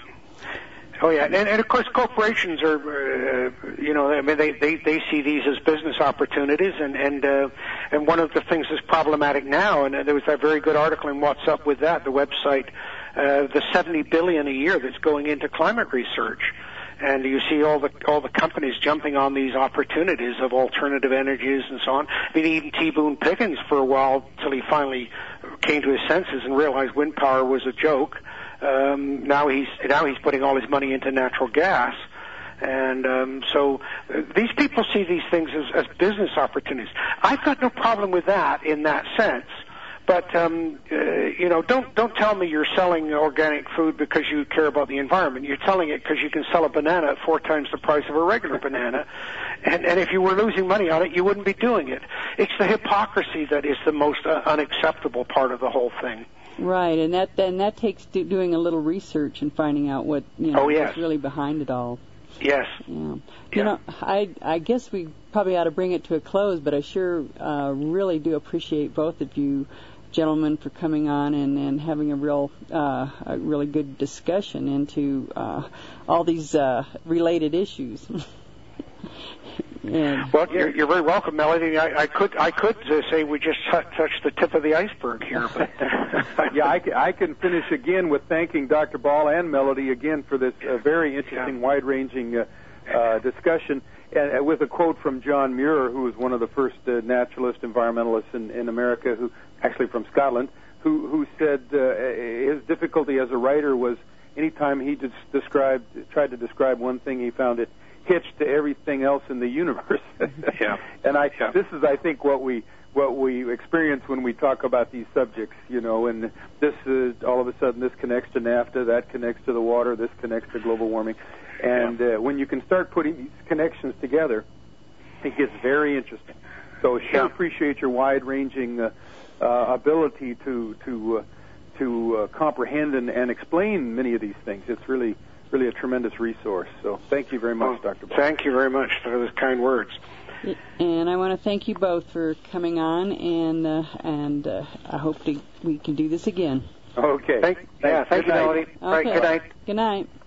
Oh yeah, and, and of course corporations are, uh, you know, I mean they, they, they see these as business opportunities, and and uh, and one of the things that's problematic now, and there was that very good article in What's Up With That, the website, uh, the seventy billion a year that's going into climate research, and you see all the all the companies jumping on these opportunities of alternative energies and so on. I mean, even T. Boone Pickens for a while till he finally came to his senses and realized wind power was a joke. Um, now he's now he's putting all his money into natural gas, and um, so uh, these people see these things as, as business opportunities. I've got no problem with that in that sense, but um, uh, you know, don't don't tell me you're selling organic food because you care about the environment. You're selling it because you can sell a banana at four times the price of a regular banana, and and if you were losing money on it, you wouldn't be doing it. It's the hypocrisy that is the most uh, unacceptable part of the whole thing. Right, and that and that takes do, doing a little research and finding out what you know oh, yes. is really behind it all. Yes. Yeah. You yeah. know, I I guess we probably ought to bring it to a close, but I sure uh, really do appreciate both of you gentlemen for coming on and, and having a real uh, a really good discussion into uh, all these uh, related issues. And well, you're, you're very welcome, Melody. I, I could I could uh, say we just t- touched the tip of the iceberg here, but yeah, I can, I can finish again with thanking Doctor Ball and Melody again for this uh, very interesting, yeah. wide-ranging uh, uh, discussion, and uh, with a quote from John Muir, who was one of the first uh, naturalist environmentalists in, in America, who actually from Scotland, who who said uh, his difficulty as a writer was anytime he just described tried to describe one thing, he found it hitched to everything else in the universe. yeah. And I, yeah. this is, I think, what we what we experience when we talk about these subjects. You know, and this is all of a sudden this connects to NAFTA, that connects to the water, this connects to global warming, and yeah. uh, when you can start putting these connections together, it gets very interesting. So, sure yeah. appreciate your wide-ranging uh, uh, ability to to uh, to uh, comprehend and, and explain many of these things. It's really. really a tremendous resource. So thank you very much, well, Doctor Ball. Thank you very much for those kind words. And I want to thank you both for coming on, and uh, and uh, I hope to, we can do this again. Okay. Thank, yeah, thank good you, night. Melody. Okay. All right, good night. Good night.